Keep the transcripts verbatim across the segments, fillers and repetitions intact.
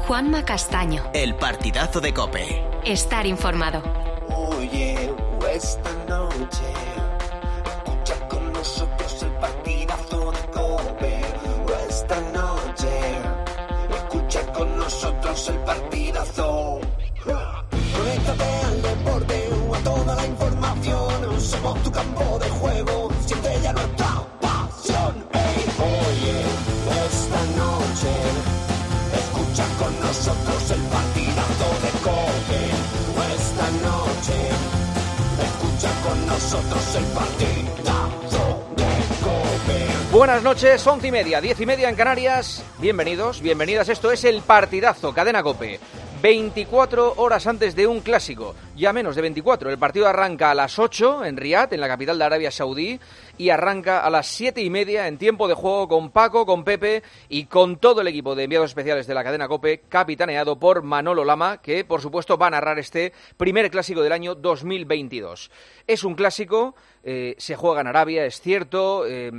Juanma Castaño. El partidazo de COPE. Estar informado. Oye, esta noche escucha con nosotros el partidazo de COPE. Esta noche escucha con nosotros el partidazo. Conéctate al deporte o a toda la información. Somos tu campo de juego. Siente ya nuestra pasión. Hey, oye, esta noche escucha con nosotros el partidazo de COPE. Esta noche escucha con nosotros el partidazo de COPE. Buenas noches, once y media, diez y media en Canarias. Bienvenidos, bienvenidas. Esto es el partidazo, Cadena COPE. veinticuatro horas antes de un clásico, ya menos de veinticuatro. El partido arranca a las ocho en Riad, en la capital de Arabia Saudí, y arranca a las siete y media en tiempo de juego con Paco, con Pepe y con todo el equipo de enviados especiales de la cadena COPE, capitaneado por Manolo Lama, que por supuesto va a narrar este primer clásico del año dos mil veintidós. Es un clásico, eh, se juega en Arabia, es cierto, eh,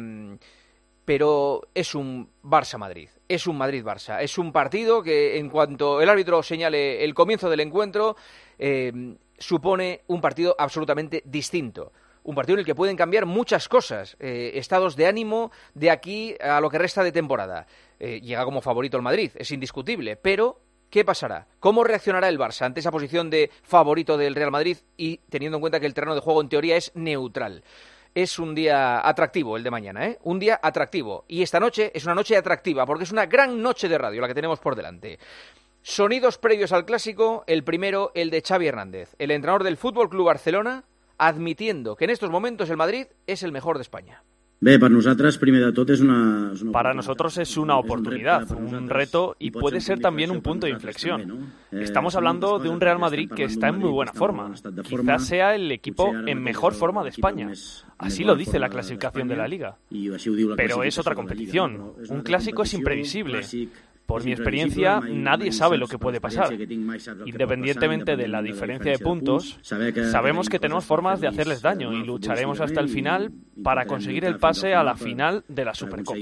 pero es un Barça-Madrid. Es un Madrid-Barça, es un partido que en cuanto el árbitro señale el comienzo del encuentro, eh, supone un partido absolutamente distinto. Un partido en el que pueden cambiar muchas cosas, eh, estados de ánimo de aquí a lo que resta de temporada. Eh, llega como favorito el Madrid, es indiscutible, pero ¿qué pasará? ¿Cómo reaccionará el Barça ante esa posición de favorito del Real Madrid y teniendo en cuenta que el terreno de juego en teoría es neutral? Es un día atractivo el de mañana, ¿eh? Un día atractivo. Y esta noche es una noche atractiva porque es una gran noche de radio la que tenemos por delante. Sonidos previos al clásico, el primero, el de Xavi Hernández, el entrenador del F C Barcelona, admitiendo que en estos momentos el Madrid es el mejor de España. Bé, per nosaltres, primer de tot, és una, és una Para nosotros es una oportunidad, un reto y puede ser también un punto de inflexión. Estamos hablando de un Real Madrid que está en muy buena forma. Quizás sea el equipo en mejor forma de España. Así lo dice la clasificación de la Liga. Pero es otra competición. Un clásico es imprevisible. Por mi experiencia, nadie sabe lo que puede pasar. Independientemente de la diferencia de puntos, sabemos que tenemos formas de hacerles daño y lucharemos hasta el final para conseguir el pase a la final de la Supercopa.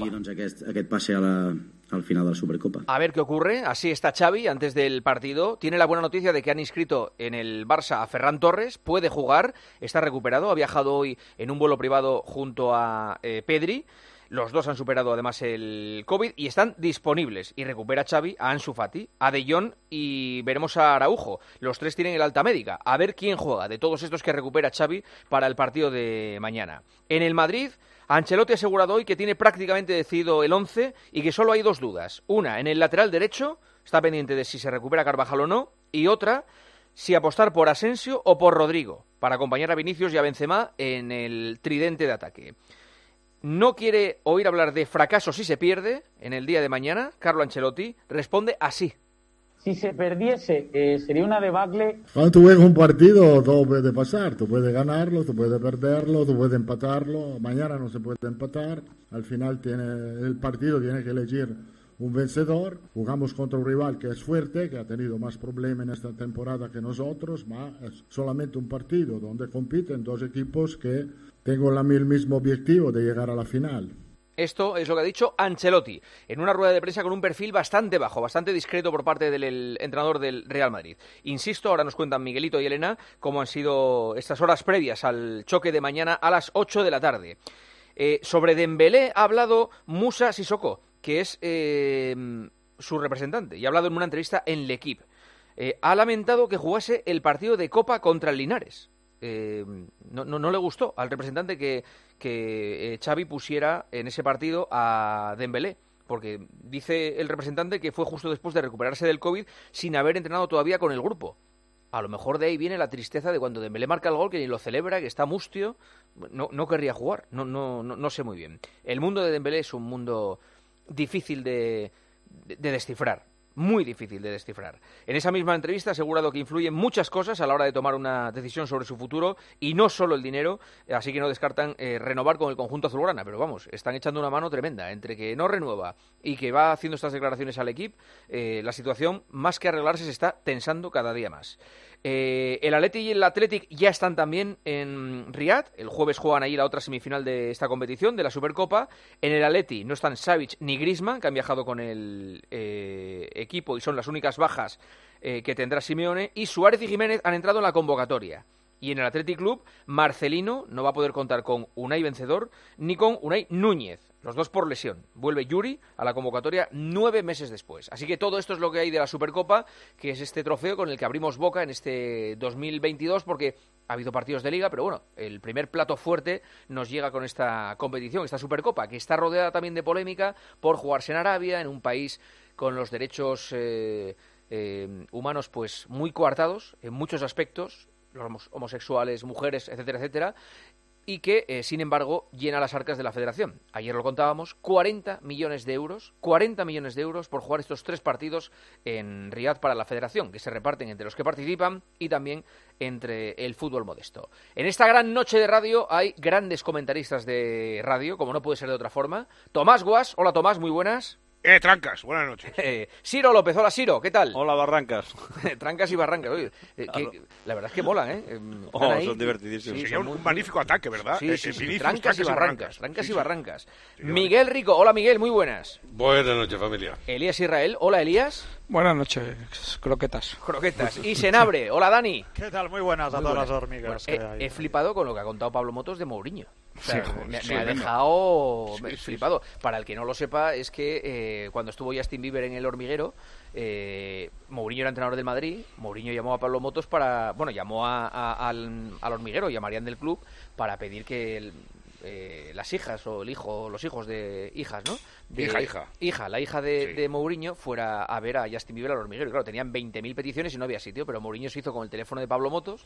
A ver qué ocurre. Así está Xavi antes del partido. Tiene la buena noticia de que han inscrito en el Barça a Ferran Torres. Puede jugar, está recuperado. Ha viajado hoy en un vuelo privado junto a eh, Pedri. Los dos han superado además el COVID y están disponibles. Y recupera Xavi a Ansu Fati, a De Jong y veremos a Araujo. Los tres tienen el alta médica. A ver quién juega de todos estos que recupera Xavi para el partido de mañana. En el Madrid, Ancelotti ha asegurado hoy que tiene prácticamente decidido el once y que solo hay dos dudas. Una, en el lateral derecho, está pendiente de si se recupera Carvajal o no. Y otra, si apostar por Asensio o por Rodrigo, para acompañar a Vinicius y a Benzema en el tridente de ataque. No quiere oír hablar de fracaso si se pierde en el día de mañana. Carlo Ancelotti responde así. Si se perdiese, eh, sería una debacle. Cuando tú ves un partido, todo puede pasar. Tú puedes ganarlo, tú puedes perderlo, tú puedes empatarlo. Mañana no se puede empatar. Al final tiene el partido tiene que elegir un vencedor. Jugamos contra un rival que es fuerte, que ha tenido más problemas en esta temporada que nosotros, pero es solamente un partido donde compiten dos equipos que tengo el mismo objetivo de llegar a la final. Esto es lo que ha dicho Ancelotti en una rueda de prensa con un perfil bastante bajo, bastante discreto por parte del el entrenador del Real Madrid. Insisto, ahora nos cuentan Miguelito y Elena cómo han sido estas horas previas al choque de mañana a las ocho de la tarde. Eh, sobre Dembélé ha hablado Moussa Sissoko, que es eh, su representante, y ha hablado en una entrevista en L'Equipe. Eh, ha lamentado que jugase el partido de Copa contra el Linares. Eh, no, no, no le gustó al representante que, que eh, Xavi pusiera en ese partido a Dembélé, porque dice el representante que fue justo después de recuperarse del COVID sin haber entrenado todavía con el grupo. A lo mejor de ahí viene la tristeza de cuando Dembélé marca el gol, que ni lo celebra, que está mustio, no, no querría jugar, no, no, no, no sé muy bien. El mundo de Dembélé es un mundo difícil de, de, de descifrar. Muy difícil de descifrar. En esa misma entrevista ha asegurado que influyen muchas cosas a la hora de tomar una decisión sobre su futuro y no solo el dinero, así que no descartan eh, renovar con el conjunto azulgrana, pero vamos, están echando una mano tremenda. Entre que no renueva y que va haciendo estas declaraciones al equipo, eh, la situación más que arreglarse se está tensando cada día más. Eh, el Athletic y el Athletic ya están también en Riad. El jueves juegan ahí la otra semifinal de esta competición, de la Supercopa. En el Athletic no están Savic ni Griezmann, que han viajado con el eh, equipo y son las únicas bajas eh, que tendrá Simeone, y Suárez y Jiménez han entrado en la convocatoria. Y en el Athletic Club, Marcelino no va a poder contar con Unai Vencedor ni con Unai Núñez, los dos por lesión. Vuelve Yuri a la convocatoria nueve meses después. Así que todo esto es lo que hay de la Supercopa, que es este trofeo con el que abrimos boca en este dos mil veintidós, porque ha habido partidos de Liga, pero bueno, el primer plato fuerte nos llega con esta competición, esta Supercopa, que está rodeada también de polémica por jugarse en Arabia, en un país con los derechos eh, eh, humanos pues muy coartados en muchos aspectos, los homosexuales, mujeres, etcétera, etcétera, y que, eh, sin embargo, llena las arcas de la Federación. Ayer lo contábamos, cuarenta millones de euros, cuarenta millones de euros por jugar estos tres partidos en Riad para la Federación, que se reparten entre los que participan y también entre el fútbol modesto. En esta gran noche de radio hay grandes comentaristas de radio, como no puede ser de otra forma. Tomás Guas, hola Tomás, muy buenas. Eh, Trancas, buenas noches. Eh, Ciro López, hola Ciro, ¿qué tal? Hola Barrancas. Trancas y Barrancas, oye, eh, que, la verdad es que mola, ¿eh? Oh, ahí, son divertidísimos. Sí, sería un, un magnífico ataque, ¿verdad? Sí, sí, eh, sí, Vinicius, trancas, trancas y Barrancas, Trancas sí, y Barrancas. Sí, Miguel Rico, hola Miguel, muy buenas. Buenas noches, familia. Elías Israel, hola Elías. Buenas noches, croquetas. Croquetas. Y Senabre, hola Dani. ¿Qué tal? Muy buenas a muy todas buenas. las hormigas. Bueno, que he, hay. he flipado con lo que ha contado Pablo Motos de Mourinho. O sea, Sí, joder, me, sí, me ha venga. dejado Sí, me- sí, flipado. Para el que no lo sepa, es que eh, cuando estuvo Justin Bieber en El Hormiguero, eh, Mourinho era entrenador del Madrid. Mourinho llamó a Pablo Motos para... Bueno, llamó a, a- al, al Hormiguero y a Marián del club para pedir que el- eh, las hijas o el hijo, los hijos de hijas, ¿no? De, Hija, hija. Hija, la hija de, Sí. de Mourinho fuera a ver a Justin Bieber al Hormiguero. Y claro, tenían veinte mil peticiones y no había sitio, pero Mourinho se hizo con el teléfono de Pablo Motos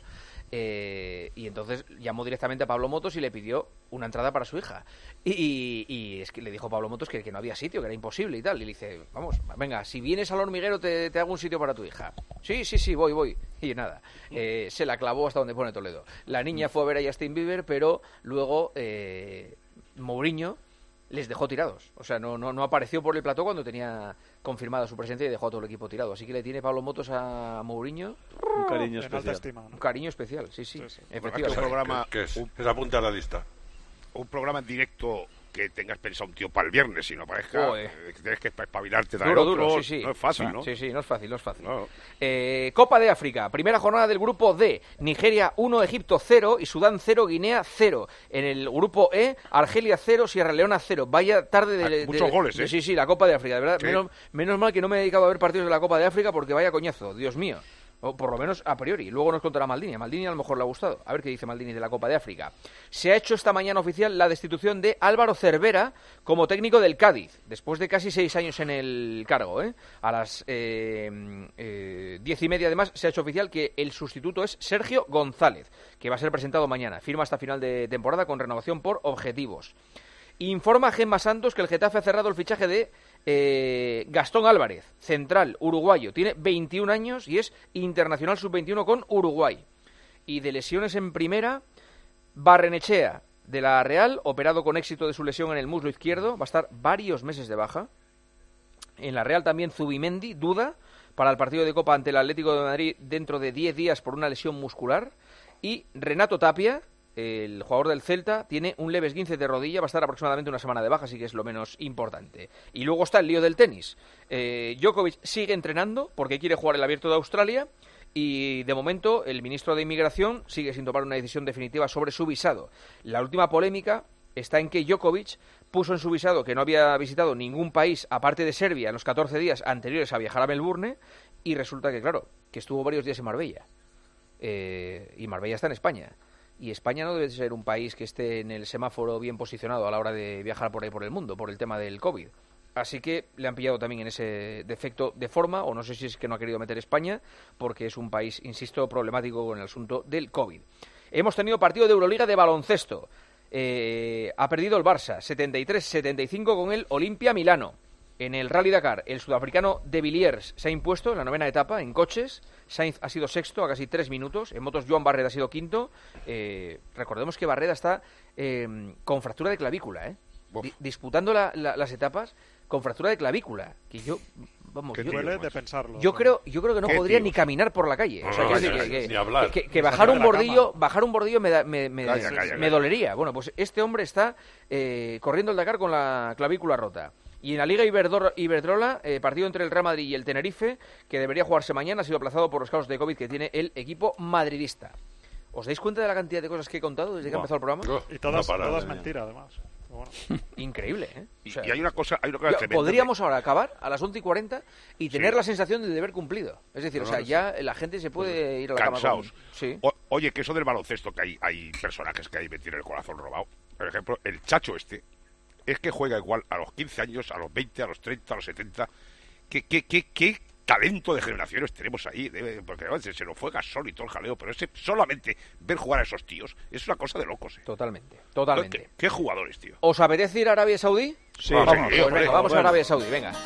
eh, y entonces llamó directamente a Pablo Motos y le pidió una entrada para su hija. Y, y- y es que le dijo Pablo Motos que, que no había sitio, que era imposible y tal. Y le dice, vamos, venga, si vienes al Hormiguero te, te hago un sitio para tu hija. Sí, sí, sí, voy, voy. Y nada, eh, se la clavó hasta donde pone Toledo. La niña fue a ver a Justin Bieber, pero luego eh, Mourinho les dejó tirados. O sea, no, no, no apareció por el plató cuando tenía confirmada su presencia y dejó a todo el equipo tirado. Así que le tiene Pablo Motos a Mourinho Un cariño En alta especial. estima, ¿no? un cariño especial, sí, sí, Sí, sí. Un efectivamente. programa, ¿Qué es? un, Es apunta a la lista. un programa en directo que tengas pensado un tío para el viernes, si no parezca Joder. eh, que tienes que espabilarte, traer Duro, otro, duro, sí, sí. no es fácil, ¿no? Sí, sí, no es fácil, no es fácil. No. Eh, Copa de África, primera jornada del grupo D. Nigeria uno, Egipto cero y Sudán cero, Guinea cero. En el grupo E, Argelia cero, Sierra Leona cero. Vaya tarde de... Ah, de- muchos de- goles, de- ¿eh? Sí, sí, la Copa de África, de verdad. Sí. Menos, menos mal que no me he dedicado a ver partidos de la Copa de África porque vaya coñazo, Dios mío. O por lo menos a priori. Luego nos contará Maldini. A Maldini a lo mejor le ha gustado. A ver qué dice Maldini de la Copa de África. Se ha hecho esta mañana oficial la destitución de Álvaro Cervera como técnico del Cádiz, después de casi seis años en el cargo. ¿eh? A las eh, eh, diez y media, además, se ha hecho oficial que el sustituto es Sergio González, que va a ser presentado mañana. Firma hasta final de temporada con renovación por objetivos. Informa Gemma Santos que el Getafe ha cerrado el fichaje de eh, Gastón Álvarez, central uruguayo. Tiene veintiún años y es internacional sub veintiuno con Uruguay. Y de lesiones en primera, Barrenechea, de la Real, operado con éxito de su lesión en el muslo izquierdo, va a estar varios meses de baja. En la Real también Zubimendi, duda, para el partido de Copa ante el Atlético de Madrid dentro de diez días por una lesión muscular. Y Renato Tapia, el jugador del Celta, tiene un leve esguince de rodilla, va a estar aproximadamente una semana de baja, así que es lo menos importante. Y luego está el lío del tenis. Eh, Djokovic sigue entrenando porque quiere jugar el Abierto de Australia y de momento el ministro de Inmigración sigue sin tomar una decisión definitiva sobre su visado. La última polémica está en que Djokovic puso en su visado que no había visitado ningún país aparte de Serbia en los catorce días anteriores a viajar a Melbourne y resulta que, claro, que estuvo varios días en Marbella. Eh, y Marbella está en España. Y España no debe ser un país que esté en el semáforo bien posicionado a la hora de viajar por ahí por el mundo, por el tema del COVID. Así que le han pillado también en ese defecto de forma, o no sé si es que no ha querido meter España, porque es un país, insisto, problemático con el asunto del COVID. Hemos tenido partido de Euroliga de baloncesto. Eh, ha perdido el Barça, setenta y tres setenta y cinco con el Olimpia Milano. En el Rally Dakar, el sudafricano De Villiers se ha impuesto en la novena etapa en coches. Sainz ha sido sexto a casi tres minutos. En motos, Joan Barreda ha sido quinto. Eh, recordemos que Barreda está eh, con fractura de clavícula, ¿eh? Di- disputando la- la- las etapas con fractura de clavícula. Que yo, vamos, Que yo, duele de pensarlo. yo creo, yo creo que no ¿Qué podría tíos? ni caminar por la calle. O sea, No, que, no, que- ni- que- ni hablar. que- que Ni bajar salir un de la bordillo, cama. bajar un bordillo me, da- me, me, Calla, calla, me calla. dolería. Bueno, pues este hombre está eh, corriendo el Dakar con la clavícula rota. Y en la Liga Iberdor- Iberdrola, eh, partido entre el Real Madrid y el Tenerife, que debería jugarse mañana, ha sido aplazado por los casos de COVID que tiene el equipo madridista. ¿Os dais cuenta de la cantidad de cosas que he contado desde que ha empezado el programa? Y todas, todas mentiras, además. Bueno. Increíble, ¿eh? O sea, y hay una cosa, hay una cosa yo, tremenda. podríamos ahora acabar a las once y cuarenta y tener Sí. la sensación de deber cumplido. Es decir, No, o sea, no, ya la gente se puede ir a la Cansaos. cama con... Sí. O- oye, que eso del baloncesto, que hay, hay personajes que ahí me tienen el corazón robado. Por ejemplo, el Chacho este, es que juega igual a los quince años, a los veinte, a los treinta, a los setenta. ¿Qué, qué, qué, qué talento de generaciones tenemos ahí? Debe- porque ¿no? se, se nos fue Gasol y todo el jaleo, pero ese solamente ver jugar a esos tíos es una cosa de locos. ¿eh? Totalmente, totalmente. ¿Qué, qué jugadores, tío? ¿Os apetece ir a Arabia Saudí? Sí, vamos, sí, pues hombre. venga, vamos a Bueno. Arabia Saudí, venga.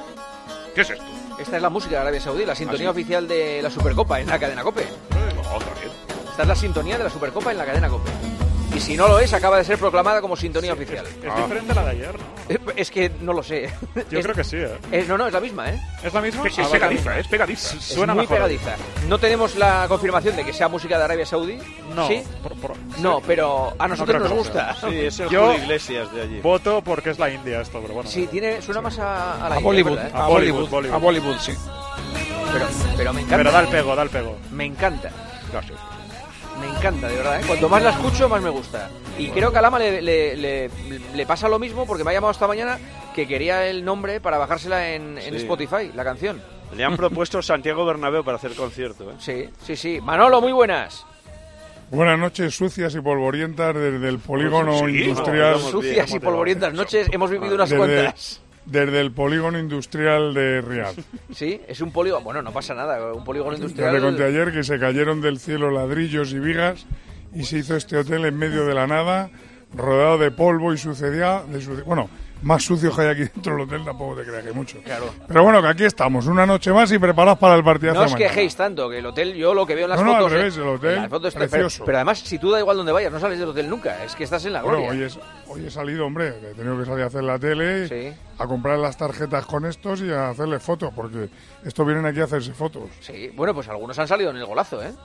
¿Qué es esto? Esta es la música de Arabia Saudí, la sintonía ¿Ah, sí? oficial de la Supercopa en la cadena COPE. No, también. Esta es la sintonía de la Supercopa en la cadena COPE. Y si no lo es, acaba de ser proclamada como sintonía oficial. Es, es diferente a la de ayer, ¿no? Es que no lo sé. Yo Es- creo que sí, ¿eh? es- no, no, es la misma, ¿eh? ¿Es la misma? Es, Ah, es vale. pegadiza, es pegadiza. Es Suena muy mejor. pegadiza. No tenemos la confirmación de que sea música de Arabia Saudí. No, ¿Sí? por- por- No, pero a nosotros creo que nos lo gusta. Sí, es el Yo- Julio Iglesias de allí. Voto porque es la India esto, pero bueno. Sí, tiene, suena más a, a la A India, Bollywood, ¿verdad, eh? a A Bollywood, Bollywood, Bollywood. a Bollywood, sí. Pero, pero me encanta. Pero da el pego, da el pego. Me encanta. Gracias. Me encanta, de verdad, ¿eh? Cuanto más la escucho, más me gusta. Y creo que a Lama le, le, le, le pasa lo mismo porque me ha llamado esta mañana que quería el nombre para bajársela en, en Sí. Spotify, la canción. Le han propuesto Santiago Bernabéu para hacer concierto, ¿eh? Sí, sí, sí. Manolo, muy buenas. Buenas noches, sucias y polvorientas desde el polígono Pues sí, industrial. vamos bien, Sucias y ¿cómo te polvorientas va? noches, hemos vivido unas desde, cuantas. desde el polígono industrial de Riad. Sí, es un polígono. Bueno, no pasa nada, un polígono Ya industrial. te conté ayer que se cayeron del cielo ladrillos y vigas y se hizo este hotel en medio de la nada, rodeado de polvo y suciedad. De suci- bueno, más sucio que hay aquí dentro del hotel tampoco te creas que mucho. Claro. Pero bueno, que aquí estamos, una noche más y preparados para el partidazo No de os mañana. quejéis tanto, que el hotel, yo lo que veo en las No, no, al fotos... revés, eh, el hotel, en las fotos está- pero, precioso. pero además, si tú da igual donde vayas, no sales del hotel nunca, es que estás en la Bueno, gloria. hoy, es, hoy he salido, hombre, he tenido que salir a hacer la tele, Sí. a comprar las tarjetas con estos y a hacerles fotos, porque estos vienen aquí a hacerse fotos. Sí, bueno, pues algunos han salido en el golazo, ¿eh?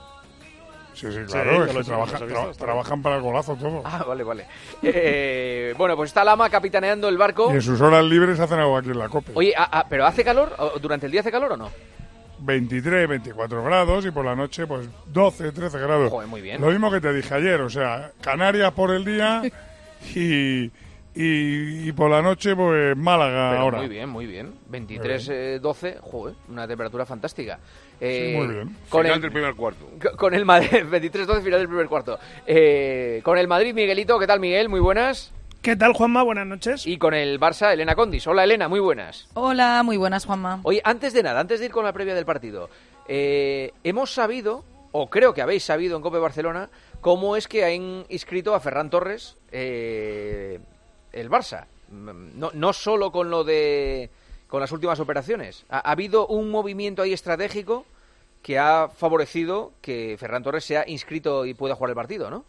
Sí, sí, Sí, claro, yo es que los- trabajan, los he visto, tra- está trabajan para el golazo todo. Ah, vale, vale. Eh, bueno, pues está Lama capitaneando el barco. Y en sus horas libres hacen algo aquí en la COPE. Oye, ah, ah, ¿pero hace calor? ¿O ¿Durante el día hace calor o no? veintitrés, veinticuatro grados y por la noche pues doce, trece grados. Joder, muy bien. Lo mismo que te dije ayer, o sea, Canarias por el día y, y, y por la noche pues Málaga Pero ahora. muy bien, muy bien. veintitrés, eh, doce, joder, una temperatura fantástica. Eh, Sí, muy bien. Con Final el, del primer cuarto. co- con el Madrid, veintitrés doce, final del primer cuarto. Eh, con el Madrid, Miguelito, ¿qué tal, Miguel? Muy buenas. ¿Qué tal, Juanma? Buenas noches. Y con el Barça, Elena Condis. Hola, Elena, muy buenas. Hola, muy buenas, Juanma. Oye, antes de nada, antes de ir con la previa del partido, eh, hemos sabido, o creo que habéis sabido en COPE Barcelona, cómo es que han inscrito a Ferran Torres eh, el Barça. Mm, No, no solo con lo de con las últimas operaciones. Ha, ha habido un movimiento ahí estratégico que ha favorecido que Ferran Torres sea inscrito y pueda jugar el partido, ¿no?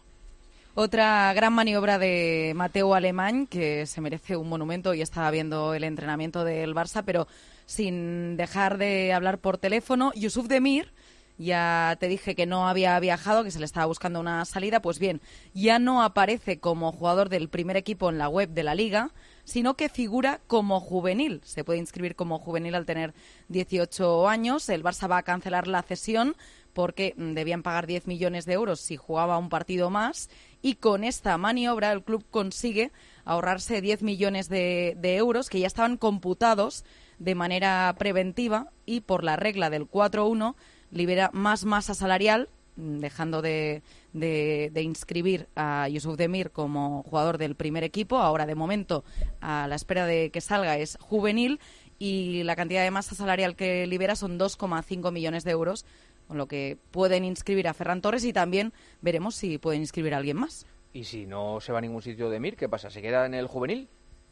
Otra gran maniobra de Mateu Alemany, que se merece un monumento y estaba viendo el entrenamiento del Barça, pero sin dejar de hablar por teléfono. Yusuf Demir, ya te dije que no había viajado, que se le estaba buscando una salida, pues bien, ya no aparece como jugador del primer equipo en la web de la Liga, sino que figura como juvenil. Se puede inscribir como juvenil al tener dieciocho años. El Barça va a cancelar la cesión porque mm, debían pagar diez millones de euros si jugaba un partido más, y con esta maniobra el club consigue ahorrarse diez millones de, de euros que ya estaban computados de manera preventiva, y por la regla del cuatro uno libera más masa salarial, mm, dejando de, de, de inscribir a Yusuf Demir como jugador del primer equipo. Ahora, de momento, a la espera de que salga, es juvenil, y la cantidad de masa salarial que libera son dos coma cinco millones de euros, con lo que pueden inscribir a Ferran Torres, y también veremos si pueden inscribir a alguien más. Y si no se va a ningún sitio de Mir, ¿qué pasa? ¿Se queda en el juvenil?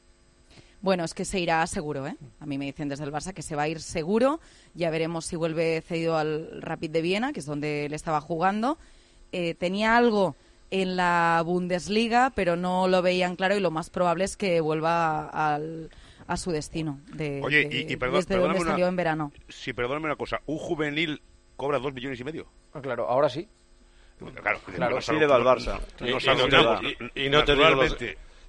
Bueno, es que se irá seguro, ¿eh? A mí me dicen desde el Barça que se va a ir seguro. Ya veremos si vuelve cedido al Rapid de Viena, que es donde él estaba jugando. Eh, tenía algo en la Bundesliga, pero no lo veían claro, y lo más probable es que vuelva al, a su destino. De, Oye, de- y, y perdón, desde perdóname donde una, salió en verano. Sí, perdóname una cosa. ¿Un juvenil cobra dos millones y medio? Ah, claro, ahora sí. Claro, Claro, nos sí le va al alucinamos- Barça. nos Y- y no te- alucinamos, y- y no te digo los- naturalmente.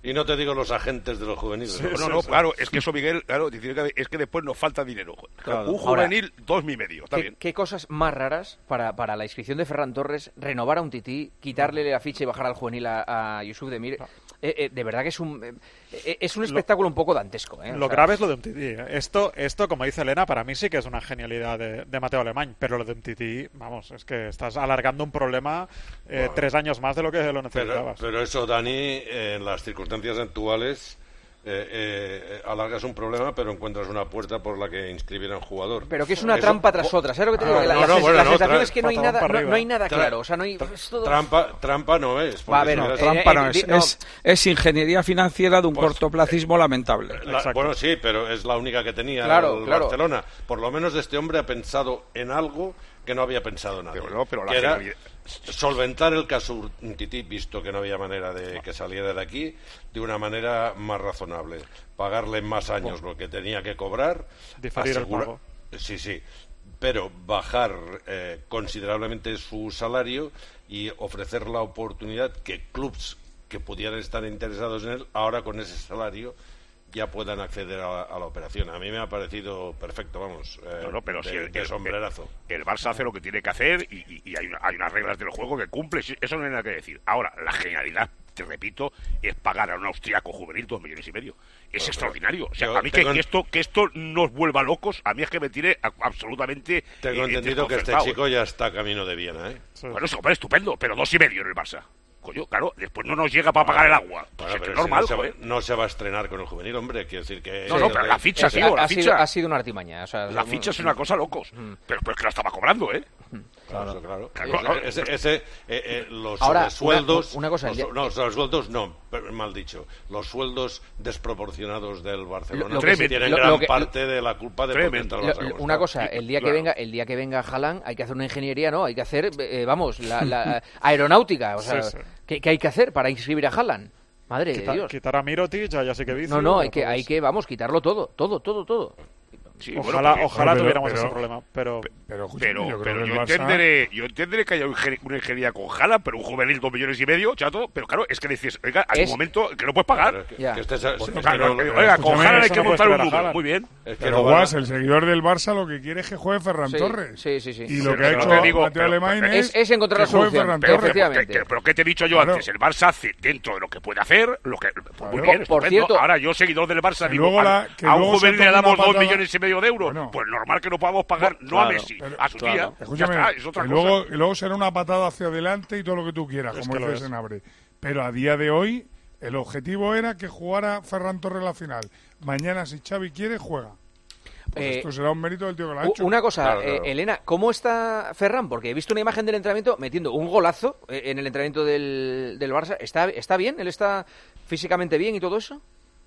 Y no te digo los agentes de los juveniles. Sí, no, no, claro, es que eso, Miguel, claro, es que después nos falta dinero. Claro. Un juvenil, Ahora, dos mil medio, está ¿qué, bien. ¿Qué cosas más raras para, para la inscripción de Ferran Torres, renovar a un tití, quitarle la ficha y bajar al juvenil a, a Yusuf Demir? Ah. Eh, eh, de verdad que es un eh, es un espectáculo lo, un poco dantesco. ¿eh? Lo o sea, grave es lo de Umtiti. ¿eh? Esto, esto, como dice Elena, para mí sí que es una genialidad de, de Mateo Alemany, pero lo de Umtiti, vamos, es que estás alargando un problema eh, bueno, tres años más de lo que lo necesitabas. Pero, pero eso, Dani, eh, en las circunstancias actuales... Eh, eh, alargas un problema, pero encuentras una puerta por la que inscribir a un jugador. Pero que es una Eso, trampa tras otra, ¿sabes lo que te digo? Ah, la no, no, bueno, la sensación no, es que no hay nada, no, no hay nada claro, o sea, no hay... Es todo... Trampa, trampa no es. Va, a ver, no, trampa no es, no. es, es ingeniería financiera de un pues, cortoplacismo eh, lamentable. La, bueno, sí, pero es la única que tenía claro, el claro. Barcelona. Por lo menos este hombre ha pensado en algo que no había pensado nadie. Pero no, pero la que era solventar el caso Umtiti, visto que no había manera de que saliera de aquí, de una manera más razonable. Pagarle más años lo que tenía que cobrar. Diferir asegura... el pago. Sí, sí. Pero bajar eh, considerablemente su salario y ofrecer la oportunidad que clubs que pudieran estar interesados en él, ahora con ese salario ya puedan acceder a, a la operación. A mí me ha parecido perfecto, vamos, eh, no, no, pero de, si el, de sombrerazo. El, el Barça hace lo que tiene que hacer y, y, y hay, una, hay unas reglas del juego que cumple, eso no hay nada que decir. Ahora, la genialidad, te repito, es pagar a un austriaco juvenil dos millones y medio. Es no, extraordinario. O sea, a mí que, que, esto, que esto nos vuelva locos, a mí es que me tiene absolutamente... Tengo eh, entendido que este chico ya está camino de Viena, ¿eh? Sí. Bueno, es hombre, estupendo, pero dos y medio en el Barça. Coño, claro, después no nos llega para pagar el agua. Pues bueno, es, que es normal, si no, se va, no se va a estrenar con el juvenil, hombre, quiero decir que... No, no, pero la ficha, tío, la ha ficha... Sido, ha sido una artimaña, o sea... La ficha es una cosa locos, mm. pero, pero es que la estaba cobrando, ¿eh? Claro, claro. claro. Ese, ese, eh, eh, los Ahora, sueldos... Una, una cosa... Los, no, los sueldos no, mal dicho. Los sueldos desproporcionados del Barcelona lo, lo que tienen lo, gran lo que, parte de la culpa de tremendo. Lo, lo, Una cosa, el día que venga el día que venga Haaland hay que hacer una ingeniería, ¿no? Hay que hacer, eh, vamos, la, la aeronáutica, o sea... Sí, sí. ¿Qué, ¿Qué hay que hacer para inscribir a Haaland? Madre Quita, de Dios. Quitar a Mirotic, ya, ya sé que dice. No, no, hay que, hay que, vamos, quitarlo todo, todo, todo, todo. Sí, ojalá bueno, ojalá pero, tuviéramos pero, ese problema, pero pero, pero yo, pero yo Barça... entenderé yo entenderé que haya una ingeniería con Haaland, pero un juvenil dos millones y medio, chato, pero claro, es que dices, oiga, hay es... un momento que no puedes pagar. Que, que estés, pues, no, claro, no, oiga, con Haaland hay que no montar un número, muy bien. Es que pero Guas, el seguidor del Barça lo que quiere es que juegue Ferran sí, Torres. Sí, sí, sí. Y lo sí, que ha hecho digo, Mateo Alemany es, es encontrar la solución, pero, efectivamente. Pero, pero ¿qué te he dicho yo claro. antes? El Barça hace dentro de lo que puede hacer, lo que claro. muy bien, por, por cierto, ahora yo seguidor del Barça digo, la, a un juvenil le damos dos millones y medio de euros, pues normal que no podamos pagar no claro, a Messi, pero, a su claro. tía. Escúchame, ya está, es otra y cosa. luego, y luego será una patada hacia adelante y todo lo que tú quieras, es como dices en Abre. Pero a día de hoy, el objetivo era que jugara Ferran Torres la final. Mañana, si Xavi quiere, juega. Pues eh, esto será un mérito del tío que lo ha hecho. Una cosa, claro, eh, claro. Elena, ¿cómo está Ferran? Porque he visto una imagen del entrenamiento metiendo un golazo eh, en el entrenamiento del, del Barça. ¿Está, ¿Está bien? ¿Él está físicamente bien y todo eso?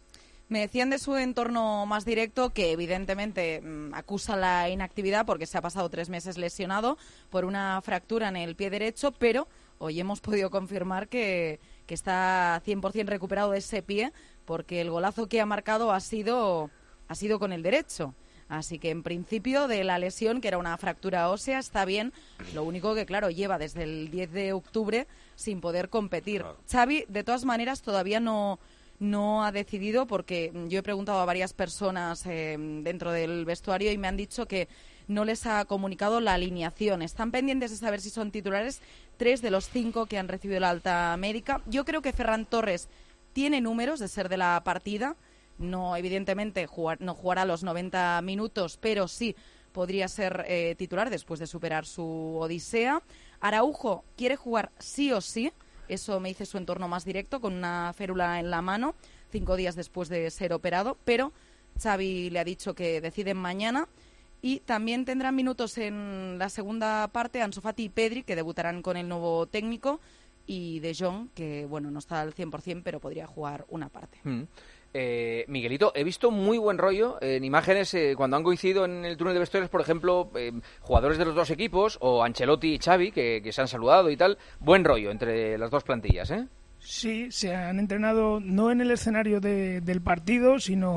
Me decían de su entorno más directo que evidentemente mmm, acusa la inactividad porque se ha pasado tres meses lesionado por una fractura en el pie derecho, pero hoy hemos podido confirmar que, que está cien por ciento recuperado de ese pie porque el golazo que ha marcado ha sido, ha sido con el derecho. Así que en principio de la lesión, que era una fractura ósea, está bien. Lo único que, claro, lleva desde el diez de octubre sin poder competir. Claro. Xavi, de todas maneras, todavía no... no ha decidido porque yo he preguntado a varias personas eh, dentro del vestuario y me han dicho que no les ha comunicado la alineación. Están pendientes de saber si son titulares tres de los cinco que han recibido la alta médica. Yo creo que Ferran Torres tiene números de ser de la partida. No, evidentemente, jugar, no jugará los noventa minutos, pero sí podría ser eh, titular después de superar su odisea. Araujo quiere jugar sí o sí. Eso me dice su entorno más directo, con una férula en la mano, cinco días después de ser operado. Pero Xavi le ha dicho que deciden mañana. Y también tendrán minutos en la segunda parte Ansu Fati y Pedri, que debutarán con el nuevo técnico. Y De Jong, que bueno, no está al cien por ciento, pero podría jugar una parte. Mm. Eh, Miguelito, he visto muy buen rollo en imágenes eh, cuando han coincidido en el túnel de vestuarios, por ejemplo, eh, jugadores de los dos equipos, o Ancelotti y Xavi, que, que se han saludado y tal. Buen rollo entre las dos plantillas, ¿eh? Sí, se han entrenado no en el escenario de, del partido, sino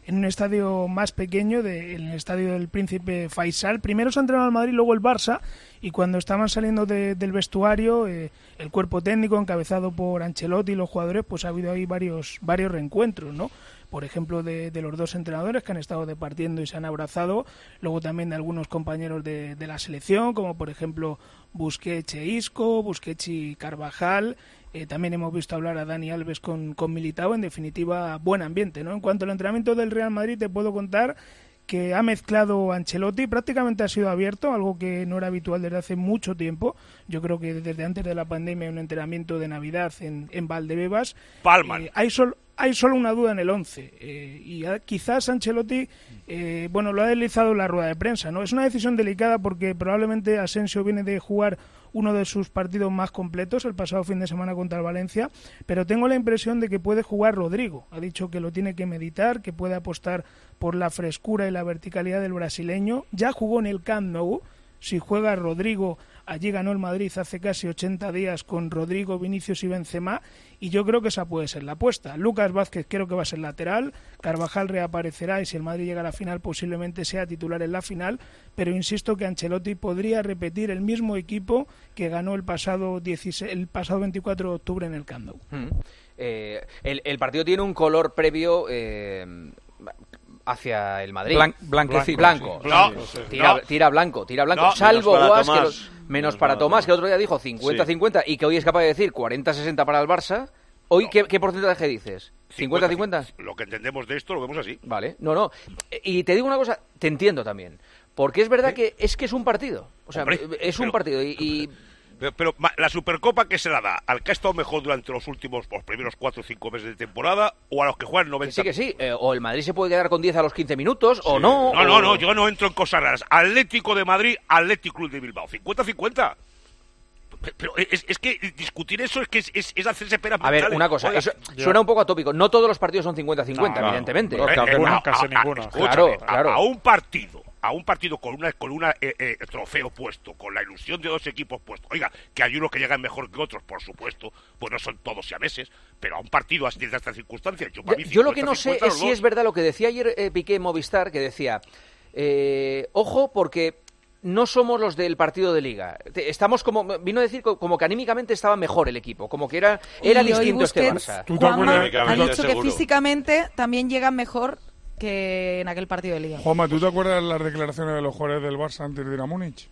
en un estadio más pequeño, de, en el estadio del Príncipe Faisal. Primero se ha entrenado el Madrid, luego el Barça, y cuando estaban saliendo de, del vestuario, eh, el cuerpo técnico encabezado por Ancelotti y los jugadores, pues ha habido ahí varios, varios reencuentros, ¿no? Por ejemplo, de, de los dos entrenadores que han estado departiendo y se han abrazado, luego también de algunos compañeros de, de la selección, como por ejemplo Busquets e Isco, Busquets y Carvajal. Eh, también hemos visto hablar a Dani Alves con, con Militao. En definitiva, buen ambiente, ¿no? En cuanto al entrenamiento del Real Madrid, te puedo contar que ha mezclado Ancelotti, prácticamente ha sido abierto, algo que no era habitual desde hace mucho tiempo. Yo creo que desde antes de la pandemia hay un entrenamiento de Navidad en, en Valdebebas. Palman. Eh, hay solo Hay solo una duda en el once, eh, y a, quizás Ancelotti, eh, bueno, lo ha deslizado en la rueda de prensa, ¿no? Es una decisión delicada porque probablemente Asensio viene de jugar uno de sus partidos más completos el pasado fin de semana contra el Valencia, pero tengo la impresión de que puede jugar Rodrigo. Ha dicho que lo tiene que meditar, que puede apostar por la frescura y la verticalidad del brasileño. Ya jugó en el Camp Nou. Si juega Rodrigo, allí ganó el Madrid hace casi ochenta días con Rodrigo, Vinicius y Benzema, y yo creo que esa puede ser la apuesta. Lucas Vázquez creo que va a ser lateral, Carvajal reaparecerá y si el Madrid llega a la final posiblemente sea titular en la final, pero insisto que Ancelotti podría repetir el mismo equipo que ganó el pasado dieciséis, el pasado veinticuatro de octubre en el Camp Nou. Mm. Eh, el, el partido tiene un color previo eh, hacia el Madrid. Blan, blanquecito. Blanco. Sí. No, sí. Tira, no. tira blanco, tira blanco. No, salvo menos para Guas, Tomás. que los, menos, menos para, para Tomás, que el otro día dijo cincuenta cincuenta sí. Y que hoy es capaz de decir cuarenta sesenta para el Barça. Hoy, no. ¿qué, ¿qué porcentaje dices? ¿cincuenta cincuenta? Lo que entendemos de esto lo vemos así. Vale, no, no. Y te digo una cosa, te entiendo también. Porque es verdad ¿Sí? que es que es un partido. O sea, Hombre, es un pero, partido y... y... Pero, pero la Supercopa, ¿qué se la da? ¿Al que ha estado mejor durante los últimos, los primeros cuatro o cinco meses de temporada o a los que juegan noventa? Que sí, que sí. Eh, o el Madrid se puede quedar con diez a los quince minutos, sí. o no. No, o... no, no, yo no entro en cosas raras. Atlético de Madrid, Atlético Club de Bilbao. cincuenta cincuenta. Pero es, es que discutir eso es que es, es, es hacerse peras A ver, una cosa, eso suena un poco atópico. No todos los partidos son cincuenta cincuenta, no, evidentemente. No, no, eh, ninguno, no, casi a, ninguno. A, claro, claro. A, a un partido, a un partido con una con una eh, eh, trofeo puesto, con la ilusión de dos equipos puestos. Oiga, que hay unos que llegan mejor que otros, por supuesto, pues no son todos siameses, pero a un partido así de estas circunstancias. Yo, para mí, yo lo que no sé es si es verdad lo que decía ayer eh, Piqué en Movistar, que decía, eh, ojo, porque no somos los del partido de Liga. Estamos como, vino a decir como que anímicamente estaba mejor el equipo, como que era, era distinto este Barça. Juanma ha dicho que físicamente también llegan mejor que en aquel partido de Liga. Juanma, ¿tú te acuerdas las declaraciones de los jugadores del Barça antes de ir a Múnich?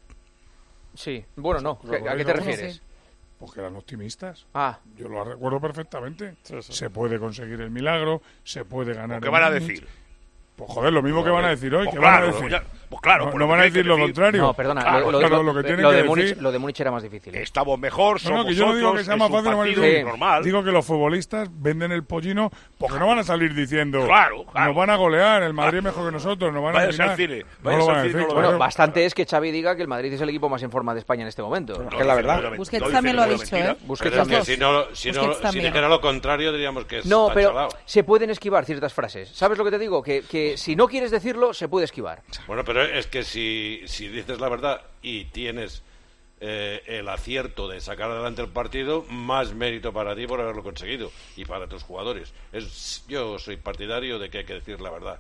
Sí, bueno, no. ¿A qué te refieres? Pues que eran optimistas. Ah. Yo lo recuerdo perfectamente. Sí, sí. Se puede conseguir el milagro, se puede ganar. ¿Qué van a decir? Pues joder, lo mismo que van a decir hoy. Pues ¿Qué claro, van a decir? Ya, pues claro, no, pues no van a decir lo contrario. No, perdona, claro, lo, lo, claro, lo, lo que tienen lo que de decir... Múnich, lo de Múnich era más difícil. ¿eh? Estamos mejor, somos no, no, que yo no digo que sea más fácil, partido, sí. normal. Digo que los futbolistas venden el pollino porque no van a salir diciendo claro, claro. nos van a golear, el Madrid es mejor que nosotros, nos van a eliminar. Al cine, no lo van a decir. Bueno, claro. Bastante es que Xavi diga que el Madrid es el equipo más en forma de España en este momento. No, que es la verdad. Busquets también lo ha dicho, ¿eh? Busquets también. Si no, si, no, si dijera lo contrario, diríamos que es No, pero chalao. Se pueden esquivar ciertas frases. ¿Sabes lo que te digo? Que, que si no quieres decirlo, se puede esquivar. Bueno, pero es que si, si dices la verdad y tienes eh, el acierto de sacar adelante el partido, más mérito para ti por haberlo conseguido y para tus jugadores. Es, yo soy partidario de que hay que decir la verdad.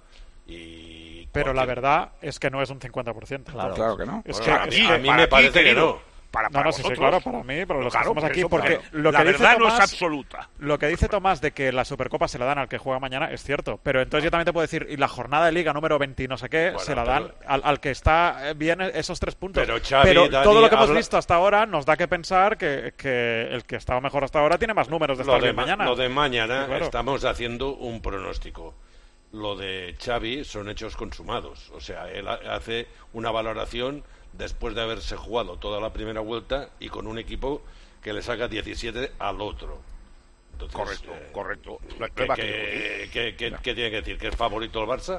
Y pero cualquier... la verdad es que no es un cincuenta por ciento. Claro, claro que no. Es bueno, que, a mí, es que, a mí me parece que no. Para, para no, no, sí, sí, claro, para mí, pero los claro, que estamos aquí, eso, porque claro. lo que la dice verdad Tomás, no es absoluta. Lo que dice Tomás de que la Supercopa se la dan al que juega mañana es cierto, pero entonces yo también te puedo decir, y la jornada de Liga número veinte y no sé qué, bueno, se la dan pero... al, al que está bien esos tres puntos. Pero, Xavi, pero Dani, todo lo que hemos habla... visto hasta ahora nos da que pensar que, que el que estaba mejor hasta ahora tiene más números de estar bien mañana. Lo de mañana sí, claro. Estamos haciendo un pronóstico. Lo de Xavi son hechos consumados. O sea, él hace una valoración después de haberse jugado toda la primera vuelta y con un equipo que le saca diecisiete al otro. Entonces, correcto, eh, correcto. ¿Qué, qué, qué, qué, ¿Qué tiene que decir? ¿Que es favorito el Barça?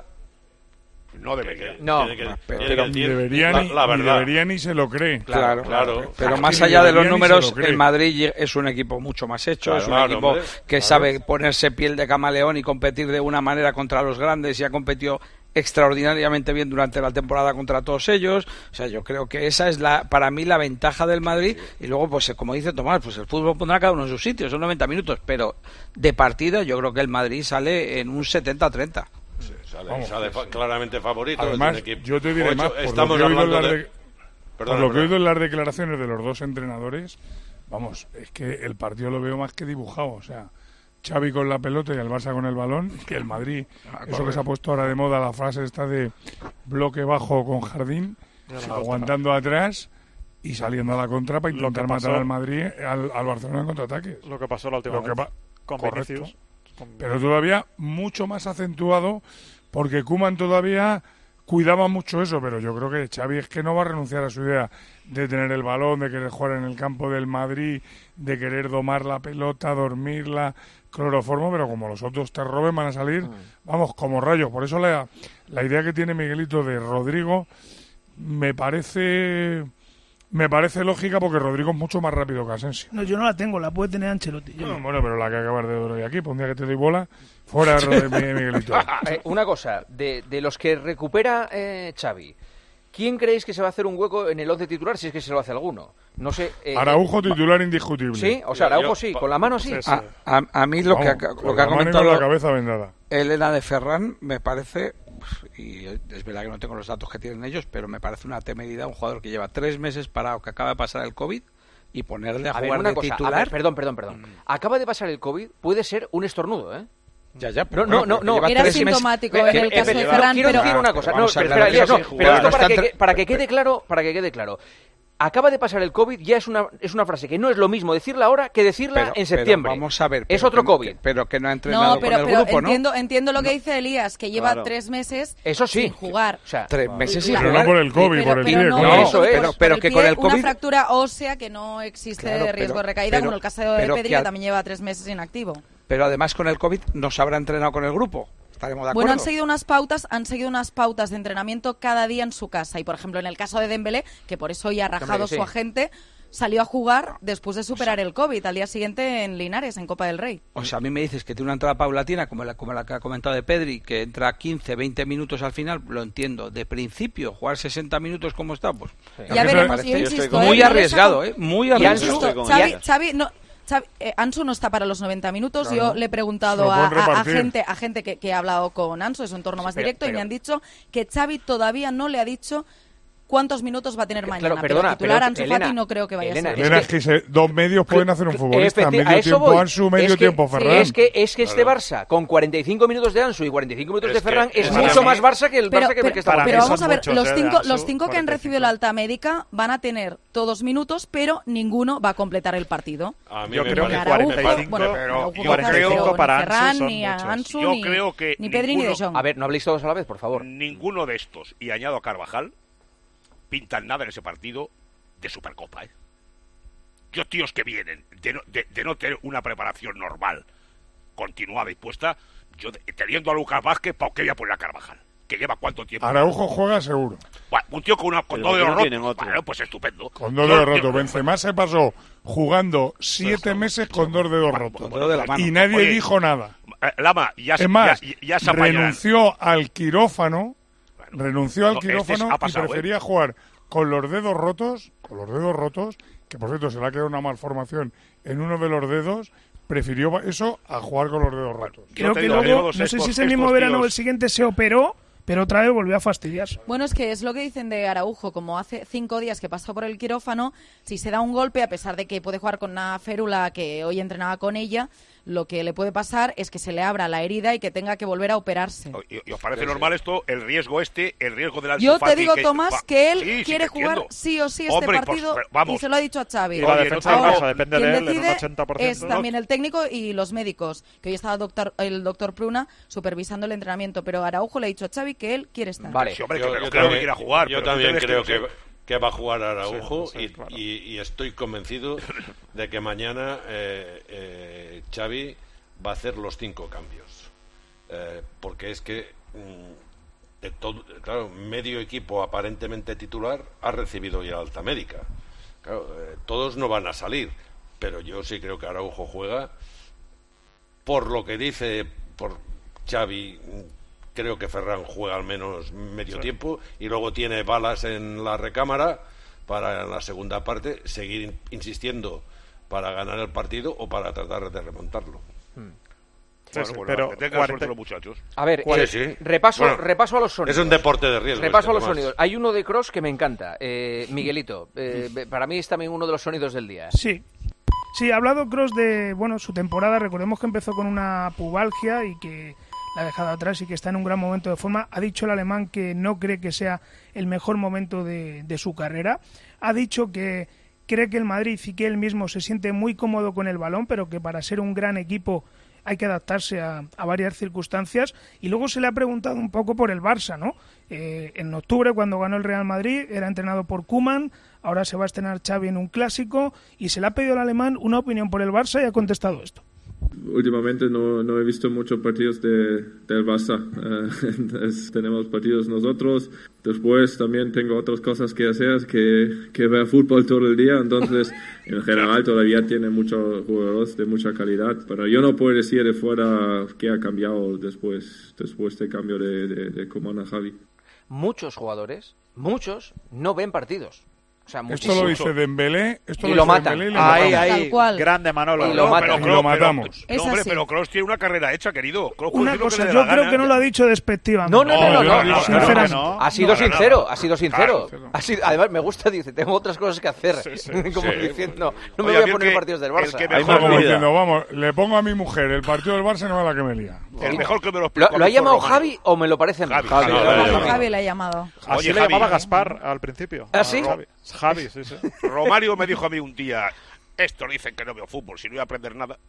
No debería. No, que, no pero, pero ni debería, la, la ni debería ni se lo cree. Claro, claro. claro. Pero claro, más allá de los números, el Madrid es un equipo mucho más hecho, claro, es un claro, equipo hombre, que claro. sabe ponerse piel de camaleón y competir de una manera contra los grandes y ha competido extraordinariamente bien durante la temporada contra todos ellos. O sea, yo creo que esa es la para mí la ventaja del Madrid. Sí. Y luego, pues como dice Tomás, pues el fútbol pondrá cada uno en su sitio, son noventa minutos, pero de partida yo creo que el Madrid sale en un setenta treinta. Sí. Sale, Vamos, sale pues, fa claramente favorito. Además, equipo. yo te diré Ocho, más, por estamos lo que he oído en hablando las, de... de... Perdona, por lo que he perdona. oído en las declaraciones de los dos entrenadores, vamos, es que el partido lo veo más que dibujado, o sea, Xavi con la pelota y el Barça con el balón, y el Madrid, Ah, eso que se ha puesto ahora de moda, la frase esta de bloque bajo con jardín, aguantando atrás y saliendo a la contra para intentar pasó, matar al Madrid, al, al Barcelona en contraataques. Lo que pasó la última Lo que vez pa- con correcto. Vinicius. Con... Pero todavía mucho más acentuado, porque Koeman todavía cuidaba mucho eso, pero yo creo que Xavi es que no va a renunciar a su idea de tener el balón, de querer jugar en el campo del Madrid, de querer domar la pelota, dormirla, cloroformo, pero como los otros te roben van a salir, mm. vamos, como rayos. Por eso la, la idea que tiene Miguelito de Rodrigo me parece... Me parece lógica porque Rodrigo es mucho más rápido que Asensio. No, yo no la tengo, la puede tener Ancelotti. Yo no, no. Bueno, pero la que acabas de dar hoy aquí, pues un día que te doy bola, fuera de Miguelito. eh, una cosa, de, de los que recupera eh, Xavi, ¿quién creéis que se va a hacer un hueco en el once titular si es que se lo hace alguno? No sé. Eh, Araujo titular indiscutible. Sí, o sea, Araujo sí, con la mano sí. A, a, a mí lo Vamos, que, con lo que la ha mano y comentado con la cabeza vendada. Elena de Ferran me parece, y es verdad que no tengo los datos que tienen ellos, pero me parece una temeridad un jugador que lleva tres meses parado, que acaba de pasar el COVID, y ponerle a, a jugar ver, una de cosa, titular. A ver, perdón, perdón, perdón. Mm. Acaba de pasar el COVID, puede ser un estornudo, ¿eh? Ya, ya, pero no, no, no, no. Era sintomático en el caso de Ferran, quiero pero... decir una cosa. No, pero, espera, Elías, no, pero esto para que, para que quede claro, para que quede claro. Acaba de pasar el COVID, ya es una es una frase que no es lo mismo decirla ahora que decirla pero, en septiembre. Pero vamos a ver. Es otro que, COVID. Que, pero que no ha entrenado no, pero, con el pero grupo, entiendo, ¿no? entiendo lo que no. dice Elías, que lleva claro. tres meses eso sí. sin jugar. O sea, tres meses sin pero jugar. no por el COVID, pero, por el pero pie. No, no, eso es. Pero, pero que pie, con el COVID... Una fractura ósea que no existe claro, riesgo pero, de recaída, pero, como en el caso de Pedri, que, que a... también lleva tres meses inactivo. Pero además con el COVID no se habrá entrenado con el grupo. Estaremos de acuerdo. Bueno, han seguido unas pautas, han seguido unas pautas de entrenamiento cada día en su casa. Y por ejemplo, en el caso de Dembélé, que por eso hoy ha rajado Hombre, sí. su agente, salió a jugar después de superar o sea, el COVID al día siguiente en Linares, en Copa del Rey. O sea, a mí me dices que tiene una entrada paulatina, como la, como la que ha comentado de Pedri, que entra quince, veinte minutos al final, lo entiendo. De principio, jugar sesenta minutos como está, pues... Sí. Ya veremos, yo insisto, muy eh, arriesgado, ¿eh? Muy arriesgado. Xavi, Xavi, no... Xavi, eh, Ansu no está para los noventa minutos. Claro. Yo le he preguntado a, a, a gente, a gente que, que ha hablado con Ansu, es un entorno más sí, pero, directo, pero... y me han dicho que Xavi todavía no le ha dicho cuántos minutos va a tener mañana. Claro, perdona, pero titular pero, Ansu Elena, Fati no creo que vaya Elena, a ser. Elena, es que, es que dos medios pueden hacer un futbolista. Efecti- medio tiempo voy. Ansu, medio es que, tiempo Ferran. Es que, es que este claro. Barça, con cuarenta y cinco minutos de Ansu y cuarenta y cinco minutos es de Ferran, que, es es mucho que, más Barça que el pero, Barça que, pero, que está Pero, pero vamos a ver, muchos, los eh, cinco, Ansu, los cinco que han cuarenta y cinco. recibido la alta médica van a tener todos minutos, pero ninguno va a completar el partido. A mí yo me creo que parece. cuarenta y cinco, bueno, pero quizás, cuarenta y cinco pero para ni Ferran, Ansu son ni a muchos. Ansu, Yo ni, creo que ni Pedri ninguno, ni De Jong. A ver, no habléis todos a la vez, por favor. Ninguno de estos, y añado a Carvajal, pintan nada en ese partido de Supercopa, ¿eh? Yo, tíos que vienen de no, de, de no tener una preparación normal, continuada y puesta, yo de, teniendo a Lucas Vázquez, ¿para qué voy a poner a Carvajal? Que lleva cuánto tiempo. Araujo juega seguro. Bueno, un tío con, una, con dos dedos rotos. Bueno, pues estupendo. Con dos dedos rotos. Benzema se pasó jugando siete meses con dos dedos rotos. Bueno, de la mano. Y nadie Oye, dijo nada. Eh, Lama, ya, es más, ya, ya se apañarán. renunció al quirófano, bueno, renunció al no, quirófano este ha pasado, y prefería ¿eh? jugar con los dedos rotos, con los dedos rotos, que por cierto se le ha quedado una malformación en uno de los dedos, prefirió eso a jugar con los dedos rotos. Creo que luego, no sé si ese mismo verano o el siguiente se operó, pero otra vez volvió a fastidiarse. Bueno, es que es lo que dicen de Araujo, como hace cinco días que pasó por el quirófano, si se da un golpe, a pesar de que puede jugar con una férula que hoy entrenaba con ella, lo que le puede pasar es que se le abra la herida y que tenga que volver a operarse. ¿Y, y os parece sí, normal esto, el riesgo este, el riesgo de la Yo te digo, que, Tomás, pa, que él sí, quiere sí, jugar sí o sí este Hombre, partido pues, vamos. y se lo ha dicho a Xavi. Y la defensa del Barça depende de él en un ochenta por ciento. Es también el técnico y los médicos, que hoy estaba doctor, el doctor Pruna supervisando el entrenamiento, pero Araujo le ha dicho a Xavi que él quiere estar. Vale, sí, hombre, yo, que, yo creo también, que quiera jugar. Yo pero también creo que, que, que va a jugar Araujo sí, sí, y, claro. y, y estoy convencido de que mañana eh, eh, Xavi va a hacer los cinco cambios. Eh, porque es que mm, de todo, claro, medio equipo aparentemente titular ha recibido ya alta médica. Claro, eh, todos no van a salir, pero yo sí creo que Araujo juega. Por lo que dice por Xavi, creo que Ferran juega al menos medio sí. tiempo y luego tiene balas en la recámara para en la segunda parte seguir insistiendo para ganar el partido o para tratar de remontarlo. Sí, sí, bueno, pero que tengan cuarenta... suerte los muchachos. A ver, eh, sí, sí. Repaso, bueno, repaso a los sonidos. Es un deporte de riesgo. Repaso este, a los sonidos. Hay uno de Kroos que me encanta. Eh, Miguelito, eh, para mí es también uno de los sonidos del día. Sí. Sí, ha hablado Kroos de bueno su temporada. Recordemos que empezó con una pubalgia y que la ha dejado atrás y que está en un gran momento de forma. Ha dicho el alemán que no cree que sea el mejor momento de, de su carrera. Ha dicho que cree que el Madrid y que él mismo se siente muy cómodo con el balón, pero que para ser un gran equipo hay que adaptarse a, a varias circunstancias. Y luego se le ha preguntado un poco por el Barça, ¿no? Eh, en octubre, cuando ganó el Real Madrid, era entrenado por Koeman, ahora se va a estrenar Xavi en un clásico, y se le ha pedido al alemán una opinión por el Barça y ha contestado esto. Últimamente no, no he visto muchos partidos de, del Barça. Eh, entonces tenemos partidos nosotros. Después también tengo otras cosas que hacer que, que ver fútbol todo el día. Entonces, en general todavía tiene muchos jugadores de mucha calidad. Pero yo no puedo decir de fuera qué ha cambiado después, después del cambio de, de, de Koeman a Xavi. Muchos jugadores, muchos, no ven partidos. O sea, esto lo dice Dembélé, esto y lo, lo matan. Dembélé, ahí, ahí, grande Manolo. Y lo, no, pero, y lo matamos. Pero, no, hombre, pero Kroos tiene una carrera hecha, querido. Kroos una cosa, yo creo gana. que no lo ha dicho despectivamente. No, no, no, no, no, no, no, sinceramente. no, no. Ha sido no, sincero, no. ha sido sincero. Claro. Ha sido, además, me gusta, dice, tengo otras cosas que hacer. Sí, sí, como sí. diciendo, no me Oye, voy a poner que, partidos del Barça. Ahí como diciendo, vamos, le pongo a mi mujer el partido del Barça y no es la que me lía. El sí. mejor que me lo ¿Lo, ¿Lo ha llamado Javi o me lo parece a mí? Javi, Javi, Javi, Javi, Javi le ha llamado. Así le llamaba Gaspar al principio. ¿Ah, sí? Javi, sí, sí. Romario me dijo a mí un día, estos dicen que no veo fútbol, si no voy a aprender nada.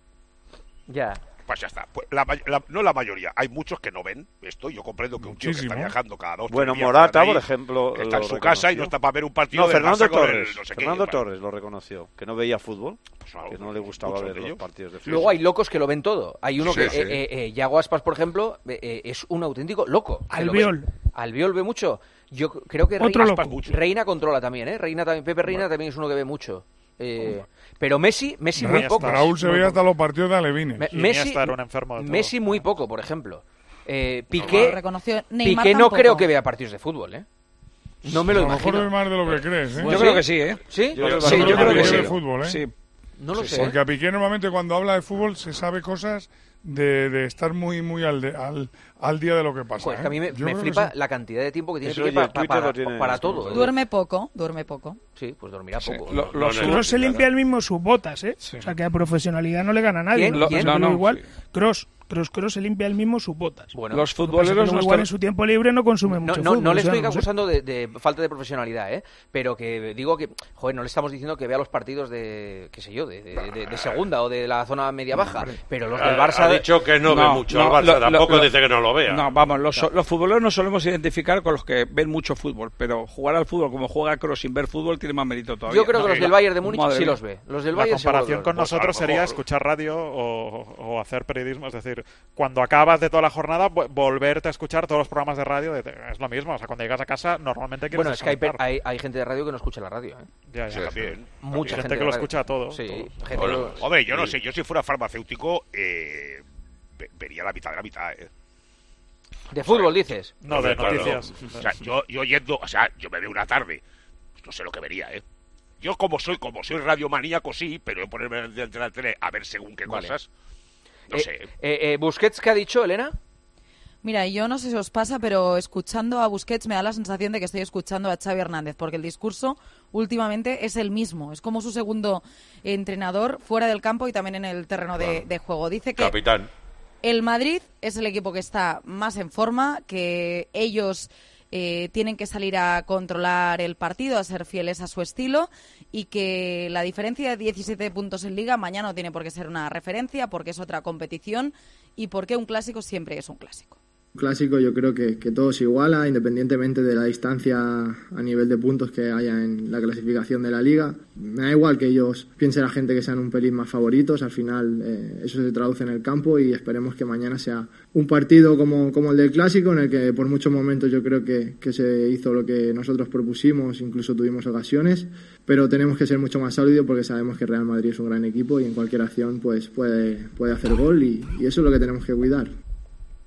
Ya. Pues ya está. Pues la, la, no la mayoría, hay muchos que no ven esto. Yo comprendo que un tío Muchísimo. que está viajando cada dos Bueno, días, Morata, ahí, por ejemplo, que está en su reconoció. casa y no está para ver un partido. No, de Fernando Barça Torres. El, no sé Fernando qué, Torres lo reconoció, que no veía fútbol, pues no, que no le gustaba ver los partidos de fútbol. Luego hay locos que lo ven todo. Hay uno sí, que, sí. eh, eh, eh, Yago Aspas, por ejemplo, eh, eh, es un auténtico loco. Albiol. Albiol ve mucho. Yo creo que Otro Reina, loco. Reina controla también, ¿eh? Reina también, Pepe Reina bueno. también es uno que ve mucho. Eh, pero Messi, Messi muy poco. Raúl se veía hasta los partidos de Alevines. Me, Messi, era un enfermo de todo. Messi muy poco, por ejemplo. Eh, Piqué, reconoció. Piqué no creo que vea partidos de fútbol, ¿eh? No me lo a imagino. A lo mejor es más de lo que crees, ¿eh? Yo ¿Sí? creo que sí, ¿eh? ¿Sí? Yo, yo, sí, yo, yo creo que sí. De fútbol, ¿eh? Sí. No lo sí, sé. Porque a Piqué normalmente cuando habla de fútbol se sabe cosas de, de estar muy muy al, de, al, al día de lo que pasa. Pues ¿eh? que a mí me, me flipa sí. la cantidad de tiempo que tiene Eso Piqué para, para, para, tiene para todo. ¿eh? Duerme poco, duerme poco. Sí, pues dormirá sí. poco. Lo, lo, Kroos se limpia él mismo sus botas, ¿eh? Sí. O sea que a profesionalidad no le gana a nadie. ¿Quién? ¿no? ¿Quién? No, no, igual. Sí. Kroos. Kroos, Kroos se limpia él mismo sus botas. Bueno, los futboleros no igual en su tiempo libre no consumen no, mucho no, fútbol. No le estoy digamos, acusando ¿eh? de, de falta de profesionalidad, ¿eh? Pero que digo que, joder, no le estamos diciendo que vea los partidos de, qué sé yo, de, de, de, de segunda o de la zona media-baja, pero los del Barça... Ha dicho que no, no ve mucho no, al Barça, lo, tampoco lo, dice que no lo vea. No, vamos, los, no. los futboleros nos solemos identificar con los que ven mucho fútbol, pero jugar al fútbol como juega Kroos sin ver fútbol tiene más mérito todavía. Yo creo que no, los del Bayern de Múnich sí los ve. Los del la Bayern comparación con pues nosotros sería escuchar radio o, o hacer periodismo, es decir, cuando acabas de toda la jornada volverte a escuchar todos los programas de radio de, es lo mismo, o sea, cuando llegas a casa normalmente quieres bueno, es que hay, hay, hay gente de radio que no escucha la radio, ¿eh? Ya, ya, sí, también. Mucha gente, gente que lo escucha todo. Sí, todo. Gente bueno, lo... Hombre, yo no sé, yo si fuera farmacéutico eh, vería la mitad de la mitad, ¿eh? ¿De fútbol dices? No, de noticias. O sea, yo, yo yendo, o sea, yo me veo una tarde, pues no sé lo que vería, ¿eh? Yo como soy, como soy radiomaníaco, sí, pero yo ponerme delante de la tele a ver según qué vale. cosas, no eh, sé. Eh, eh, ¿Busquets qué ha dicho, Elena? Mira, yo no sé si os pasa, pero escuchando a Busquets me da la sensación de que estoy escuchando a Xavi Hernández, porque el discurso últimamente es el mismo. Es como su segundo entrenador fuera del campo y también en el terreno de, de juego. Dice que Capitán. el Madrid es el equipo que está más en forma, que ellos eh, tienen que salir a controlar el partido, a ser fieles a su estilo y que la diferencia de diecisiete puntos en Liga mañana no tiene por qué ser una referencia porque es otra competición y porque un clásico siempre es un clásico. Clásico yo creo que, que todo se iguala independientemente de la distancia a nivel de puntos que haya en la clasificación de la Liga. Me da igual que ellos piensen la gente que sean un pelín más favoritos, al final eh, eso se traduce en el campo y esperemos que mañana sea un partido como, como el del Clásico en el que por muchos momentos yo creo que, que se hizo lo que nosotros propusimos, incluso tuvimos ocasiones, pero tenemos que ser mucho más sólidos porque sabemos que Real Madrid es un gran equipo y en cualquier acción pues puede, puede hacer gol y, y eso es lo que tenemos que cuidar.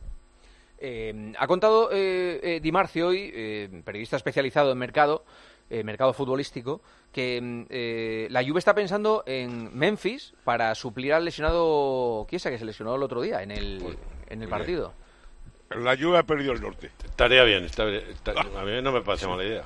Eh, ha contado eh, eh, Di Marzio hoy, eh, periodista especializado en mercado, eh, mercado futbolístico, que eh, la Juve está pensando en Memphis para suplir al lesionado Chiesa, que se lesionó el otro día en el, en el partido. La Juve ha perdido el norte. Estaría bien, está bien está, a mí no me parece mala idea.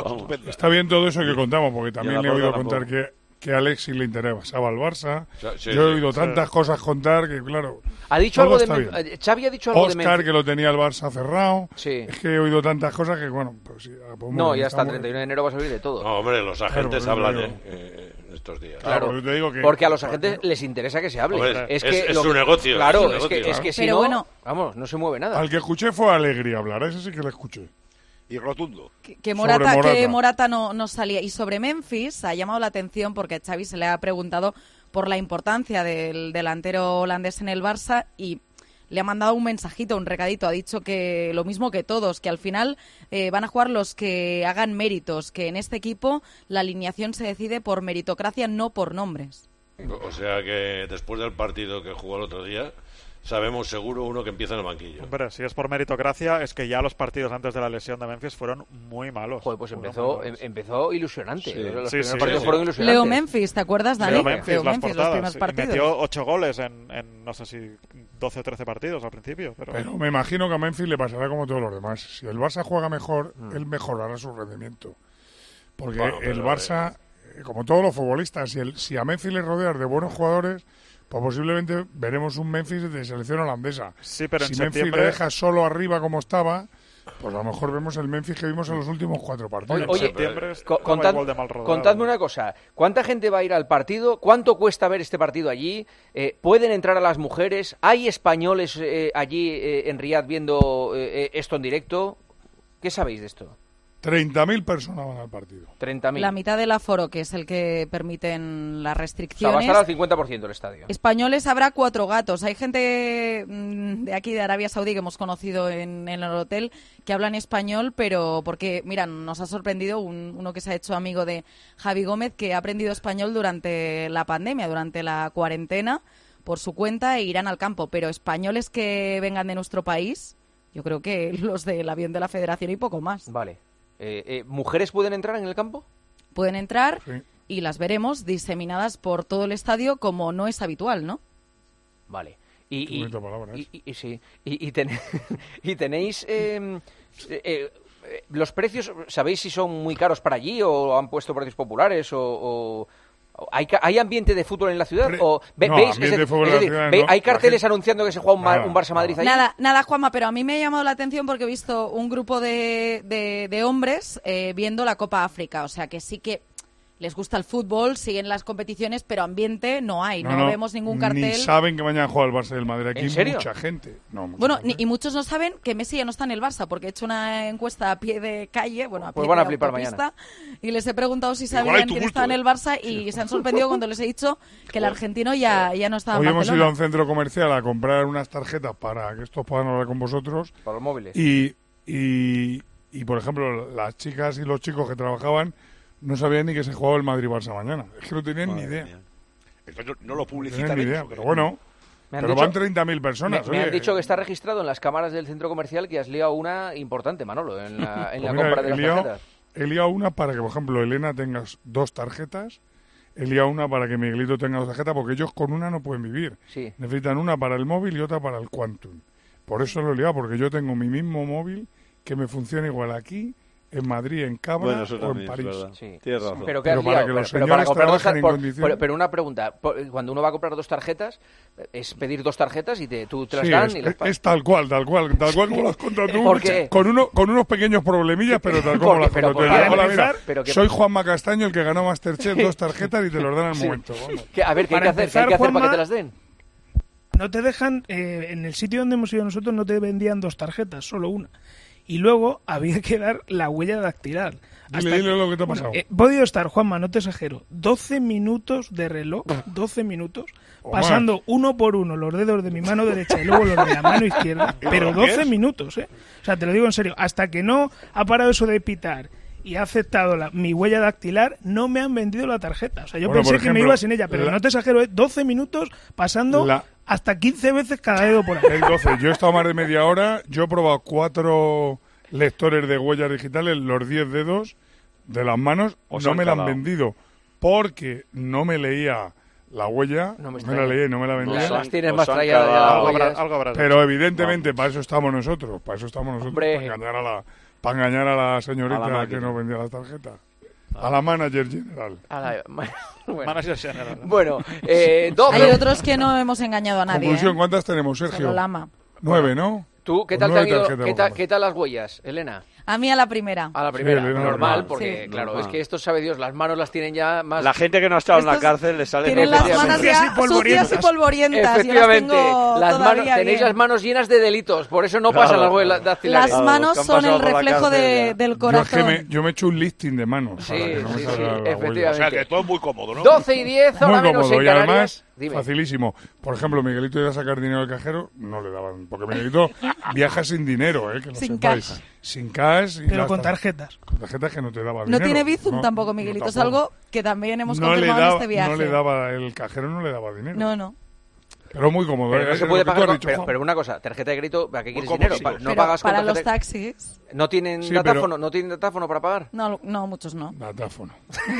Está bien todo eso que contamos, porque también le he oído contar tampoco. que, que a Alexis le interesaba al Barça. Sí, Yo he sí, oído sí. tantas cosas contar que, claro... ¿Ha dicho todo algo de está Mem- bien. Xavi ha dicho algo Oscar, de Memphis? que lo tenía el Barça cerrado. Sí. Es que he oído tantas cosas que, bueno, pues sí. Podemos, No, ya hasta el estamos- treinta y uno de enero va a salir de todo. No, hombre, los agentes Claro, hablan digo. eh, eh, estos días. Claro, Claro, yo te digo que- porque a los agentes les interesa que se hable. Hombre, es, es- que es lo su que- negocio, Claro, es su es, que, negocio, es que si Pero no, bueno. vamos, no se mueve nada. Al que escuché fue a Alegría hablar, a ese sí que le escuché. Y rotundo. Que Morata, Morata. que Morata no, no salía. Y sobre Memphis ha llamado la atención porque a Xavi se le ha preguntado por la importancia del delantero holandés en el Barça y le ha mandado un mensajito, un recadito. Ha dicho que lo mismo que todos, que al final eh, van a jugar los que hagan méritos, que en este equipo la alineación se decide por meritocracia, no por nombres. O sea que después del partido que jugó el otro día, sabemos seguro uno que empieza en el banquillo. Hombre, si es por meritocracia, es que ya los partidos antes de la lesión de Memphis fueron muy malos. Joder, pues Fueron empezó, muy em- malos. empezó ilusionante. Sí. Los Sí, primeros sí, partidos sí. fueron ilusionantes. Leo Memphis, ¿te acuerdas, Dani? Leo Memphis, Leo las Memphis, los portadas. primeros Y partidos. metió ocho goles en, en, no sé si doce o trece partidos al principio. Pero, Pero me imagino que a Memphis le pasará como todos los demás. Si el Barça juega mejor, Mm. él mejorará su rendimiento. Porque Bueno, el pero, Barça, eh, como todos los futbolistas, si, el, si a Memphis le rodeas de buenos jugadores, pues posiblemente veremos un Memphis de selección holandesa. Sí, pero si en Memphis septiembre- le deja solo arriba como estaba, pues a lo mejor vemos el Memphis que vimos en los últimos cuatro partidos. Oye, septiembre co- estaba contad- igual de mal rodado. contadme una cosa. ¿Cuánta gente va a ir al partido? ¿Cuánto cuesta ver este partido allí? Eh, ¿Pueden entrar a las mujeres? ¿Hay españoles eh, allí eh, en Riyadh viendo eh, esto en directo? ¿Qué sabéis de esto? treinta mil personas van al partido. treinta mil. La mitad del aforo, que es el que permiten las O sea, va a restricciones. estar al cincuenta por ciento el estadio. Españoles habrá cuatro gatos. Hay gente mm, de aquí de Arabia Saudí que hemos conocido en, en el hotel que hablan español, pero porque, mira, nos ha sorprendido un- uno que se ha hecho amigo de Javi Gómez, que ha aprendido español durante la pandemia, durante la cuarentena, por su cuenta, e irán al campo. Pero españoles que vengan de nuestro país, yo creo que los del avión de la Federación y poco más. Vale. Eh, eh, ¿Mujeres pueden entrar en el campo? Pueden entrar Sí. y las veremos diseminadas por todo el estadio como no es habitual, ¿no? Vale. Y, Qué y, bonita palabra, y, ¿eh? y- y sí. Y, y ten- y tenéis eh, eh, eh, los precios, ¿sabéis si son muy caros para allí o han puesto precios populares o, o- o hay, ca- hay ambiente de fútbol en la ciudad? Pre- o ve- no, veis, ambiente es de fútbol en es la decir, ciudad ve- no. hay La carteles gente- anunciando que se juega un, Mar- Nada, un Barça Madrid ahí. Nada, nada, Juanma, pero a mí me ha llamado la atención porque he visto un grupo de, de, de hombres eh, viendo la Copa África. O sea, que sí que les gusta el fútbol, siguen las competiciones, pero ambiente no hay. No, vemos ningún cartel. Ni saben que mañana juega el Barça y el Madrid. Aquí ¿En serio? mucha gente. No, mucha Bueno, gente. ni- y muchos no saben que Messi ya no está en el Barça, porque he hecho una encuesta a pie de calle, bueno, a Pues pie van a de flipar autopista, y les he preguntado si Igual hay sabían quién tumulto, estaba en ¿eh? el Barça y se han sorprendido cuando les he dicho que el argentino ya, ya no estaba en Hoy hemos Barcelona. ido a un centro comercial a comprar unas tarjetas para que estos puedan hablar con vosotros. Para los móviles. Y, y, y, por ejemplo, las chicas y los chicos que trabajaban no sabían ni que se jugaba el Madrid-Barça mañana. Es que no tenían ni idea. Entonces no lo No publicitan tenían ni idea. ellos, Pero ¿eh? bueno, Me han pero dicho- van treinta mil personas. Me, me han oye. dicho que está registrado en las cámaras del centro comercial que has liado una importante, Manolo, en la, en la Pues mira, compra de he las liado- tarjetas. He liado una para que, por ejemplo, Elena tenga dos tarjetas. He liado una para que Miguelito tenga dos tarjetas, porque ellos con una no pueden vivir. Sí. Necesitan una para el móvil y otra para el Quantum. Por eso lo he liado, porque yo tengo mi mismo móvil que me funciona igual aquí, en Madrid, en Cabra Bueno, eso o en también es París. verdad. Sí. Tienes razón. Pero, ¿qué Pero has para liado? que los Pero- pero para señores comprar dos trabajen tar- en por- condiciones- por- pero una pregunta, por- cuando uno va a comprar dos tarjetas, es pedir dos tarjetas y te, tú te las Sí, dan es, y las es- pagas. es tal cual, tal cual, tal cual como lo has contado tú. ¿Por qué? Con, uno, con unos pequeños problemillas, pero tal como ¿Por lo qué? has Pero contado tú. por- Hola, para mira, empezar, pero que- soy Juanma Castaño, el que ganó Masterchef, dos tarjetas y te los dan al Sí. momento. Vamos. ¿Qué- a ver, ¿qué hay Para que hacer? ¿Qué hay que empezar, hacer para que Juanma, te las den? No te dejan, eh, en el sitio donde hemos ido nosotros no te vendían dos tarjetas, solo una. Y luego había que dar la huella dactilar. Dile, dile lo que te ha pasado. He podido estar, Juanma, no te exagero, doce minutos de reloj, doce minutos, O pasando más. uno por uno los dedos de mi mano derecha y luego los de la mano izquierda, pero ¿Qué es? doce minutos, ¿eh? O sea, te lo digo en serio, hasta que no ha parado eso de pitar y ha aceptado la- mi huella dactilar, no me han vendido la tarjeta. O sea, yo Bueno, pensé por que me ejemplo, iba sin ella, pero la- no te exagero, ¿eh? doce minutos pasando La- hasta quince veces cada dedo por ahí. El doce, yo he estado más de media hora, yo he probado cuatro lectores de huellas digitales, los diez dedos, de las manos, Os no han me la han calado. vendido porque no me leía la huella, No me me la leía y no me la vendía. Las- las tienes más tralladas ya las Algo habrá- huellas. algo habrás Pero hecho. evidentemente para eso estamos nosotros, para eso estamos nosotros, Hombre. para engañar a la, para engañar a la señorita A la que máquina. nos vendía las tarjetas. A la manager general. A la- bueno, Manager general. Bueno, eh, doce. Hay otros que no hemos engañado a nadie. Conclusión, ¿eh? ¿cuántas tenemos, Solo Sergio? Lama. Nueve, ¿no? ¿Tú qué Pues tal, te han nueve ido- tarjetas qué, tal, vamos. ¿Qué tal las huellas, Elena? A mí a la primera. A la primera, Sí, Elena, normal, normal. porque Sí. claro, Normal. es que esto sabe Dios, las manos las tienen ya más... La gente que no ha estado en la Estos cárcel le sale... Tienen más las fácil. manos Sucias y ya sucias y polvorientas. polvorientas. Yo las Efectivamente, tengo las manos, todavía tenéis bien. las manos llenas de delitos, por eso no Claro, pasan las huellas claro. dactilares. Las Claro, manos los que han son el pasado por la reflejo cárcel de- ya. del Yo, es que corazón. me, yo me he hecho un listing de manos Sí, para que no me sí, salga sí, la huella. efectivamente. O sea, que todo es muy cómodo, ¿no? doce y diez, ahora Muy menos cómodo en y Canarias. además Dime. facilísimo. Por ejemplo, Miguelito iba a sacar dinero del cajero, no le daban. Porque Miguelito viaja sin dinero, ¿eh? Que lo Sin sepáis. cash. Sin cash. Y Pero las con tar- tarjetas. con tarjetas que no te daban No dinero. tiene Bizum No, tampoco, no, Miguelito. es tampoco. algo que también hemos no le, confirmado daba, en este viaje. no le daba, el cajero no le daba dinero. No, no. Pero muy cómodo. Pero ¿eh? no se Lo puede que tú pagar has con- dicho, pero, Juan. pero una cosa, tarjeta de crédito, ¿para qué quieres cómodo, dinero? sí. Pa- no Pero pagas con para los tarjeta de- taxis, ¿No tienen Sí, datáfono? pero- ¿No tienen datáfono para pagar? no, no, muchos no. Datáfono.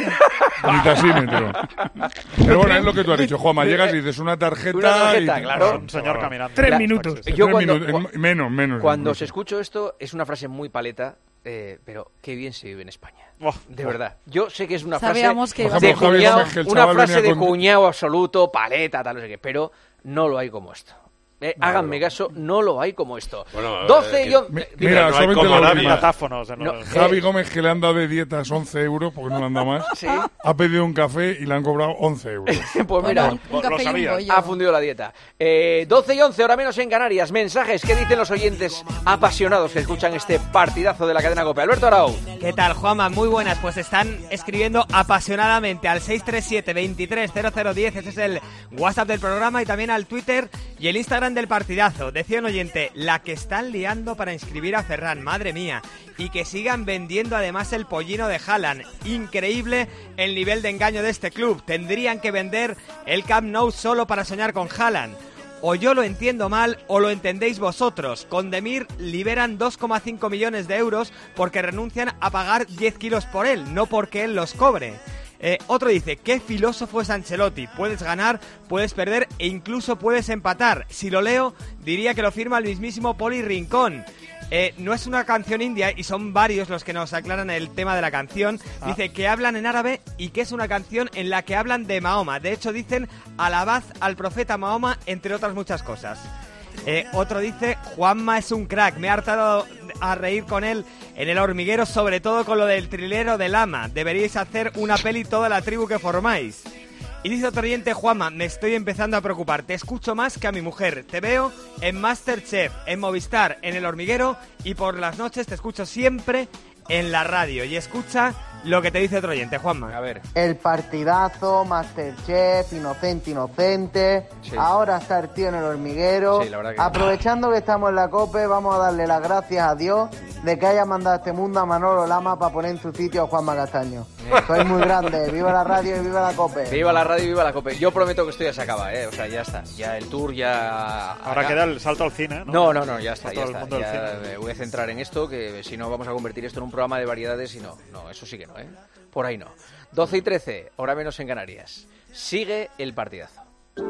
Ni tasímetro. Pero bueno, es lo que tú has dicho, Juanma. Llegas y dices una tarjeta. Una tarjeta, y... claro. Un señor caminando. Tres La- minutos. En Yo tres cuando- minutos, en- menos, menos. Cuando os incluso. escucho esto, es una frase muy paleta, eh, pero qué bien se vive en España. Buah, De buah. verdad. Yo sé que es una Sabíamos frase que Por de ejemplo, Javi cuñado, Gómez, que el una chaval frase venía de con- cuñado absoluto, paleta, tal, no sé qué, pero no lo hay como esto. Eh, háganme caso, no lo hay como esto. Bueno, doce eh, y on- Mi- Dime, Mira, no hay solamente como la nadie. última. Datáfonos en No, los- Javi Gómez, que le han dado de dietas once euros, porque no le han dado más, Sí. ha pedido un café y le han cobrado once euros. Pues mira, Bueno, un lo café y un sabía. bollo. ha fundido la dieta. Eh, doce y once, ahora menos en Canarias. Mensajes que dicen los oyentes apasionados que escuchan este partidazo de la cadena COPE. Alberto Arau. ¿Qué tal, Juanma? Muy buenas. Pues están escribiendo apasionadamente al seis tres siete, veintitrés, cero cero diez. Ese es el WhatsApp del programa y también al Twitter y el Instagram del partidazo. Decía un oyente, la que están liando para inscribir a Ferran, madre mía. Y que sigan vendiendo además el pollino de Haaland. Increíble el nivel de engaño de este club. Tendrían que vender el Camp Nou solo para soñar con Haaland. O yo lo entiendo mal o lo entendéis vosotros. Con Demir liberan dos coma cinco millones de euros porque renuncian a pagar diez kilos por él, no porque él los cobre. Eh, otro dice, qué filósofo es Ancelotti. Puedes ganar, puedes perder e incluso puedes empatar. Si lo leo, diría que lo firma el mismísimo Poli Rincón. Eh, no es una canción india y son varios los que nos aclaran el tema de la canción. Dice que hablan en árabe y que es una canción en la que hablan de Mahoma. De hecho dicen alabad al profeta Mahoma, entre otras muchas cosas. Eh, otro dice, Juanma es un crack, me ha hartado a reír con él en El Hormiguero, sobre todo con lo del trilero de Lama. Deberíais hacer una peli toda la tribu que formáis. Y dice otro oyente, Juanma, me estoy empezando a preocupar, te escucho más que a mi mujer, te veo en Masterchef, en Movistar, en El Hormiguero y por las noches te escucho siempre en la radio. Y escucha lo que te dice otro oyente, Juanma. A ver. El partidazo, Masterchef, Inocente, Inocente. Sí. Ahora está el tío en El Hormiguero. Sí, la verdad que- Aprovechando que estamos en la COPE, vamos a darle las gracias a Dios de que haya mandado a este mundo a Manolo Lama para poner en su sitio a Juanma Castaño. Soy muy grande. Viva la radio y viva la COPE. Viva la radio y viva la COPE. Yo prometo que esto ya se acaba, ¿eh? O sea, ya está. Ya el tour ya... Ahora queda el salto al cine, ¿no? No, no, no, ya está, A ya todo el está. mundo del Ya cine. me voy a centrar en esto, que si no vamos a convertir esto en un programa de variedades y no, no, eso sí que no, ¿eh? Por ahí no. doce y trece, hora menos en Canarias. Sigue el partidazo.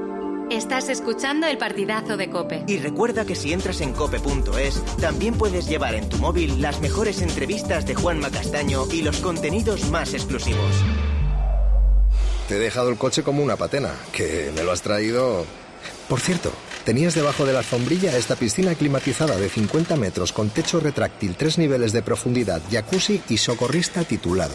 Estás escuchando el partidazo de COPE. Y recuerda que si entras en cope punto es, también puedes llevar en tu móvil las mejores entrevistas de Juanma Castaño y los contenidos más exclusivos. Te he dejado el coche como una patena, que me lo has traído... Por cierto, tenías debajo de la alfombrilla esta piscina climatizada de cincuenta metros con techo retráctil, tres niveles de profundidad, jacuzzi y socorrista titulado.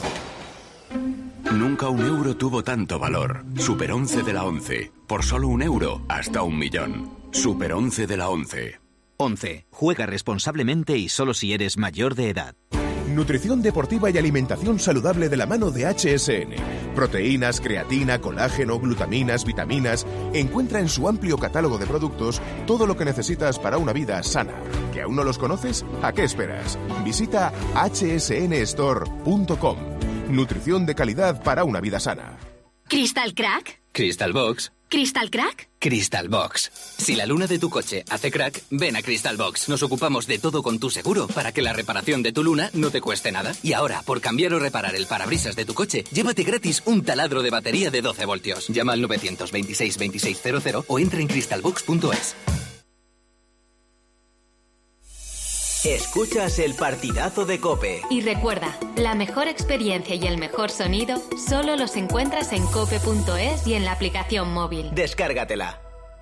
Nunca un euro tuvo tanto valor. Super once de la once. Por solo un euro, hasta un millón. Super once de la once. once. Juega responsablemente y solo si eres mayor de edad. Nutrición deportiva y alimentación saludable de la mano de H S N. Proteínas, creatina, colágeno, glutaminas, vitaminas. Encuentra en su amplio catálogo de productos todo lo que necesitas para una vida sana. ¿Que aún no los conoces? ¿A qué esperas? Visita h s n store punto com. Nutrición de calidad para una vida sana. ¿Crystal Crack? Crystal Box. ¿Crystal Crack? Crystal Box. Si la luna de tu coche hace crack, ven a Crystal Box. Nos ocupamos de todo con tu seguro para que la reparación de tu luna no te cueste nada. Y ahora, por cambiar o reparar el parabrisas de tu coche, llévate gratis un taladro de batería de doce voltios. Llama al nueve dos seis, veintiséis cero cero o entra en crystal box punto es. Escuchas el partidazo de COPE. Y recuerda, la mejor experiencia y el mejor sonido solo los encuentras en cope punto es y en la aplicación móvil. Descárgatela.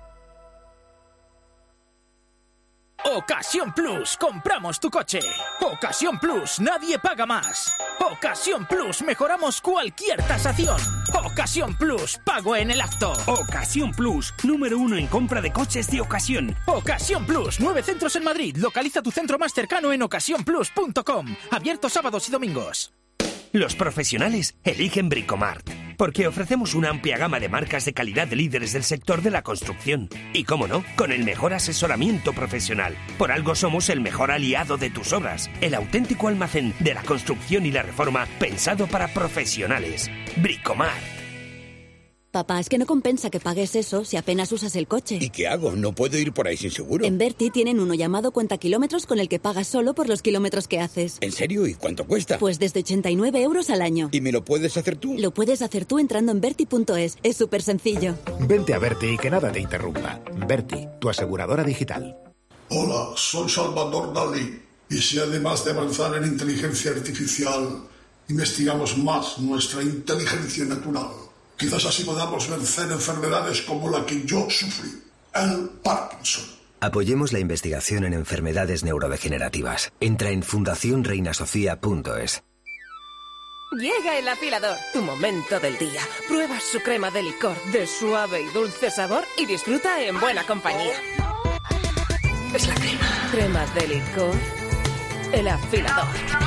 Ocasión Plus, compramos tu coche. Ocasión Plus, nadie paga más. Ocasión Plus, mejoramos cualquier tasación. Ocasión Plus, pago en el acto. Ocasión Plus, número uno en compra de coches de ocasión. Ocasión Plus, nueve centros en Madrid. Localiza tu centro más cercano en ocasión plus punto com. Abierto sábados y domingos. Los profesionales eligen Bricomart, porque ofrecemos una amplia gama de marcas de calidad de líderes del sector de la construcción. Y cómo no, con el mejor asesoramiento profesional. Por algo somos el mejor aliado de tus obras. El auténtico almacén de la construcción y la reforma pensado para profesionales. Bricomart. Papá, es que no compensa que pagues eso si apenas usas el coche. ¿Y qué hago? No puedo ir por ahí sin seguro. En Berti tienen uno llamado Cuenta Kilómetros con el que pagas solo por los kilómetros que haces. ¿En serio? ¿Y cuánto cuesta? Pues desde ochenta y nueve euros al año. ¿Y me lo puedes hacer tú? Lo puedes hacer tú entrando en berti punto es. Es súper sencillo. Vente a Berti y que nada te interrumpa. Berti, tu aseguradora digital. Hola, soy Salvador Dalí. Y si además de avanzar en inteligencia artificial, investigamos más nuestra inteligencia natural, quizás así podamos vencer enfermedades como la que yo sufrí, el Parkinson. Apoyemos la investigación en enfermedades neurodegenerativas. Entra en fundación reina sofía punto es. Llega el afilador, tu momento del día. Prueba su crema de licor de suave y dulce sabor y disfruta en buena compañía. Es la crema. Crema de licor, el afilador.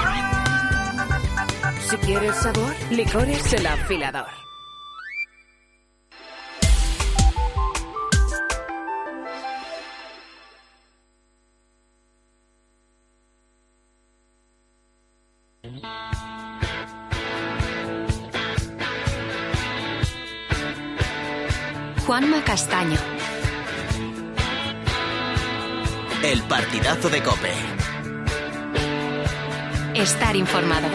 Si quieres sabor, licores el afilador. Juanma Castaño. El partidazo de COPE. Estar informado.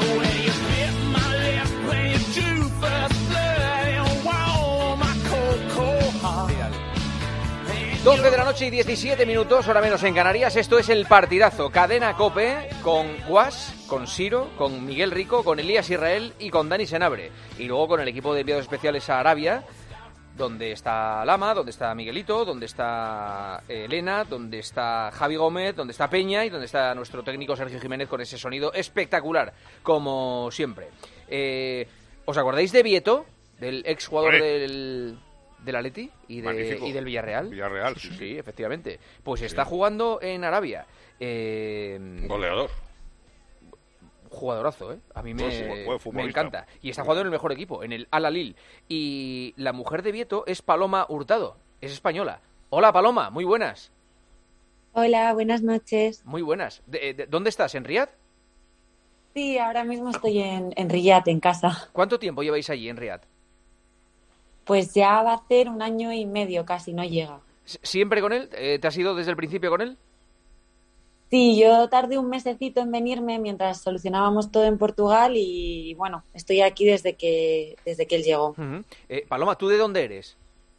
doce de la noche y diecisiete minutos, hora menos en Canarias. Esto es el partidazo. Cadena COPE con Guas, con Siro, con Miguel Rico, con Elías Israel y con Dani Senabre. Y luego con el equipo de enviados especiales a Arabia, donde está Lama, donde está Miguelito, donde está Elena, donde está Javi Gómez, donde está Peña y donde está nuestro técnico Sergio Jiménez con ese sonido espectacular, como siempre. Eh, ¿Os acordáis de Vieto, del exjugador del, del Atleti y, de, y del Villarreal? Villarreal, sí, sí, sí. sí efectivamente. Pues sí. Está jugando en Arabia. Eh, Goleador. Jugadorazo, ¿eh? A mí me, buen, buen me encanta. Y está jugando en el mejor equipo, en el Al-Alil. Y la mujer de Vieto es Paloma Hurtado, es española. Hola, Paloma, muy buenas. Hola, buenas noches. Muy buenas. ¿De, de, ¿Dónde estás, en Riad? Sí, ahora mismo estoy en, en Riyadh, en casa. ¿Cuánto tiempo lleváis allí, en Riad? Pues ya va a ser un año y medio casi, no llega. ¿Siempre con él? ¿Te has ido desde el principio con él? Sí, yo tardé un mesecito en venirme mientras solucionábamos todo en Portugal y bueno, estoy aquí desde que desde que él llegó. Uh-huh. eh, Paloma, ¿tú de dónde eres?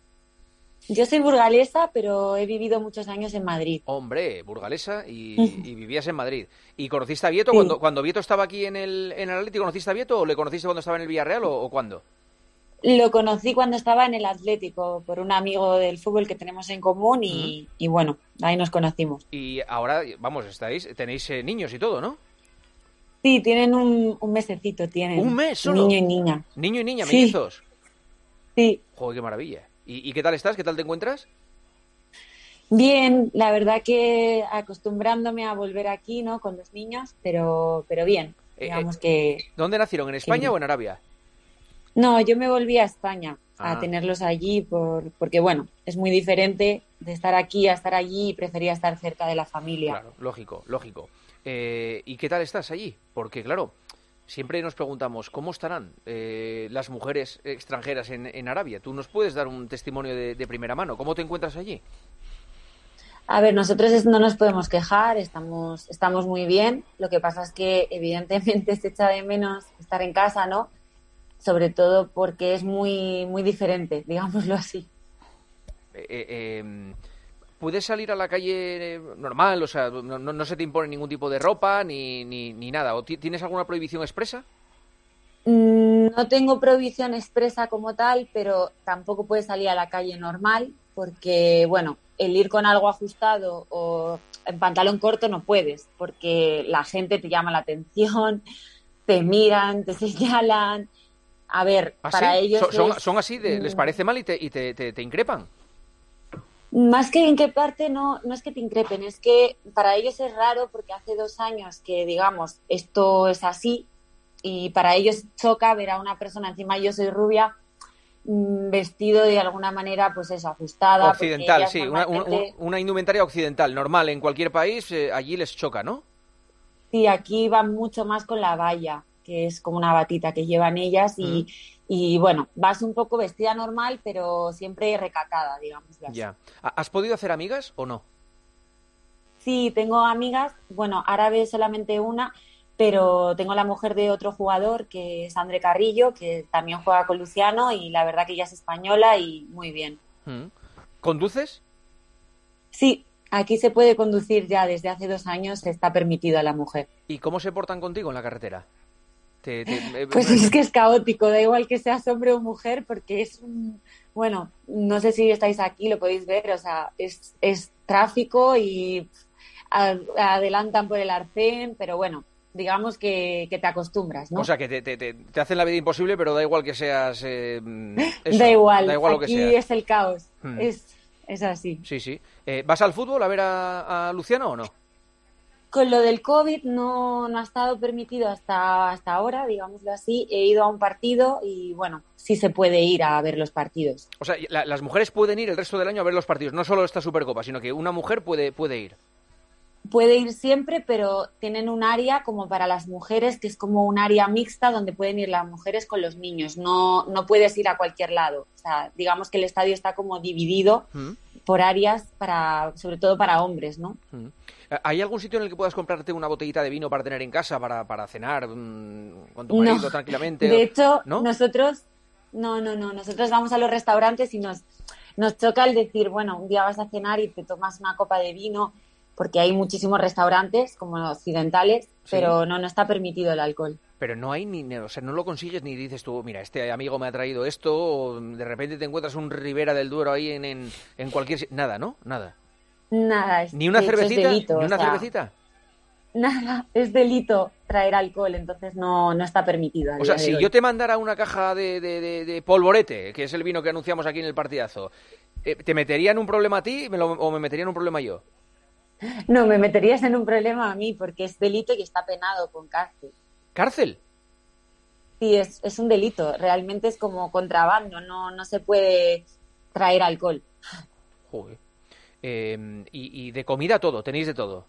Yo soy burgalesa, pero he vivido muchos años en Madrid. Hombre, burgalesa y, y vivías en Madrid. ¿Y conociste a Vieto sí. cuando, cuando Vieto estaba aquí en el, en el Atlético? ¿Conociste a Vieto o le conociste cuando estaba en el Villarreal o, o cuándo? Lo conocí cuando estaba en el Atlético por un amigo del fútbol que tenemos en común y, uh-huh. y bueno, ahí nos conocimos. Y ahora, vamos, estáis, tenéis eh, niños y todo, ¿no? Sí, tienen un, un mesecito, tienen. ¿Un mes solo? Niño y niña. ¿Niño y niña, sí. mellizos? Sí. Joder, qué maravilla. ¿Y, ¿Y qué tal estás? ¿Qué tal te encuentras? Bien, la verdad que acostumbrándome a volver aquí, ¿no? Con los niños, pero, pero bien, digamos eh, que... ¿Dónde nacieron? ¿En España que... o en Arabia? No, yo me volví a España a ah. tenerlos allí por, porque, bueno, es muy diferente de estar aquí a estar allí y prefería estar cerca de la familia. Claro, lógico, lógico. Eh, ¿Y qué tal estás allí? Porque, claro, siempre nos preguntamos, ¿cómo estarán eh, las mujeres extranjeras en, en Arabia? Tú nos puedes dar un testimonio de, de primera mano. ¿Cómo te encuentras allí? A ver, nosotros no nos podemos quejar, estamos, estamos muy bien. Lo que pasa es que evidentemente se echa de menos estar en casa, ¿no? Sobre todo porque es muy, muy diferente, digámoslo así. Eh, eh, ¿Puedes salir a la calle normal? O sea, no, no, no se te impone ningún tipo de ropa ni, ni, ni nada. ¿O tienes alguna prohibición expresa? No tengo prohibición expresa como tal, pero tampoco puedes salir a la calle normal porque, bueno, el ir con algo ajustado o en pantalón corto no puedes porque la gente te llama la atención, te miran, te señalan. A ver, ¿Ah, para sí? ellos ¿Son, son, es... son así? De, ¿Les parece mal y te, y te, te, te increpan? Más que en qué parte, no, no es que te increpen, es que para ellos es raro porque hace dos años que, digamos, esto es así y para ellos choca ver a una persona, encima yo soy rubia, vestido de alguna manera, pues eso, ajustada. Occidental, sí, una, una, una indumentaria occidental, normal, en cualquier país, eh, allí les choca, ¿no? Sí, aquí van mucho más con la valla, que es como una batita que llevan ellas y, mm. y bueno, vas un poco vestida normal, pero siempre recatada, digamos. Ya. ¿Has podido hacer amigas o no? Sí, tengo amigas, bueno, árabe solamente una, pero tengo la mujer de otro jugador, que es André Carrillo, que también juega con Luciano y la verdad que ella es española y muy bien. ¿Conduces? Sí, aquí se puede conducir ya desde hace dos años, está permitido a la mujer. ¿Y cómo se portan contigo en la carretera? Te, te... Pues es que es caótico, da igual que seas hombre o mujer, porque es un... Bueno, no sé si estáis aquí, lo podéis ver, o sea, es, es tráfico y a, adelantan por el arcén, pero bueno, digamos que, que te acostumbras, ¿no? O sea, que te, te, te, te hacen la vida imposible, pero da igual que seas... Eh, eso, da igual, da igual aquí lo que seas. Es el caos, hmm. es, es así. Sí, sí. Eh, ¿Vas al fútbol a ver a, a Luciano o no? Con lo del COVID no, no ha estado permitido hasta, hasta ahora, digámoslo así. He ido a un partido y, bueno, sí se puede ir a ver los partidos. O sea, la, las mujeres pueden ir el resto del año a ver los partidos, no solo esta Supercopa, sino que una mujer puede, puede ir. Puede ir siempre, pero tienen un área como para las mujeres, que es como un área mixta donde pueden ir las mujeres con los niños. No, no puedes ir a cualquier lado. O sea, digamos que el estadio está como dividido ¿Mm? por áreas, para, sobre todo para hombres, ¿no? ¿Mm? ¿Hay algún sitio en el que puedas comprarte una botellita de vino para tener en casa, para, para cenar mmm, con tu marido no. tranquilamente? De hecho, ¿no? nosotros, no, no, no, nosotros vamos a los restaurantes y nos, nos choca el decir, bueno, un día vas a cenar y te tomas una copa de vino, porque hay muchísimos restaurantes, como occidentales, sí. pero no, no está permitido el alcohol. Pero no hay ni, o sea, no lo consigues ni dices tú, mira, este amigo me ha traído esto, o de repente te encuentras un Ribera del Duero ahí en, en, en cualquier... Nada, ¿no? Nada. Nada, es, ¿Ni una cervecita? Es delito, ¿Ni una o sea, cervecita? Nada, es delito traer alcohol, entonces no, no está permitido. O sea, si yo te mandara una caja de, de, de, de polvorete, que es el vino que anunciamos aquí en el partidazo, ¿te metería en un problema a ti o me metería en un problema yo? No, me meterías en un problema a mí, porque es delito y está penado con cárcel. ¿Cárcel? Sí, es, es un delito, realmente es como contrabando, no, no se puede traer alcohol. Joder. Eh, y, y de comida todo, tenéis de todo.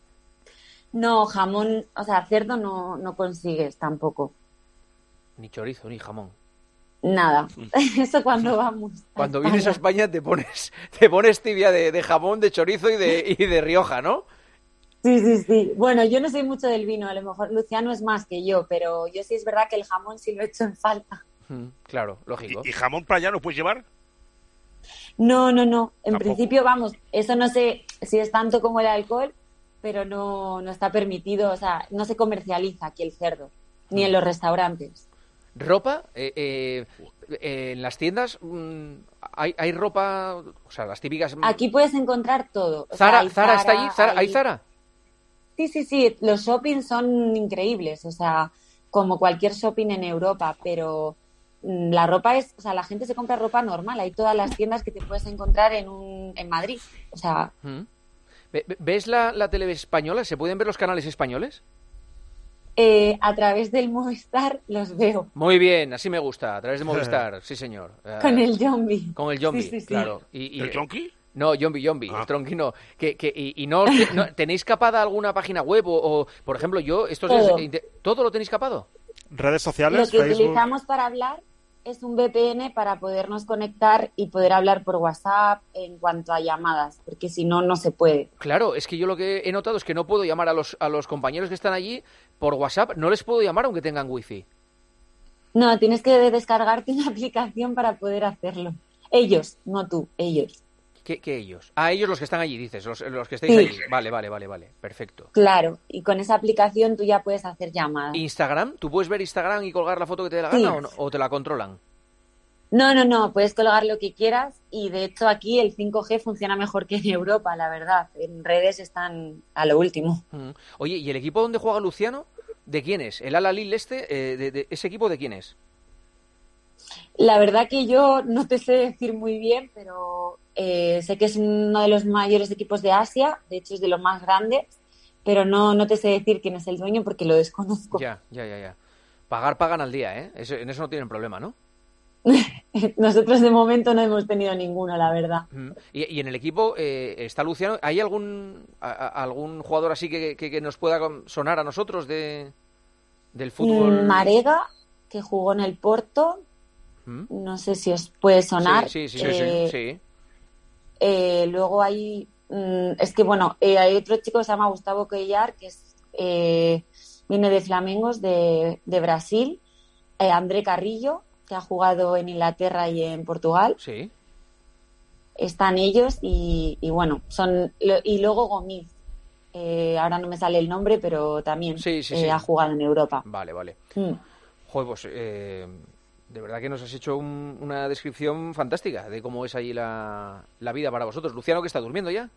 No, jamón, o sea, cerdo no, no consigues tampoco. Ni chorizo, ni jamón. Nada, eso cuando vamos. Cuando vienes a España te pones, te pones tibia de, de jamón, de chorizo y de, y de Rioja, ¿no? Sí, sí, sí. Bueno, yo no soy mucho del vino, a lo mejor Luciano es más que yo, pero yo sí es verdad que el jamón sí lo he hecho en falta. Mm, claro, lógico. ¿Y, y jamón para allá no puedes llevar? No, no, no. En ¿Tampoco? Principio, vamos, eso no sé si es tanto como el alcohol, pero no, no está permitido, o sea, no se comercializa aquí el cerdo, ni en los restaurantes. ¿Ropa? Eh, eh, eh, en las tiendas mmm, ¿hay, hay ropa, o sea, las típicas... Aquí puedes encontrar todo. O ¿Zara, sea, Zara, Zara está allí? ¿Zara, hay... ¿Hay Zara? Sí, sí, sí, los shoppings son increíbles, o sea, como cualquier shopping en Europa, pero la ropa es, o sea, la gente se compra ropa normal, hay todas las tiendas que te puedes encontrar en un en Madrid, o sea... ¿Ves la, la tele española? ¿Se pueden ver los canales españoles? Eh, a través del Movistar los veo. Muy bien, así me gusta, a través de Movistar, sí señor. Con el Yombi. Con el Yombi, sí, sí, sí. claro. Y, y, ¿El Tronqui? No, Yombi, Yombi, ah. el Tronqui no. Que, que, y y no, no, ¿tenéis capada alguna página web? O, o por ejemplo, yo... Estos todo. Días, ¿todo lo tenéis capado? Redes sociales, Lo que Facebook. utilizamos para hablar es un V P N para podernos conectar y poder hablar por WhatsApp en cuanto a llamadas, porque si no, no se puede. Claro, es que yo lo que he notado es que no puedo llamar a los, a los compañeros que están allí por WhatsApp, no les puedo llamar aunque tengan wifi. No, tienes que descargarte una aplicación para poder hacerlo. Ellos, no tú, ellos. ¿Qué, qué ellos? Ah, ellos los que están allí, dices, los, los que estáis Sí. allí. Vale, vale, vale, vale, perfecto. Claro, y con esa aplicación tú ya puedes hacer llamadas. ¿Instagram? ¿Tú puedes ver Instagram y colgar la foto que te dé la Sí. gana o, no? ¿O te la controlan? No, no, no, puedes colgar lo que quieras y de hecho aquí el cinco G funciona mejor que en Europa, la verdad. En redes están a lo último. Mm. Oye, ¿y el equipo donde juega Luciano? ¿De quién es? ¿El Al Ahly este? Eh, de, de, ¿Ese equipo de quién es? La verdad que yo no te sé decir muy bien, pero eh, sé que es uno de los mayores equipos de Asia, de hecho es de los más grandes, pero no, no te sé decir quién es el dueño porque lo desconozco. Ya, ya, ya, ya. Pagar, pagan al día, ¿eh? Eso, en eso no tienen problema, ¿no? Nosotros de momento no hemos tenido ninguno, la verdad. Mm. Y, y en el equipo eh, está Luciano. ¿Hay algún a, a, algún jugador así que, que, que nos pueda sonar a nosotros de del fútbol? Marega, que jugó en el Porto, ¿Mm? no sé si os puede sonar. Sí, sí, sí. Eh, sí, sí. Eh, luego hay, mm, es que bueno, eh, hay otro chico que se llama Gustavo Cuellar, que es, eh, viene de Flamengos, de, de Brasil. Eh, André Carrillo, que ha jugado en Inglaterra y en Portugal. Sí. Están ellos y, y bueno, son lo, y luego Gomis. Eh, ahora no me sale el nombre, pero también Sí, sí, eh, sí. ha jugado en Europa. Vale, vale. Mm. Joder, pues eh, de verdad que nos has hecho un- una descripción fantástica de cómo es ahí la, la vida para vosotros. Luciano, que está durmiendo ya.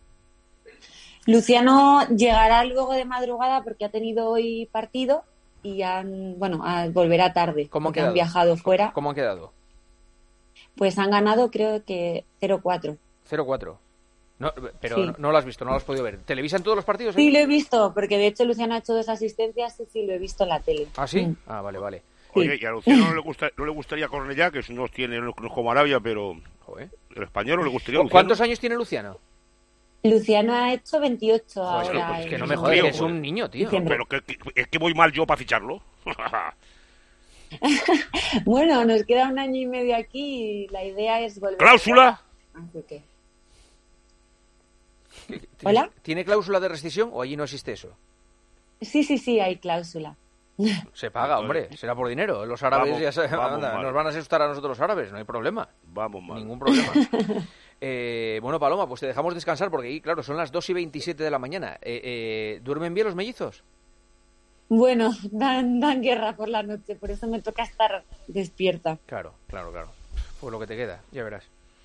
Luciano llegará luego de madrugada porque ha tenido hoy partido y han, bueno, a- volverá tarde. ¿Cómo han porque han quedado? viajado fuera. ¿Cómo han quedado? Pues han ganado creo que cero cuatro. cero cuatro. No, pero Sí. no, no lo has visto, no lo has podido ver. ¿Televisan todos los partidos? Sí, ahí? lo he visto, porque de hecho Luciano ha hecho dos asistencias y sí lo he visto en la tele. ¿Ah, sí? Mm. Ah, vale, vale. Oye, y a Luciano no le, gusta, no le gustaría Cornellá, que no tiene, no es como Arabia, pero Joder. el español no le gustaría. Luciano. ¿Cuántos años tiene Luciano? Luciano ha hecho veintiocho Joder, es que- ahora. es que en no me jodas, Tío, que es joder. un niño, tío. Diciembre. Pero que, que- es que voy mal yo para ficharlo. Bueno, nos queda un año y medio aquí y la idea es volver. ¿Cláusula? Así que. ¿Tiene- ¿Hola? ¿Tiene cláusula de rescisión o allí no existe eso? Sí, sí, sí, hay cláusula. Se paga, hombre, será por dinero. Los árabes Vamos, ya se- vamos anda, mal. nos van a asustar a nosotros los árabes, no hay problema. Vamos mal. Ningún problema. Eh, bueno, Paloma, pues te dejamos descansar porque ahí, claro, son las dos y veintisiete de la mañana. Eh, eh, ¿Duermen bien los mellizos? Bueno, dan, dan guerra por la noche, por eso me toca estar despierta. Claro, claro, claro. Pues lo que te queda, ya verás.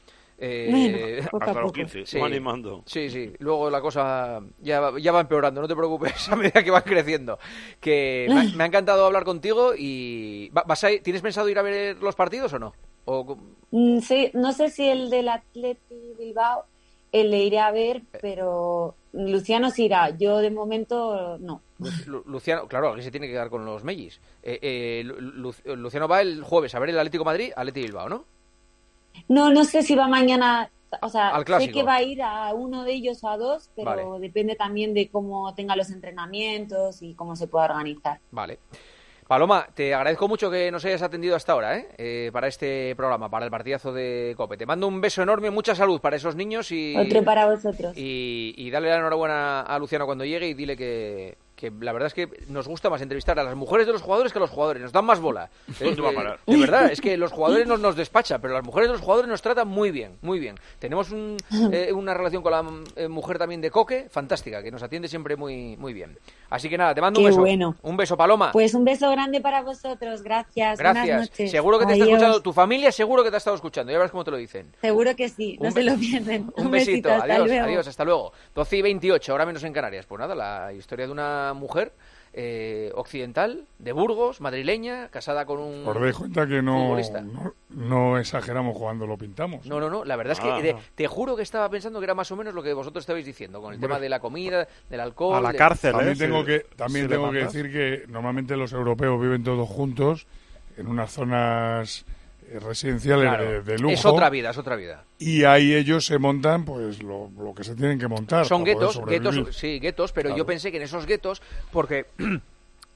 Eh, Bueno, poco a Hasta los poco. quince, Sí. va animando. Sí, sí. Luego la cosa ya, va- ya va empeorando, no te preocupes, a medida que van creciendo. Que me ha, me ha encantado hablar contigo y... ¿va- Vas a ir- ¿Tienes pensado ir a ver los partidos o no? O, Mm, sí, no sé si el del Atleti Bilbao eh, le iré a ver, pero Luciano sí irá. Yo de momento no. Lu- Luciano, claro, aquí se tiene que quedar con los mellis. Eh, eh, Lu- Lu- Luciano va el jueves a ver el Atlético de Madrid, Atleti Bilbao, ¿no? No, no sé si va mañana, o sea, Al sé clásico. que va a ir a uno de ellos o a dos, pero Vale. depende también de cómo tenga los entrenamientos y cómo se pueda organizar. Vale. Paloma, te agradezco mucho que nos hayas atendido hasta ahora, ¿eh? Eh, para este programa, para el partidazo de COPE. Te mando un beso enorme, mucha salud para esos niños y... Otro para vosotros. Y, y dale la enhorabuena a Luciano cuando llegue y dile que, que la verdad es que nos gusta más entrevistar a las mujeres de los jugadores que a los jugadores, nos dan más bola. ¿Dónde va a parar? De verdad, es que los jugadores nos, nos despachan, pero las mujeres de los jugadores nos tratan muy bien, muy bien. Tenemos un, eh, una relación con la eh, mujer también de Coque, fantástica, que nos atiende siempre muy, muy bien. Así que nada, te mando un Qué beso. bueno. Un beso, Paloma. Pues un beso grande para vosotros, gracias. Buenas Gracias. noches. Seguro que te está Adiós. escuchando, tu familia seguro que te ha estado escuchando, ya verás cómo te lo dicen. Seguro que sí, no Un se be- lo pierden. Un besito, hasta adiós, luego. adiós, hasta luego. doce y veintiocho, ahora menos en Canarias. Pues nada, la historia de una mujer eh, occidental, de Burgos, madrileña, casada con un Os dais cuenta que no, futbolista. no, no exageramos cuando lo pintamos. No, no, no, la verdad es que Ah. de- te juro que estaba pensando que era más o menos lo que vosotros estabais diciendo, con el Hombre. tema de la comida, del alcohol... A la de- cárcel, También ¿eh? tengo Si- que, también si le tengo que matas. decir que normalmente los europeos viven todos juntos en unas zonas eh, residenciales Claro, de, de lujo. es otra vida, es otra vida. Y ahí ellos se montan pues lo, lo que se tienen que montar. Son para poder guetos, sobrevivir. guetos, sí, guetos, pero Claro. yo pensé que en esos guetos, porque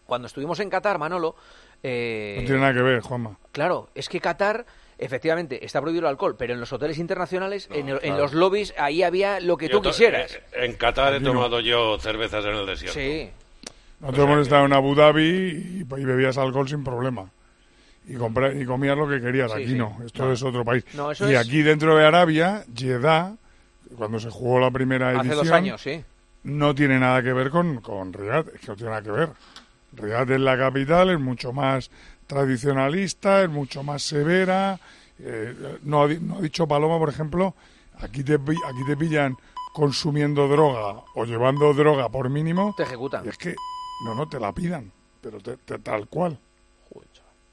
Cuando estuvimos en Qatar, Manolo... Eh, no tiene nada que ver, Juanma. Claro, es que Qatar... Efectivamente, está prohibido el alcohol, pero en los hoteles internacionales, no, en, el, claro. en los lobbies, ahí había lo que yo tú quisieras. Eh, en Qatar he tomado yo cervezas en el desierto. Sí. Nosotros hemos estado en Abu Dhabi y, y bebías alcohol sin problema. Y, compra, y comías lo que querías. Sí, aquí sí. no, esto no. es otro país. No, y es... aquí dentro de Arabia, Jeddah, cuando se jugó la primera edición... Hace dos años, sí. No tiene nada que ver con, con Riyadh, es que no tiene nada que ver. Riyadh es la capital, es mucho más tradicionalista, es mucho más severa... Eh, no, ha, no ha dicho Paloma, por ejemplo, aquí te, aquí te pillan consumiendo droga o llevando droga por mínimo. Te ejecutan. Y es que, no, no, te la pidan, pero te, te, tal cual. Joder,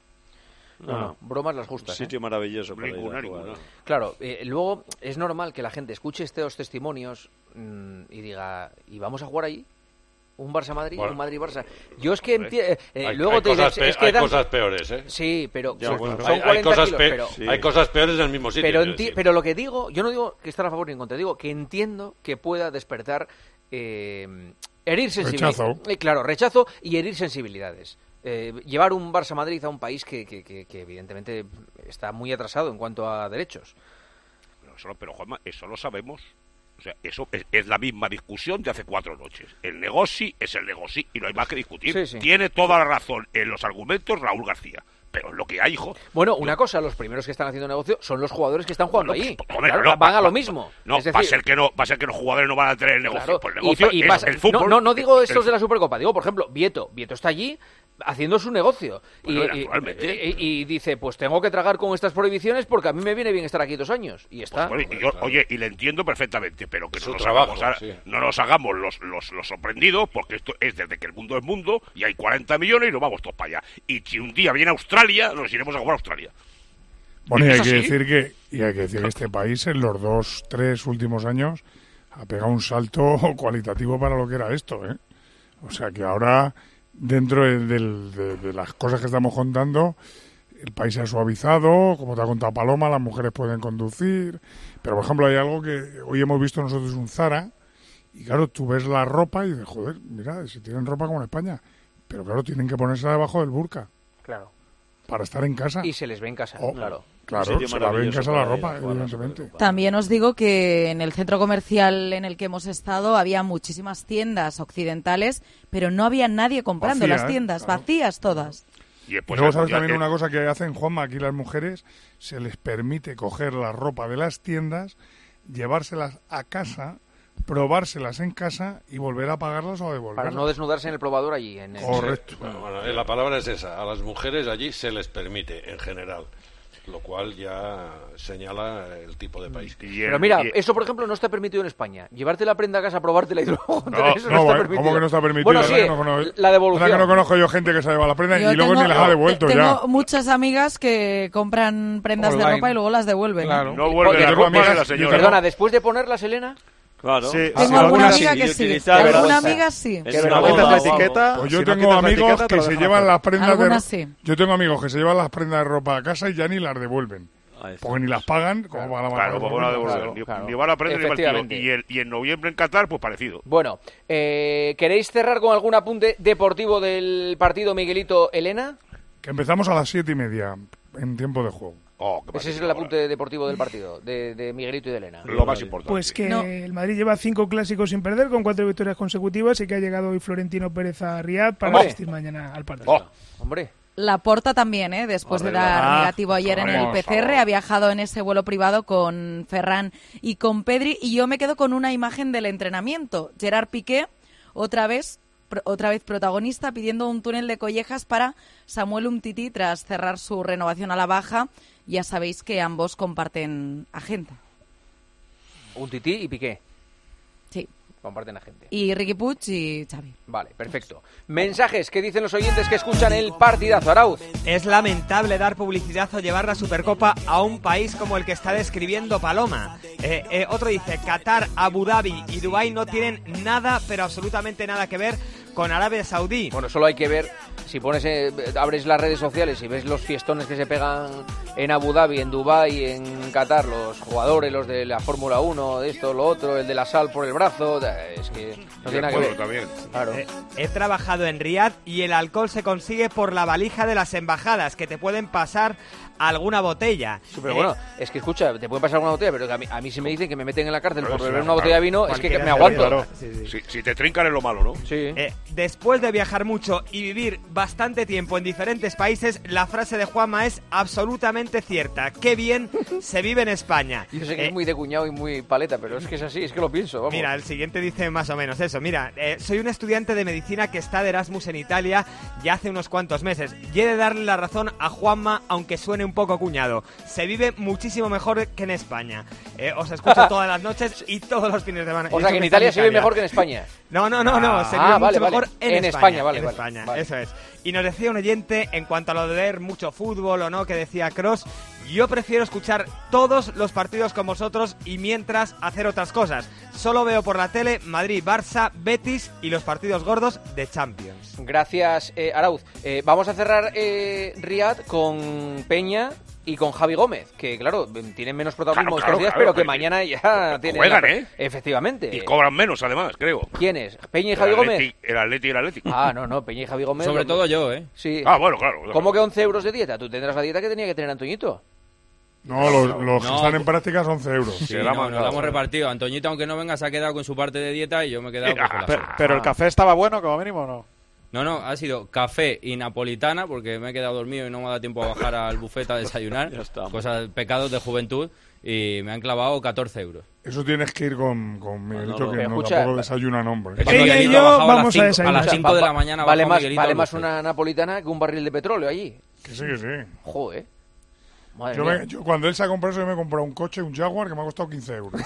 no, no, no, bromas las justas. Sitio ¿eh? maravilloso para ninguna, ir a jugar. ninguna. Claro, eh, luego es normal que la gente escuche estos testimonios mmm, y diga, ¿y vamos a jugar ahí? Un Barça-Madrid, bueno, un Madrid-Barça. Yo es que entiendo... Eh, hay, luego hay, te cosas, dices, es que hay dan... cosas peores, ¿eh? Sí, pero ya, son, bueno, son hay, cuarenta hay cosas kilos, pe pero... Sí. Hay cosas peores en el mismo sitio. Pero, enti- pero lo que digo, yo no digo que estar a favor ni en contra, digo que entiendo que pueda despertar, eh, herir sensibilidades. Rechazo. Eh, claro, rechazo y herir sensibilidades. Eh, llevar un Barça-Madrid a un país que, que, que, que evidentemente está muy atrasado en cuanto a derechos. Pero, eso, pero Juanma, eso lo sabemos. O sea, eso es, es la misma discusión de hace cuatro noches. El negoci es el negoci y no hay más que discutir. Sí, sí. Tiene toda la razón en los argumentos Raúl García. Pero es lo que hay, hijo. Bueno, una cosa, los primeros que están haciendo negocio son los jugadores que están jugando bueno, ahí. Hombre, claro, no, van va, a lo va, mismo. No, es decir, va a ser que no, va a ser que los jugadores no van a tener el negocio. Claro, pues el negocio y, y es pasa, el fútbol. No, no, no digo estos el, de la Supercopa, digo, por ejemplo, Vieto. Vieto está allí haciendo su negocio. Bueno, y, y, y, y dice, pues tengo que tragar con estas prohibiciones porque a mí me viene bien estar aquí dos años. Y está. Pues, bueno, y yo, claro. Oye, y le entiendo perfectamente, pero que su no, trabajo, nos hagamos, sí. no nos hagamos los, los, los sorprendidos, porque esto es desde que el mundo es mundo y hay cuarenta millones y nos vamos todos para allá. Y si un día viene Australia, nos iremos a jugar a Australia. Bueno, y hay que decir que y hay que decir que este país en los dos, tres últimos años ha pegado un salto cualitativo para lo que era esto, ¿eh? O sea que ahora, dentro de, de, de, de las cosas que estamos contando, el país se ha suavizado, como te ha contado Paloma, las mujeres pueden conducir, pero por ejemplo hay algo que hoy hemos visto nosotros un Zara, y claro, tú ves la ropa y dices, joder, mira, si tienen ropa como en España, pero claro, tienen que ponerse debajo del burka. Claro. Para estar en casa. Y se les ve en casa, oh, claro. Claro, se la ve en casa la ropa, evidentemente. También os digo que en el centro comercial en el que hemos estado había muchísimas tiendas occidentales, pero no había nadie comprando Vacía, las tiendas, ¿eh? Claro. vacías todas. Y después, y luego sabes ya, también eh, una cosa que hacen, Juanma, aquí las mujeres, se les permite coger la ropa de las tiendas, llevárselas a casa, probárselas en casa y volver a pagarlas o a devolverlas. Para no desnudarse en el probador allí. En el... Correcto. Bueno, bueno, la palabra es esa. A las mujeres allí se les permite, en general. Lo cual ya señala el tipo de país. Y el, Pero mira, y... eso por ejemplo no está permitido en España. Llevarte la prenda a casa, probártela y luego no, eso no, no está eh, permitido. ¿Cómo que no está permitido? Bueno, la sí, que no conozco, la devolución. La que no conozco yo gente que se lleva la prenda yo y luego tengo, ni las ha devuelto tengo ya. Tengo muchas amigas que compran prendas Online. de ropa y luego las devuelven. Claro. No vuelve la ropa de la señora. Perdona, después de ponerla, Selena... Claro. Sí, tengo sí, alguna amiga sí, que sí. Alguna amiga sí. Que si no quitas la etiqueta, pues yo si tengo no amigos etiqueta, que se llevan las prendas Algunas de sí. Yo tengo amigos que se llevan las prendas de ropa a casa y ya ni las devuelven. Porque ni las pagan, como para la Claro, pues van a devolver. claro, Ni, claro. ni van a prender ni van Efectivamente. y, el, y en noviembre en Qatar, pues parecido. Bueno, eh, ¿queréis cerrar con algún apunte deportivo del partido Miguelito Elena? Que empezamos a las siete y media en tiempo de juego. Oh, Ese es el apunte deportivo del partido, de, de Miguelito y de Elena. Lo más importante. Pues que No. el Madrid lleva cinco clásicos sin perder, con cuatro victorias consecutivas, y que ha llegado hoy Florentino Pérez a Riad para ¡Hombre! asistir mañana al partido. Oh, Hombre, Laporta también, ¿eh? Después de Horrible. dar Ah, negativo ayer en el vamos, P C R, favor. ha viajado en ese vuelo privado con Ferran y con Pedri. Y yo me quedo con una imagen del entrenamiento. Gerard Piqué, otra vez, pro- otra vez protagonista, pidiendo un túnel de collejas para Samuel Umtiti tras cerrar su renovación a la baja. Ya sabéis que ambos comparten agenda. un tití y Piqué. Sí. Comparten a gente. Y Riqui Puig y Xavi. Vale, perfecto. Mensajes que dicen los oyentes que escuchan el partidazo. Arauz. Es lamentable dar publicidad o llevar la Supercopa a un país como el que está describiendo Paloma. Eh, eh, otro dice, Qatar, Abu Dhabi y Dubái no tienen nada, pero absolutamente nada que ver con Arabia Saudí. Bueno, solo hay que ver, si pones, eh, abres las redes sociales y ves los fiestones que se pegan en Abu Dhabi, en Dubái, en Qatar, los jugadores, los de la Fórmula uno, de esto, lo otro, el de la sal por el brazo, es que no tiene nada que ver. También. Claro. Eh, he trabajado en Riad y el alcohol se consigue por la valija de las embajadas, que te pueden pasar alguna botella. Sí, pero Eh, bueno, es que escucha, te puede pasar alguna botella, pero que a mí, a mí si me dicen que me meten en la cárcel Pero por sí, beber una claro, botella de vino, es que cualquiera me se aguanto. Claro. Sí, sí. Si, si te trincan es lo malo, ¿no? Sí. Eh, después de viajar mucho y vivir bastante tiempo en diferentes países, la frase de Juanma es absolutamente cierta. ¡Qué bien se vive en España! Yo sé que Eh, es muy de cuñado y muy paleta, pero es que es así, es que lo pienso, vamos. Mira, el siguiente dice más o menos eso. Mira, eh, soy un estudiante de medicina que está de Erasmus en Italia ya hace unos cuantos meses. Y he de darle la razón a Juanma, aunque suene un poco cuñado. Se vive muchísimo mejor que en España. Eh, os escucho todas las noches y todos los fines de semana. O sea, que en Italia se vive mejor que en España. No, no, no, no, se vive Ah, mucho vale, mejor vale. en, En España. España, vale, en vale, España, vale. eso es. Y nos decía un oyente, en cuanto a lo de ver mucho fútbol o no, que decía Cross, yo prefiero escuchar todos los partidos con vosotros y mientras hacer otras cosas. Solo veo por la tele Madrid, Barça, Betis y los partidos gordos de Champions. Gracias, eh, Arauz. Eh, vamos a cerrar eh, Riad con Peña y con Javi Gómez, que claro, tienen menos protagonismo Claro, estos días, claro, pero claro, que que- mañana ya tienen... juegan, la- ¿eh? Efectivamente. Y cobran menos, además, creo. ¿Quién es? ¿Peña y El Javi Atleti- Gómez? El Atleti y el Atlético. Ah, no, no, Peña y Javi Gómez... Sobre lo- todo yo, ¿eh? Sí. Ah, bueno, claro. claro. ¿Cómo que once euros de dieta? Tú tendrás la dieta que tenía que tener Antoñito. No, los, los que No, están en práctica son once euros. Sí, Se la no, ha nos mandado, la hemos ¿eh? repartido. Antoñito, aunque no venga, se ha quedado con su parte de dieta y yo me he quedado pues, con la Pero, suya. pero el café estaba bueno, como mínimo, ¿o no? No, no, ha sido café y napolitana porque me he quedado dormido y no me ha dado tiempo a bajar al buffet a desayunar. Ya está. Cosas, pecados de juventud. Y me han clavado catorce euros. Eso tienes que ir con, con Miguelito, no, que pero no escucha, tampoco desayunan, hombre. Ella y Miguelito yo ha bajado vamos a las cinco- desayunar. a las cinco de la mañana vale bajó más, Miguelito vale al más buffet. una napolitana que un barril de petróleo allí. Que sí, que sí. Joder. Madre Yo, mía. me- yo cuando él se ha comprado eso, yo me he comprado un coche, un Jaguar, que me ha costado quince euros.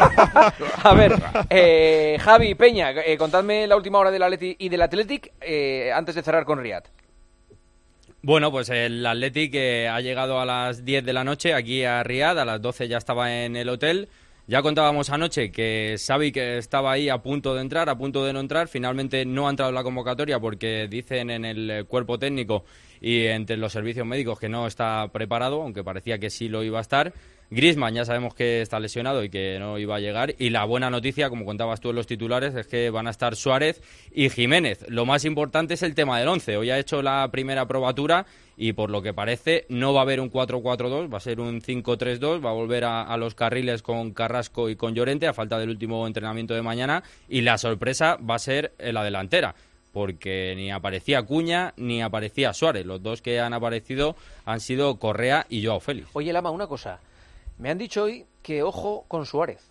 A ver, eh, Javi, Peña, eh, contadme la última hora del Atleti y del Athletic eh, antes de cerrar con Riad. Bueno, pues el Athletic eh, ha llegado a las diez de la noche aquí a Riad, a las doce ya estaba en el hotel. Ya contábamos anoche que Xavi, que estaba ahí a punto de entrar, a punto de no entrar, finalmente no ha entrado en la convocatoria porque dicen en el eh, cuerpo técnico y entre los servicios médicos que no está preparado, aunque parecía que sí lo iba a estar. Griezmann ya sabemos que está lesionado y que no iba a llegar. Y la buena noticia, como contabas tú en los titulares, es que van a estar Suárez y Jiménez. Lo más importante es el tema del once. Hoy ha hecho la primera probatura y por lo que parece no va a haber un cuatro cuatro dos, va a ser un cinco tres dos, va a volver a, a los carriles con Carrasco y con Llorente a falta del último entrenamiento de mañana. Y la sorpresa va a ser en la delantera, porque ni aparecía Cuña ni aparecía Suárez. Los dos que han aparecido han sido Correa y Joao Félix. Oye, Lama, una cosa. Me han dicho hoy que ojo con Suárez.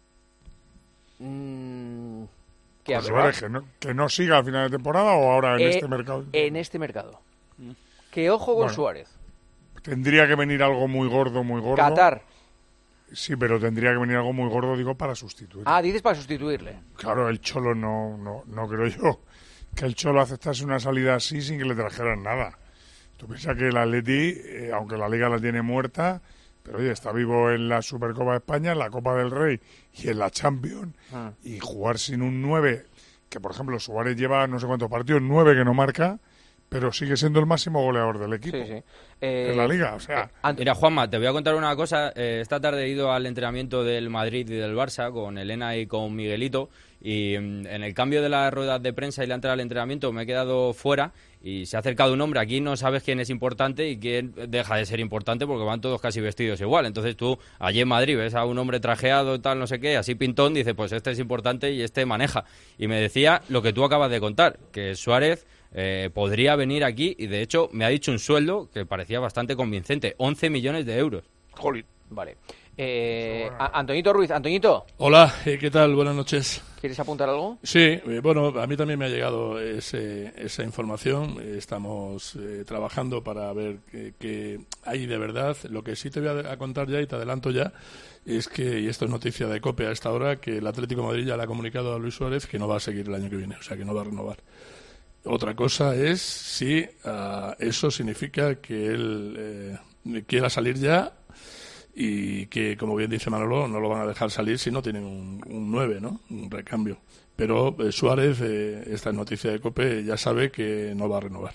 Mm, ¿qué Con hace, Suárez, que no, que no siga al final de temporada o ahora en Eh, este mercado. En este mercado. Que ojo con Bueno. Suárez. Tendría que venir algo muy gordo, muy gordo. Qatar. Sí, pero tendría que venir algo muy gordo, digo, para sustituir. Ah, dices para sustituirle. Claro, el Cholo no, no, no creo yo que el Cholo aceptase una salida así sin que le trajeran nada. Tú piensas que el Atleti, eh, aunque la Liga la tiene muerta, pero oye, está vivo en la Supercopa de España, en la Copa del Rey y en la Champions, Ah. y jugar sin un nueve, que por ejemplo Suárez lleva no sé cuántos partidos, nueve que no marca, pero sigue siendo el máximo goleador del equipo. Sí, sí. Eh, en la Liga, o sea... Mira, Juanma, te voy a contar una cosa. Eh, esta tarde he ido al entrenamiento del Madrid y del Barça con Elena y con Miguelito y mm, en el cambio de las ruedas de prensa y la entrada al entrenamiento me he quedado fuera y se ha acercado un hombre. Aquí no sabes quién es importante y quién deja de ser importante porque van todos casi vestidos igual. Entonces tú allí en Madrid ves a un hombre trajeado, tal, no sé qué, así pintón, dice, pues este es importante y este maneja. Y me decía lo que tú acabas de contar, que Suárez... Eh, podría venir aquí y de hecho me ha dicho un sueldo que parecía bastante convincente, once millones de euros. Jolín. Vale. Eh, a- Antoñito Ruiz, Antoñito, Hola, eh, ¿qué tal? Buenas noches. ¿quieres apuntar algo? Sí, eh, bueno, a mí también me ha llegado ese, esa información. Eh, estamos eh, trabajando para ver qué qué hay de verdad. Lo que sí te voy a, a contar ya y te adelanto ya es que, y esto es noticia de COPE a esta hora, que el Atlético de Madrid ya le ha comunicado a Luis Suárez que no va a seguir el año que viene, o sea, que no va a renovar. Otra cosa es si uh, eso significa que él eh, quiera salir ya y que, como bien dice Manolo, no lo van a dejar salir si no tienen un, un nueve, ¿no? Un recambio. Pero eh, Suárez, eh, esta noticia de COPE, ya sabe que no va a renovar.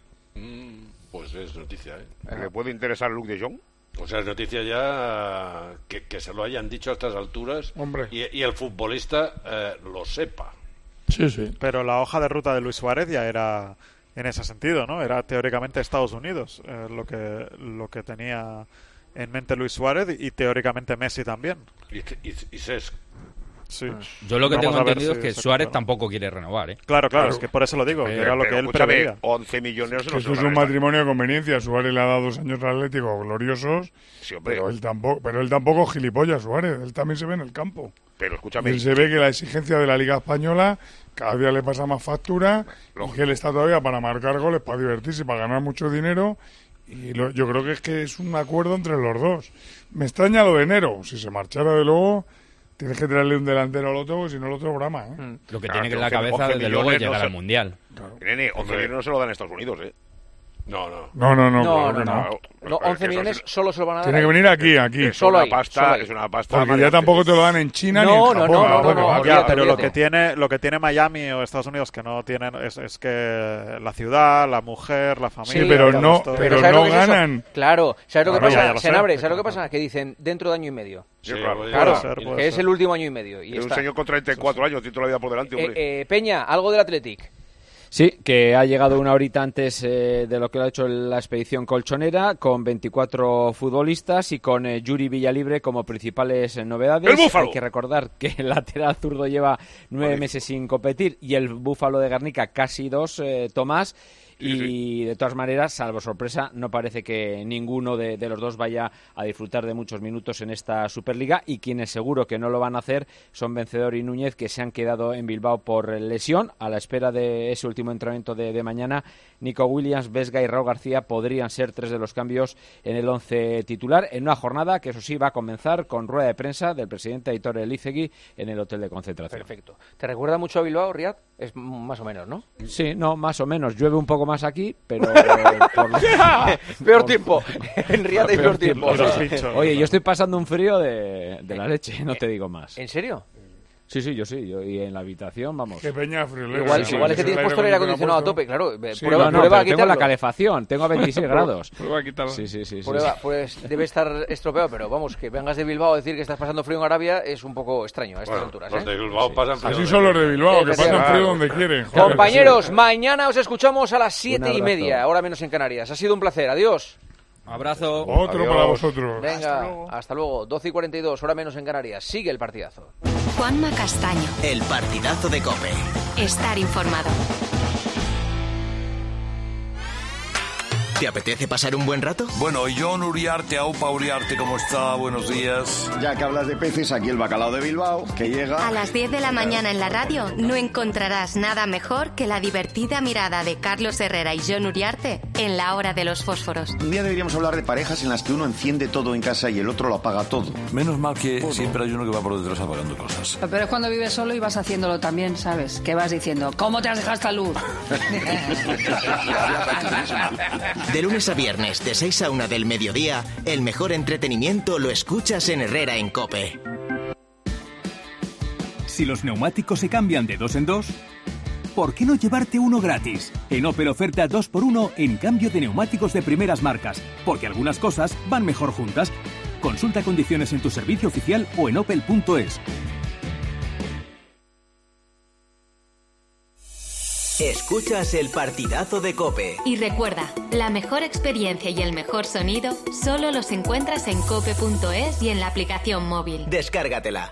Mm, pues es noticia, ¿eh? ¿Le puede interesar Luc de Jong? O sea, es noticia ya que, que se lo hayan dicho a estas alturas. Hombre. Y, y el futbolista eh, lo sepa. Sí, sí. Pero la hoja de ruta de Luis Suárez ya era en ese sentido, ¿no? Era teóricamente Estados Unidos eh, lo que lo que tenía en mente Luis Suárez y teóricamente Messi también. Y, y, y Cesc. Sí. Yo lo que Vamos tengo a ver entendido si es que se Suárez recupera. tampoco quiere renovar, ¿eh? Claro, claro, Claro. es que por eso lo digo, que Pero, era lo pero que él escúchame, preveía. once millones no Que se eso es lo un van a matrimonio de conveniencia. Suárez le ha dado dos años al Atlético gloriosos, Sí, hombre. pero él tampoco, pero él tampoco es gilipollas, Suárez. Él también se ve en el campo. Pero Y escúchame, él se ve que la exigencia de la Liga Española cada día le pasa más factura y que él está todavía para marcar goles, para divertirse, para ganar mucho dinero. Y lo- yo creo que es que es un acuerdo entre los dos. Me extraña lo de enero. Si se marchara de luego, tienes que traerle un delantero al otro, porque si no el otro brama, ¿eh? Mm. Lo que Claro, tiene que que en la once- cabeza, once desde luego, es millones no llegar se- al Mundial. nene, once Hombre. millones no se lo dan a Estados Unidos, ¿eh? No, no. No, no, no, No, claro no, que no. no. No, Pero once que eso millones es- solo se lo van a dar. Tiene que ahí. venir aquí, aquí. Es Solo una ahí, pasta, solo ahí. es una pasta. Porque madre ya de tampoco ustedes. te lo dan en China No, ni en no, Japón. no, no, tampoco, no, va. olvídate, Ya, pero lo olvídate. que tiene lo que tiene Miami o Estados Unidos que no tienen es, es que la ciudad, la mujer, la familia. Sí, pero todo no- esto- pero ¿sabes no lo que es eso? ganan. Claro, ¿sabes lo que Claro, ya, pasa? ya lo sé. Senabre, ¿sabes lo que pasa? Que dicen dentro de año y medio. Sí, Sí, claro. puede Claro, ser, puede que es ser. el último año y medio. Y Es un está. señor con treinta y cuatro años, tiene toda la vida por delante, hombre. Eh, eh, Peña, algo del Athletic. Sí, que ha llegado una horita antes eh, de lo que lo ha hecho la expedición colchonera, con veinticuatro futbolistas y con eh, Yuri Villalibre como principales eh, novedades. ¡El Búfalo! Hay que recordar que el lateral zurdo lleva nueve meses sin competir y el Búfalo de Garnica casi dos, eh, Tomás. Y de todas maneras, salvo sorpresa, no parece que ninguno de, de los dos vaya a disfrutar de muchos minutos en esta Superliga, y quienes seguro que no lo van a hacer son Vencedor y Núñez, que se han quedado en Bilbao por lesión. A la espera de ese último entrenamiento de, de mañana, Nico Williams, Vesga y Raúl García podrían ser tres de los cambios en el once titular, en una jornada que eso sí va a comenzar con rueda de prensa del presidente Aitor Elizegui en el hotel de concentración. Perfecto. ¿Te recuerda mucho a Bilbao, Riad? Es m- más o menos, ¿no? Sí, no, más o menos. Llueve un poco más aquí, pero... por- Peor por- tiempo. En Riad hay peor tiempo. Oye, yo estoy pasando un frío de, de la leche, no te digo más. ¿En serio? Sí, sí, yo sí. Yo, y en la habitación, vamos. Qué peña friolera. Igual, Sí, igual es que sí, tienes el puesto el aire aire acondicionado a puesto. tope, claro. Sí, prueba no, no, prueba a pero tengo la quitarlo. calefacción, tengo a veintiséis grados. Prueba a quitarlo. Sí, sí, sí. sí, Prueba, sí. pues debe estar estropeado, pero vamos, que vengas de Bilbao a decir que estás pasando frío en Arabia es un poco extraño a estas Bueno, alturas. los ¿eh? de Bilbao pasan frío. Así son los de Bilbao, que pasan Efectivamente. frío donde quieren. joder. Compañeros, mañana os escuchamos a las siete y abrazo. media, hora menos en Canarias. Ha sido un placer, adiós. Abrazo. Otro Adiós. para vosotros. Venga, hasta luego. doce y cuarenta y dos, hora menos en Canarias. Sigue el partidazo. Juanma Castaño. El partidazo de COPE. Estar informado. ¿Te apetece pasar un buen rato? Bueno, John Uriarte, Aupa Uriarte, ¿cómo está? Buenos días. Ya que hablas de peces, aquí el bacalao de Bilbao, que llega... A las diez de la mañana en la radio no encontrarás nada mejor que la divertida mirada de Carlos Herrera y John Uriarte en La Hora de los Fósforos. Un día deberíamos hablar de parejas en las que uno enciende todo en casa y el otro lo apaga todo. Menos mal que siempre hay uno que va por detrás apagando cosas. Pero es cuando vives solo y vas haciéndolo también, ¿sabes? Que vas diciendo, ¿cómo te has dejado esta luz? De lunes a viernes, de seis a una del mediodía, el mejor entretenimiento lo escuchas en Herrera en COPE. Si los neumáticos se cambian de dos en dos, ¿por qué no llevarte uno gratis? En Opel oferta dos por uno en cambio de neumáticos de primeras marcas, porque algunas cosas van mejor juntas. Consulta condiciones en tu servicio oficial o en opel punto es. Escuchas el partidazo de COPE. Y recuerda, la mejor experiencia y el mejor sonido solo los encuentras en cope punto es y en la aplicación móvil. Descárgatela.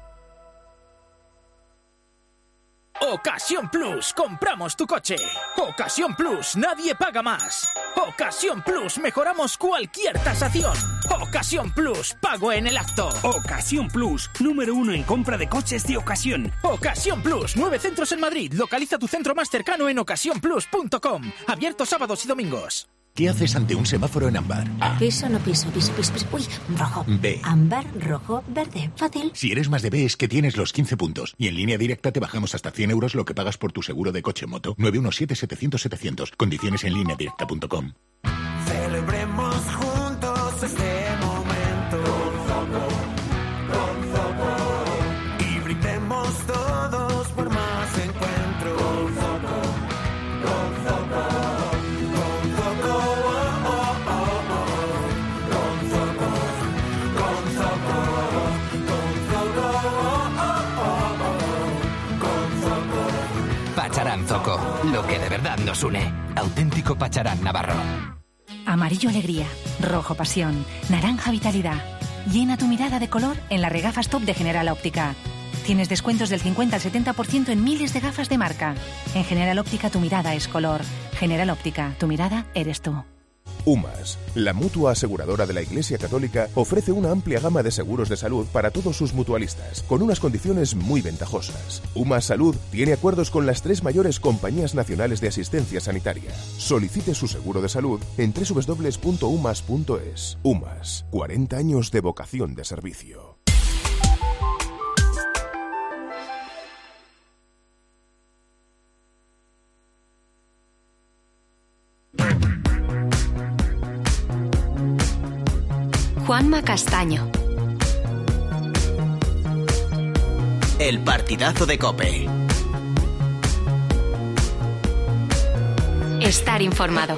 Ocasión Plus, compramos tu coche. Ocasión Plus, nadie paga más. Ocasión Plus, mejoramos cualquier tasación. Ocasión Plus, pago en el acto. Ocasión Plus, número uno en compra de coches de ocasión. Ocasión Plus, nueve centros en Madrid. Localiza tu centro más cercano en ocasión plus punto com. Abierto sábados y domingos. ¿Qué haces ante un semáforo en ámbar? A. Piso, no piso, piso, piso, piso. Uy, rojo. B. Ámbar, rojo, verde. Fácil. Si eres más de B es que tienes los quince puntos. Y en línea directa te bajamos hasta cien euros lo que pagas por tu seguro de coche o moto. nueve uno siete, setecientos, setecientos. Condiciones en línea directa punto com. Celebremos juntos este momento. encuentro. Con Zoco. Y brindemos todos por más encuentros. Con Zoco. Con Zoco. Con Zoco. Oh, oh, oh, oh. Con Zoco. Con Zoco. Con Zoco. Oh, oh, oh, oh. Con Zoco. Pacharán Zoco, lo que de verdad nos une. Auténtico Pacharán Navarro. Amarillo alegría, rojo pasión, naranja vitalidad. Llena tu mirada de color en las regafas top de General Óptica. Tienes descuentos del cincuenta al setenta por ciento en miles de gafas de marca. En General Óptica tu mirada es color. General Óptica, tu mirada eres tú. UMAS, la mutua aseguradora de la Iglesia Católica, ofrece una amplia gama de seguros de salud para todos sus mutualistas, con unas condiciones muy ventajosas. UMAS Salud tiene acuerdos con las tres mayores compañías nacionales de asistencia sanitaria. Solicite su seguro de salud en doble u doble u doble u punto umas punto es. UMAS, cuarenta años de vocación de servicio. Juanma Castaño. El partidazo de COPE. Estar informado.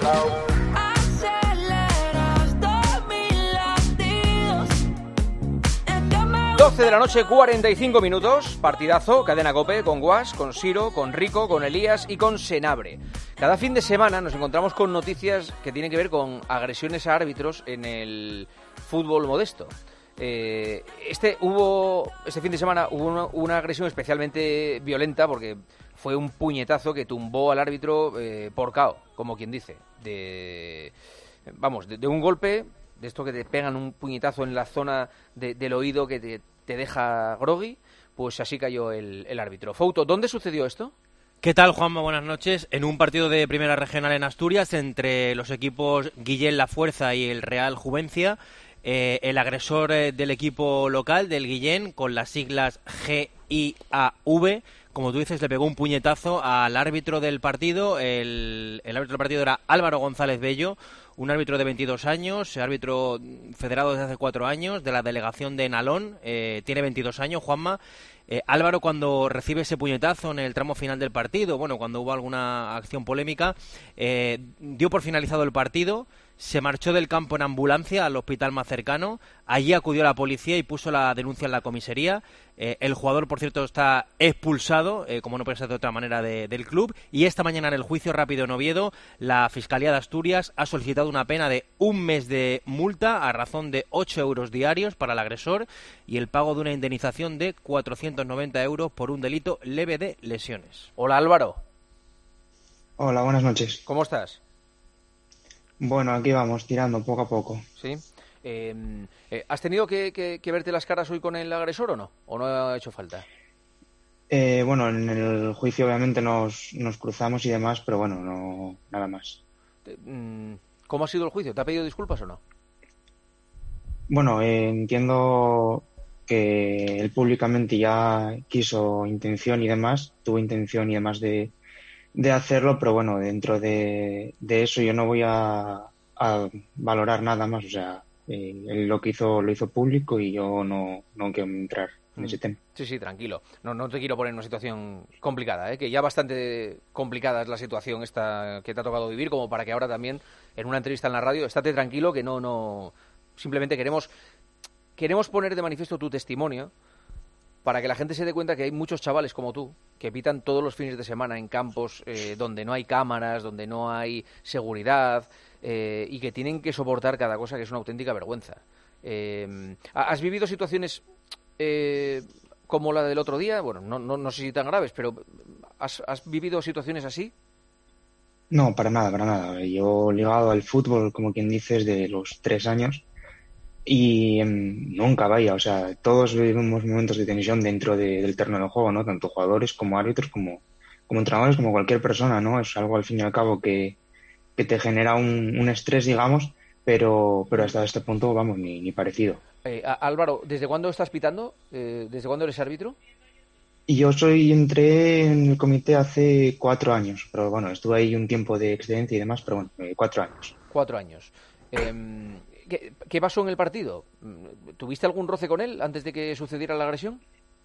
doce de la noche, cuarenta y cinco minutos, partidazo, cadena COPE, con Guas, con Siro, con Rico, con Elías y con Senabre. Cada fin de semana nos encontramos con noticias que tienen que ver con agresiones a árbitros en el fútbol modesto. Eh, este hubo este fin de semana hubo una, una agresión especialmente violenta porque fue un puñetazo que tumbó al árbitro eh, por K O, como quien dice, de vamos, de, de un golpe, de esto que te pegan un puñetazo en la zona de, del oído que te, te deja groggy, pues así cayó el, el árbitro. Fouto, ¿dónde sucedió esto? ¿Qué tal, Juanma? Buenas noches. En un partido de Primera Regional en Asturias entre los equipos Guillén La Fuerza y el Real Juvencia, eh, el agresor eh, del equipo local, del Guillén, con las siglas G I A V, como tú dices, le pegó un puñetazo al árbitro del partido. El, el árbitro del partido era Álvaro González Bello, un árbitro de veintidós años, árbitro federado desde hace cuatro años, de la delegación de Nalón, eh, tiene veintidós años, Juanma. Eh, Álvaro, cuando recibe ese puñetazo en el tramo final del partido, bueno, cuando hubo alguna acción polémica, eh, dio por finalizado el partido, se marchó del campo en ambulancia al hospital más cercano, allí acudió la policía y puso la denuncia en la comisaría. Eh, el jugador, por cierto, está expulsado, eh, como no puede ser de otra manera, de, del club, y esta mañana en el juicio rápido en Oviedo, la Fiscalía de Asturias ha solicitado una pena de un mes de multa a razón de ocho euros diarios para el agresor y el pago de una indemnización de cuatrocientos noventa euros por un delito leve de lesiones. Hola, Álvaro. Hola, buenas noches. ¿Cómo estás? Bueno, aquí vamos, tirando poco a poco. Sí. Eh, eh, ¿Has tenido que, que, que verte las caras hoy con el agresor o no? ¿O no ha hecho falta? Eh, bueno, en el juicio obviamente nos, nos cruzamos y demás, pero bueno, no nada más. ¿Cómo ha sido el juicio? ¿Te ha pedido disculpas o no? Bueno, eh, entiendo que él públicamente ya quiso intención y demás, tuvo intención y demás de, de hacerlo, pero bueno, dentro de, de eso yo no voy a, a valorar nada más, o sea, eh, él lo que hizo lo hizo público y yo no, no quiero entrar en ese tema. Sí, sí, tranquilo. No, no te quiero poner en una situación complicada, ¿eh? Que ya bastante complicada es la situación esta que te ha tocado vivir, como para que ahora también, en una entrevista en la radio, estate tranquilo, que no, no, simplemente queremos, queremos poner de manifiesto tu testimonio para que la gente se dé cuenta que hay muchos chavales como tú que pitan todos los fines de semana en campos eh, donde no hay cámaras, donde no hay seguridad eh, y que tienen que soportar cada cosa, que es una auténtica vergüenza. Eh, ¿Has vivido situaciones eh, como la del otro día? Bueno, no, no, no sé si tan graves, pero ¿has, has vivido situaciones así? No, para nada, para nada. Yo ligado al fútbol, como quien dice, desde los tres años y eh, nunca, vaya, o sea, todos vivimos momentos de tensión dentro de, del terreno del juego, ¿no? Tanto jugadores como árbitros, como, como entrenadores, como cualquier persona, ¿no? Es algo al fin y al cabo que, que te genera un, un estrés, digamos, pero, pero hasta este punto, vamos, ni, ni parecido. Eh, Álvaro, ¿desde cuándo estás pitando? Eh, ¿Desde cuándo eres árbitro? Y yo soy, entré en el comité hace cuatro años, pero bueno, estuve ahí un tiempo de excedencia y demás, pero bueno, eh, cuatro años. Cuatro años. Eh, ¿Qué, ¿Qué pasó en el partido? ¿Tuviste algún roce con él antes de que sucediera la agresión?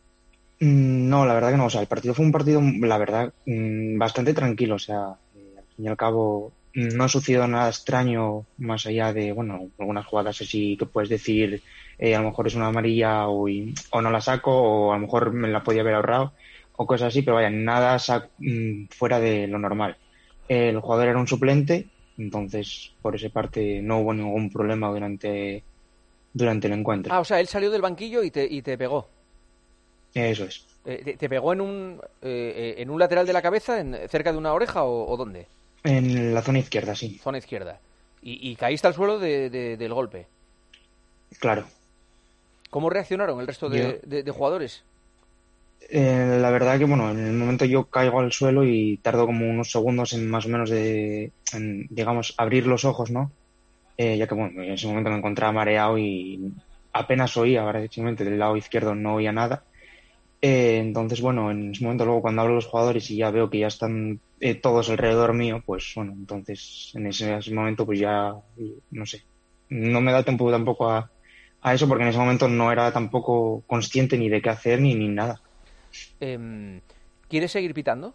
No, la verdad que no. O sea, el partido fue un partido, la verdad, bastante tranquilo. O sea, eh, al fin y al cabo no ha sucedido nada extraño más allá de, bueno, algunas jugadas así que puedes decir, eh, a lo mejor es una amarilla o, y, o no la saco o a lo mejor me la podía haber ahorrado o cosas así, pero vaya, nada sac- fuera de lo normal. Eh, el jugador era un suplente, entonces por esa parte no hubo ningún problema durante, durante el encuentro. Ah, o sea, él salió del banquillo y te, y te pegó. Eso es. Eh, te, ¿Te pegó en un eh, en un lateral de la cabeza, en, cerca de una oreja o, o dónde? En la zona izquierda, sí. Zona izquierda. ¿Y, y caíste al suelo de, de, del golpe? Claro. ¿Cómo reaccionaron el resto de, de, de jugadores? Eh, la verdad que, bueno, en el momento yo caigo al suelo y tardo como unos segundos en más o menos de, en, digamos, abrir los ojos, ¿no? Eh, ya que, bueno, en ese momento me encontraba mareado y apenas oía, prácticamente del lado izquierdo no oía nada. Eh, entonces, bueno, en ese momento luego cuando hablo los jugadores y ya veo que ya están eh, todos alrededor mío, pues bueno, entonces en ese, ese momento pues ya, no sé, no me da tiempo tampoco a, a eso porque en ese momento no era tampoco consciente ni de qué hacer ni, ni nada. Eh, ¿Quieres seguir pitando?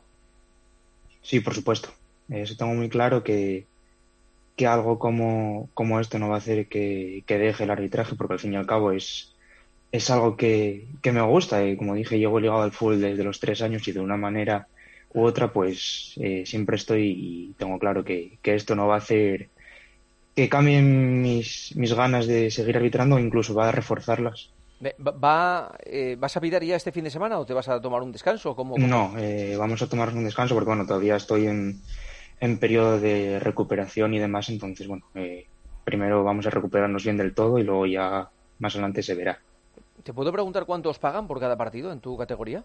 Sí, por supuesto. Eso tengo muy claro que, que algo como, como esto no va a hacer que, que deje el arbitraje porque al fin y al cabo es... es algo que, que me gusta y como dije, llevo ligado al fútbol desde los tres años y de una manera u otra pues eh, siempre estoy y tengo claro que, que esto no va a hacer que cambien mis, mis ganas de seguir arbitrando o incluso va a reforzarlas. ¿Va, eh, ¿Vas a pitar ya este fin de semana o te vas a tomar un descanso? ¿Cómo, cómo? No, eh, vamos a tomarnos un descanso porque bueno, todavía estoy en, en periodo de recuperación y demás, entonces bueno, eh, primero vamos a recuperarnos bien del todo y luego ya más adelante se verá. ¿Te puedo preguntar cuánto os pagan por cada partido en tu categoría?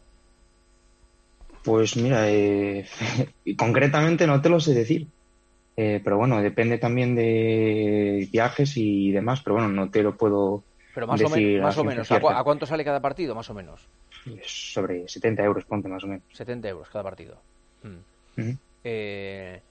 Pues mira, eh, concretamente no te lo sé decir, eh, pero bueno, depende también de viajes y demás, pero bueno, no te lo puedo pero más decir. O, más o menos, ¿a, cu ¿a cuánto sale cada partido, más o menos? Sobre setenta euros, ponte más o menos. setenta euros cada partido. Mm. Uh-huh. Eh...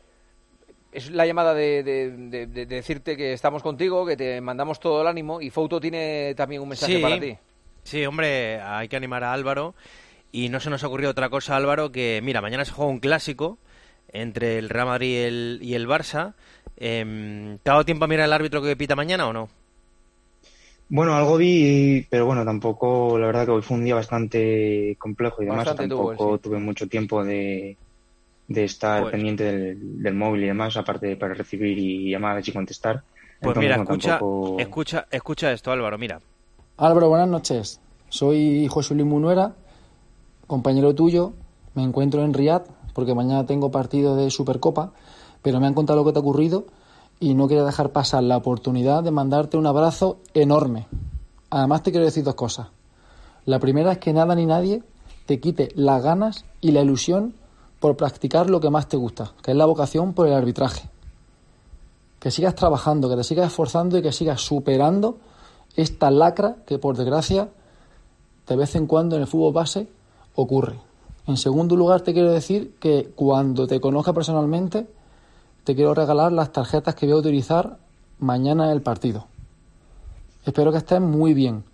Es la llamada de, de, de, de decirte que estamos contigo, que te mandamos todo el ánimo y Fouto tiene también un mensaje sí, para ti. Sí, hombre, hay que animar a Álvaro y no se nos ocurrió otra cosa, Álvaro, que mira, mañana se juega un clásico entre el Real Madrid y el, y el Barça. Eh, ¿Te ha dado tiempo a mirar el árbitro que pita mañana o no? Bueno, algo vi, pero bueno, tampoco, la verdad que hoy fue un día bastante complejo y demás, bastante tampoco tuvo, sí. tuve mucho tiempo de... de estar pues, pendiente del, del móvil y demás, aparte de para recibir y llamadas y contestar. Pues Entonces, mira, no, escucha, tampoco... escucha, escucha esto, Álvaro, mira. Álvaro, buenas noches. Soy José Luis Munuera, compañero tuyo. Me encuentro en Riad porque mañana tengo partido de Supercopa, pero me han contado lo que te ha ocurrido y no quería dejar pasar la oportunidad de mandarte un abrazo enorme. Además te quiero decir dos cosas. La primera es que nada ni nadie te quite las ganas y la ilusión por practicar lo que más te gusta, que es la vocación por el arbitraje. Que sigas trabajando, que te sigas esforzando y que sigas superando esta lacra que, por desgracia, de vez en cuando en el fútbol base ocurre. En segundo lugar, te quiero decir que cuando te conozca personalmente, te quiero regalar las tarjetas que voy a utilizar mañana en el partido. Espero que estés muy bien.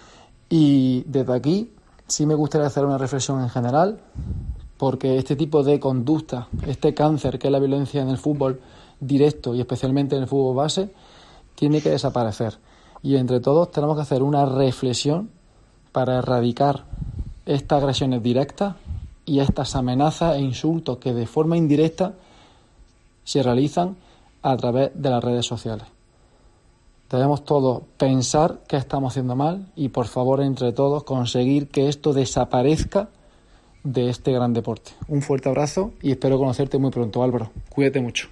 Y desde aquí, sí me gustaría hacer una reflexión en general, porque este tipo de conducta, este cáncer que es la violencia en el fútbol directo y especialmente en el fútbol base, tiene que desaparecer. Y entre todos tenemos que hacer una reflexión para erradicar estas agresiones directas y estas amenazas e insultos que de forma indirecta se realizan a través de las redes sociales. Debemos todos pensar qué estamos haciendo mal y, por favor, entre todos, conseguir que esto desaparezca de este gran deporte. Un fuerte abrazo y espero conocerte muy pronto, Álvaro. Cuídate mucho.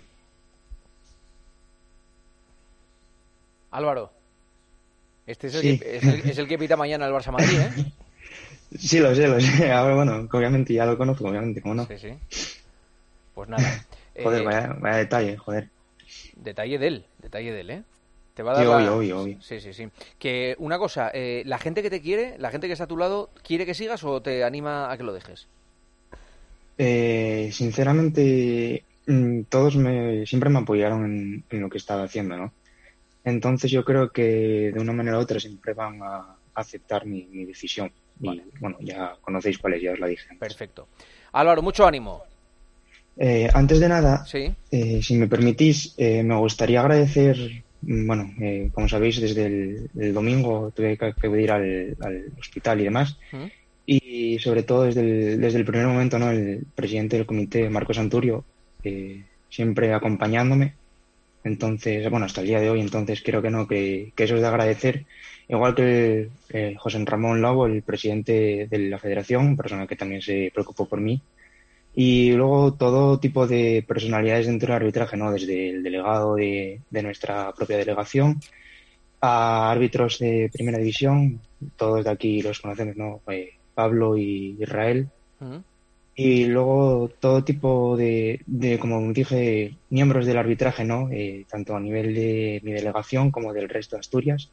Álvaro, este es el, sí. que, es, el, es el que pita mañana el Barça Madrid, ¿eh? Sí, lo sé, lo sé. Ahora, bueno, obviamente ya lo conozco, obviamente, ¿cómo no? Sí, sí. Pues nada. Joder, eh, vaya, vaya detalle, joder. Detalle de él, detalle de él, ¿eh? Te va a dar sí, la... obvio, obvio, obvio. Sí, sí, sí. Que una cosa, eh, la gente que te quiere, la gente que está a tu lado, ¿quiere que sigas o te anima a que lo dejes? Eh, sinceramente, todos me siempre me apoyaron en, en lo que estaba haciendo, ¿no? Entonces yo creo que de una manera u otra siempre van a aceptar mi, mi decisión. Vale. Y bueno, ya conocéis cuál es, ya os la dije antes. Perfecto. Álvaro, mucho ánimo. Eh, antes de nada, ¿Sí? eh, si me permitís, eh, me gustaría agradecer, bueno, eh, como sabéis, desde el, el domingo tuve que acudir al, al hospital y demás, ¿Mm? y sobre todo desde el, desde el primer momento, ¿no? El presidente del comité, Marcos Anturio, eh, siempre acompañándome. Entonces, bueno, hasta el día de hoy, entonces creo que no, que, que eso es de agradecer. Igual que el, eh, José Ramón Lobo, el presidente de la federación, persona que también se preocupó por mí. Y luego todo tipo de personalidades dentro del arbitraje, ¿no? Desde el delegado de, de nuestra propia delegación a árbitros de primera división, todos de aquí los conocemos, ¿no? Eh, Pablo y Israel. Uh-huh. Y luego todo tipo de, de, como dije, miembros del arbitraje, ¿no? Eh, tanto a nivel de mi delegación como del resto de Asturias.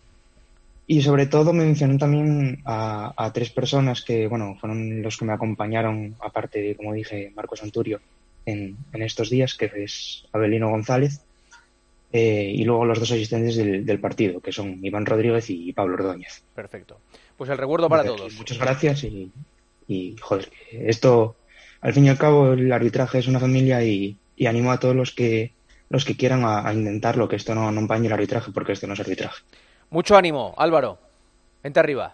Y sobre todo mencioné también a, a tres personas que, bueno, fueron los que me acompañaron, aparte de, como dije, Marcos Anturio, en, en estos días, que es Abelino González, eh, y luego los dos asistentes del, del partido, que son Iván Rodríguez y Pablo Ordóñez. Perfecto. Pues el recuerdo para Entonces, todos. Muchas gracias y... Y, joder, esto, al fin y al cabo, el arbitraje es una familia y, y animo a todos los que los que quieran a, a intentarlo, que esto no, no empañe el arbitraje, porque esto no es arbitraje. Mucho ánimo, Álvaro. Vente arriba.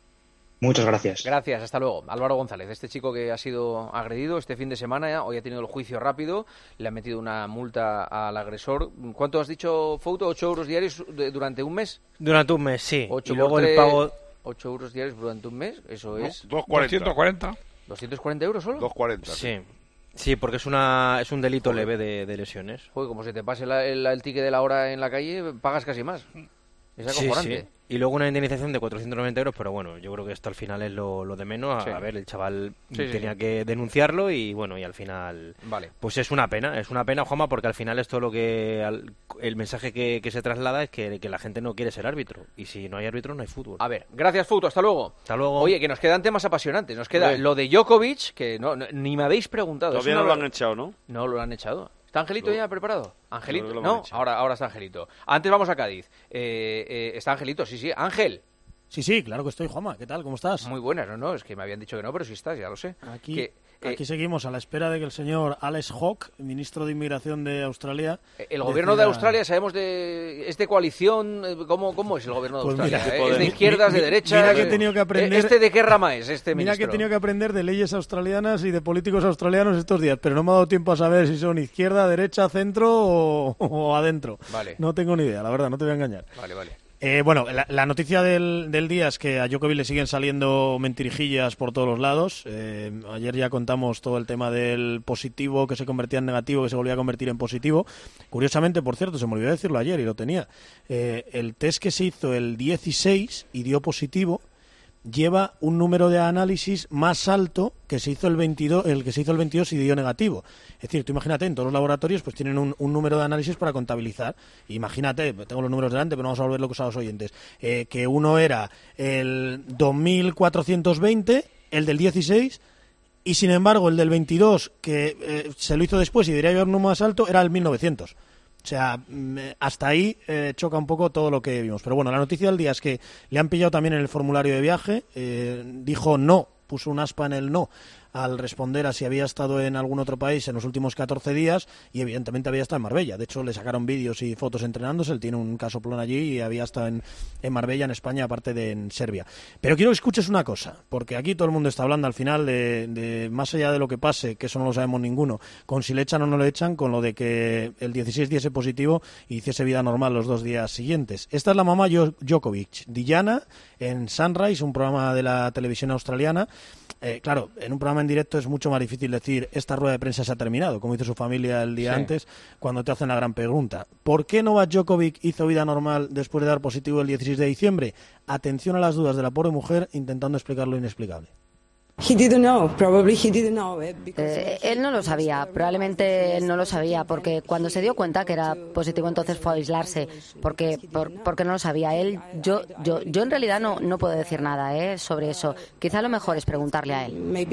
Muchas gracias. Gracias, hasta luego. Álvaro González, este chico que ha sido agredido este fin de semana, hoy ha tenido el juicio rápido, le han metido una multa al agresor. ¿Cuánto has dicho, Fouto? ¿Ocho euros diarios durante un mes? Durante un mes, sí. Ocho y luego tres... el pago... ocho euros diarios durante un mes, eso no, es... doscientos cuarenta. ¿doscientos cuarenta euros solo? doscientos cuarenta. Sí. Sí, porque es una es un delito Joder. leve de, de lesiones. Joder, como se te pase la, el, el ticket de la hora en la calle, pagas casi más. Es acojonante. Sí, sí. Y luego una indemnización de cuatrocientos noventa euros, pero bueno, yo creo que esto al final es lo, lo de menos. Sí. A ver, el chaval sí, tenía sí. que denunciarlo y bueno, y al final... Vale. Pues es una pena, es una pena, Juanma, porque al final esto lo que... Al, el mensaje que, que se traslada es que, que la gente no quiere ser árbitro. Y si no hay árbitro, no hay fútbol. A ver, gracias, Fouto, hasta luego. Hasta luego. Oye, que nos quedan temas apasionantes. Nos queda Oye. lo de Djokovic, que no, no, ni me habéis preguntado. Todavía no lo han echado, ¿no? No lo han echado. ¿Está Angelito no. ya preparado? ¿Angelito? No, no ahora, ahora está Angelito. Antes vamos a Cádiz. Eh, eh, está Angelito, sí, sí. Ángel. Sí, sí, claro que estoy, Juanma. ¿Qué tal? ¿Cómo estás? Muy buenas, no, no, es que me habían dicho que no, pero sí estás, ya lo sé. Aquí, que, eh, aquí seguimos a la espera de que el señor Alex Hawke, ministro de Inmigración de Australia... El gobierno decida... de Australia, sabemos de... ¿Es de coalición? ¿Cómo, cómo es el gobierno de pues Australia? Mira, ¿Eh? ¿Es de izquierdas, mi, de derechas? Mira que he tenido que aprender... ¿Este de qué rama es, este Mira ministro? que he tenido que aprender de leyes australianas y de políticos australianos estos días, pero no me ha dado tiempo a saber si son izquierda, derecha, centro o, o adentro. Vale. No tengo ni idea, la verdad, no te voy a engañar. Vale, vale. Eh, bueno, la, la noticia del, del día es que a Djokovic le siguen saliendo mentirijillas por todos los lados. Eh, ayer ya contamos todo el tema del positivo que se convertía en negativo, que se volvía a convertir en positivo. Curiosamente, por cierto, se me olvidó decirlo ayer y lo tenía. Eh, el test que se hizo el dieciséis y dio positivo lleva un número de análisis más alto que se hizo el veintidós, el que se hizo el veintidós y dio negativo. Es decir, tú imagínate, en todos los laboratorios pues tienen un, un número de análisis para contabilizar. Imagínate, tengo los números delante, pero vamos a volver locos a los oyentes, eh, que uno era el dos mil cuatrocientos veinte, el del dieciséis, y sin embargo el del veintidós, que eh, se lo hizo después y debería haber un número más alto, era el mil novecientos. O sea, hasta ahí eh, choca un poco todo lo que vimos. Pero bueno, la noticia del día es que le han pillado también en el formulario de viaje. Eh, dijo no, puso un aspa en el no al responder a si había estado en algún otro país en los últimos catorce días y evidentemente había estado en Marbella. De hecho, le sacaron vídeos y fotos entrenándose. Él tiene un casoplón allí y había estado en, en Marbella, en España, aparte de en Serbia. Pero quiero que escuches una cosa, porque aquí todo el mundo está hablando al final de, de más allá de lo que pase, que eso no lo sabemos ninguno, con si le echan o no le echan, con lo de que el dieciséis diese positivo y hiciese vida normal los dos días siguientes. Esta es la mamá Djokovic, Diana, en Sunrise, un programa de la televisión australiana. Eh, claro, en un programa en directo es mucho más difícil decir esta rueda de prensa se ha terminado, como hizo su familia el día sí. antes, cuando te hacen la gran pregunta. ¿Por qué Novak Djokovic hizo vida normal después de dar positivo el dieciséis de diciembre? Atención a las dudas de la pobre mujer intentando explicar lo inexplicable. Eh, él no lo sabía, probablemente él no lo sabía, porque cuando se dio cuenta que era positivo entonces fue a aislarse, porque por, porque no lo sabía. Él, yo, yo, yo en realidad no, no puedo decir nada eh, sobre eso. Quizá lo mejor es preguntarle a él.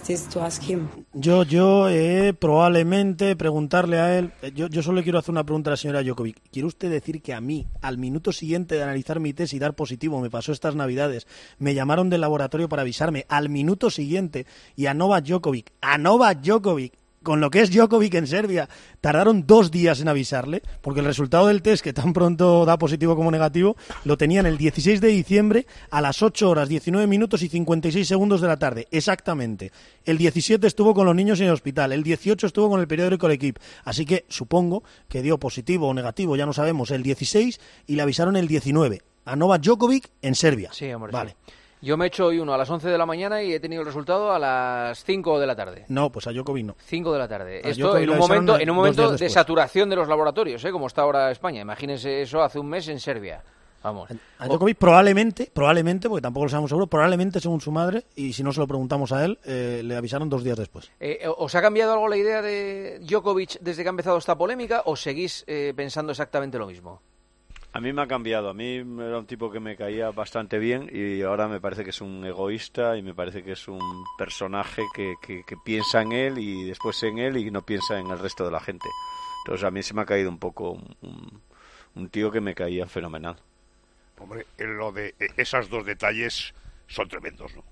Yo, yo, eh, probablemente preguntarle a él. Yo, yo solo quiero hacer una pregunta a la señora Djokovic. ¿Quiere usted decir que a mí, al minuto siguiente de analizar mi test y dar positivo, me pasó estas navidades, me llamaron del laboratorio para avisarme al minuto siguiente, y a Novak Djokovic, a Novak Djokovic, con lo que es Djokovic en Serbia, tardaron dos días en avisarle, porque el resultado del test, que tan pronto da positivo como negativo, lo tenían el dieciséis de diciembre a las ocho horas, diecinueve minutos y cincuenta y seis segundos de la tarde, exactamente. El diecisiete estuvo con los niños en el hospital, el dieciocho estuvo con el periódico L'Equipe, así que supongo que dio positivo o negativo, ya no sabemos, el dieciséis, y le avisaron el diecinueve. A Novak Djokovic en Serbia. Sí, hombre, vale. Sí. Yo me he hecho hoy uno a las once de la mañana y he tenido el resultado a las cinco de la tarde. No, pues a Djokovic no. cinco de la tarde. A Esto Djokovic en un le avisaron momento, en un dos momento días de después. saturación de los laboratorios, ¿eh? Como está ahora España. Imagínense eso hace un mes en Serbia. Vamos. A Djokovic probablemente, probablemente, porque tampoco lo sabemos seguro, probablemente según su madre, y si no se lo preguntamos a él, eh, le avisaron dos días después. Eh, ¿Os ha cambiado algo la idea de Djokovic desde que ha empezado esta polémica o seguís eh, pensando exactamente lo mismo? A mí me ha cambiado. A mí era un tipo que me caía bastante bien y ahora me parece que es un egoísta y me parece que es un personaje que, que, que piensa en él y después en él y no piensa en el resto de la gente. Entonces a mí se me ha caído un poco un, un tío que me caía fenomenal. Hombre, lo de esos dos detalles son tremendos, ¿no?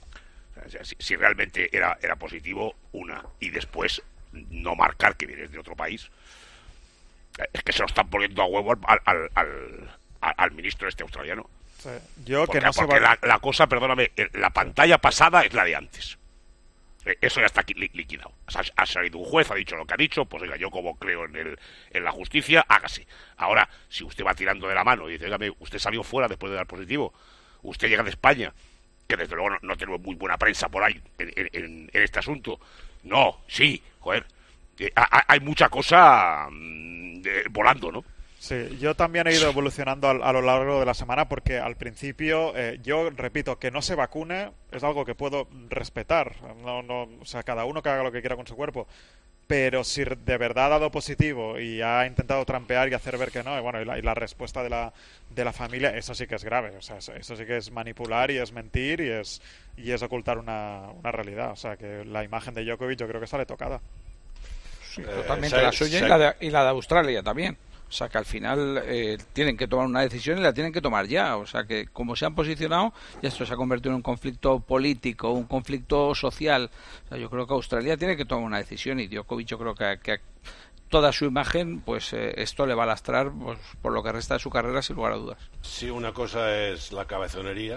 O sea, si, si realmente era, era positivo, una, y después no marcar que vienes de otro país. Es que se lo están poniendo a huevo al, al, al, al, al ministro este australiano. Sí. Yo porque que no se porque va... la, la cosa, perdóname, la pantalla pasada es la de antes. Eso ya está li liquidado. Ha, ha salido un juez, ha dicho lo que ha dicho, pues oiga, yo como creo en el en la justicia, hágase. Ahora, si usted va tirando de la mano y dice, oiga, usted salió fuera después de dar positivo, usted llega de España, que desde luego no, no tenemos muy buena prensa por ahí en, en, en este asunto. No, sí, joder. Eh, hay mucha cosa mm, eh, volando, ¿no? Sí, yo también he ido evolucionando a, a lo largo de la semana porque al principio, eh, yo repito, que no se vacune es algo que puedo respetar. No, no, o sea, cada uno que haga lo que quiera con su cuerpo. Pero si de verdad ha dado positivo y ha intentado trampear y hacer ver que no, y bueno, y la, y la respuesta de la, de la familia, eso sí que es grave. O sea, eso, eso sí que es manipular y es mentir y es, y es ocultar una, una realidad. O sea, que la imagen de Djokovic yo creo que sale tocada. Sí, totalmente, eh, la suya y la, de, y la de Australia también. O sea, que al final eh, tienen que tomar una decisión y la tienen que tomar ya. O sea, que como se han posicionado, ya esto se ha convertido en un conflicto político, un conflicto social. O sea, yo creo que Australia tiene que tomar una decisión y Djokovic yo creo que, que toda su imagen, pues eh, esto le va a lastrar pues, por lo que resta de su carrera, sin lugar a dudas. Sí, una cosa es la cabezonería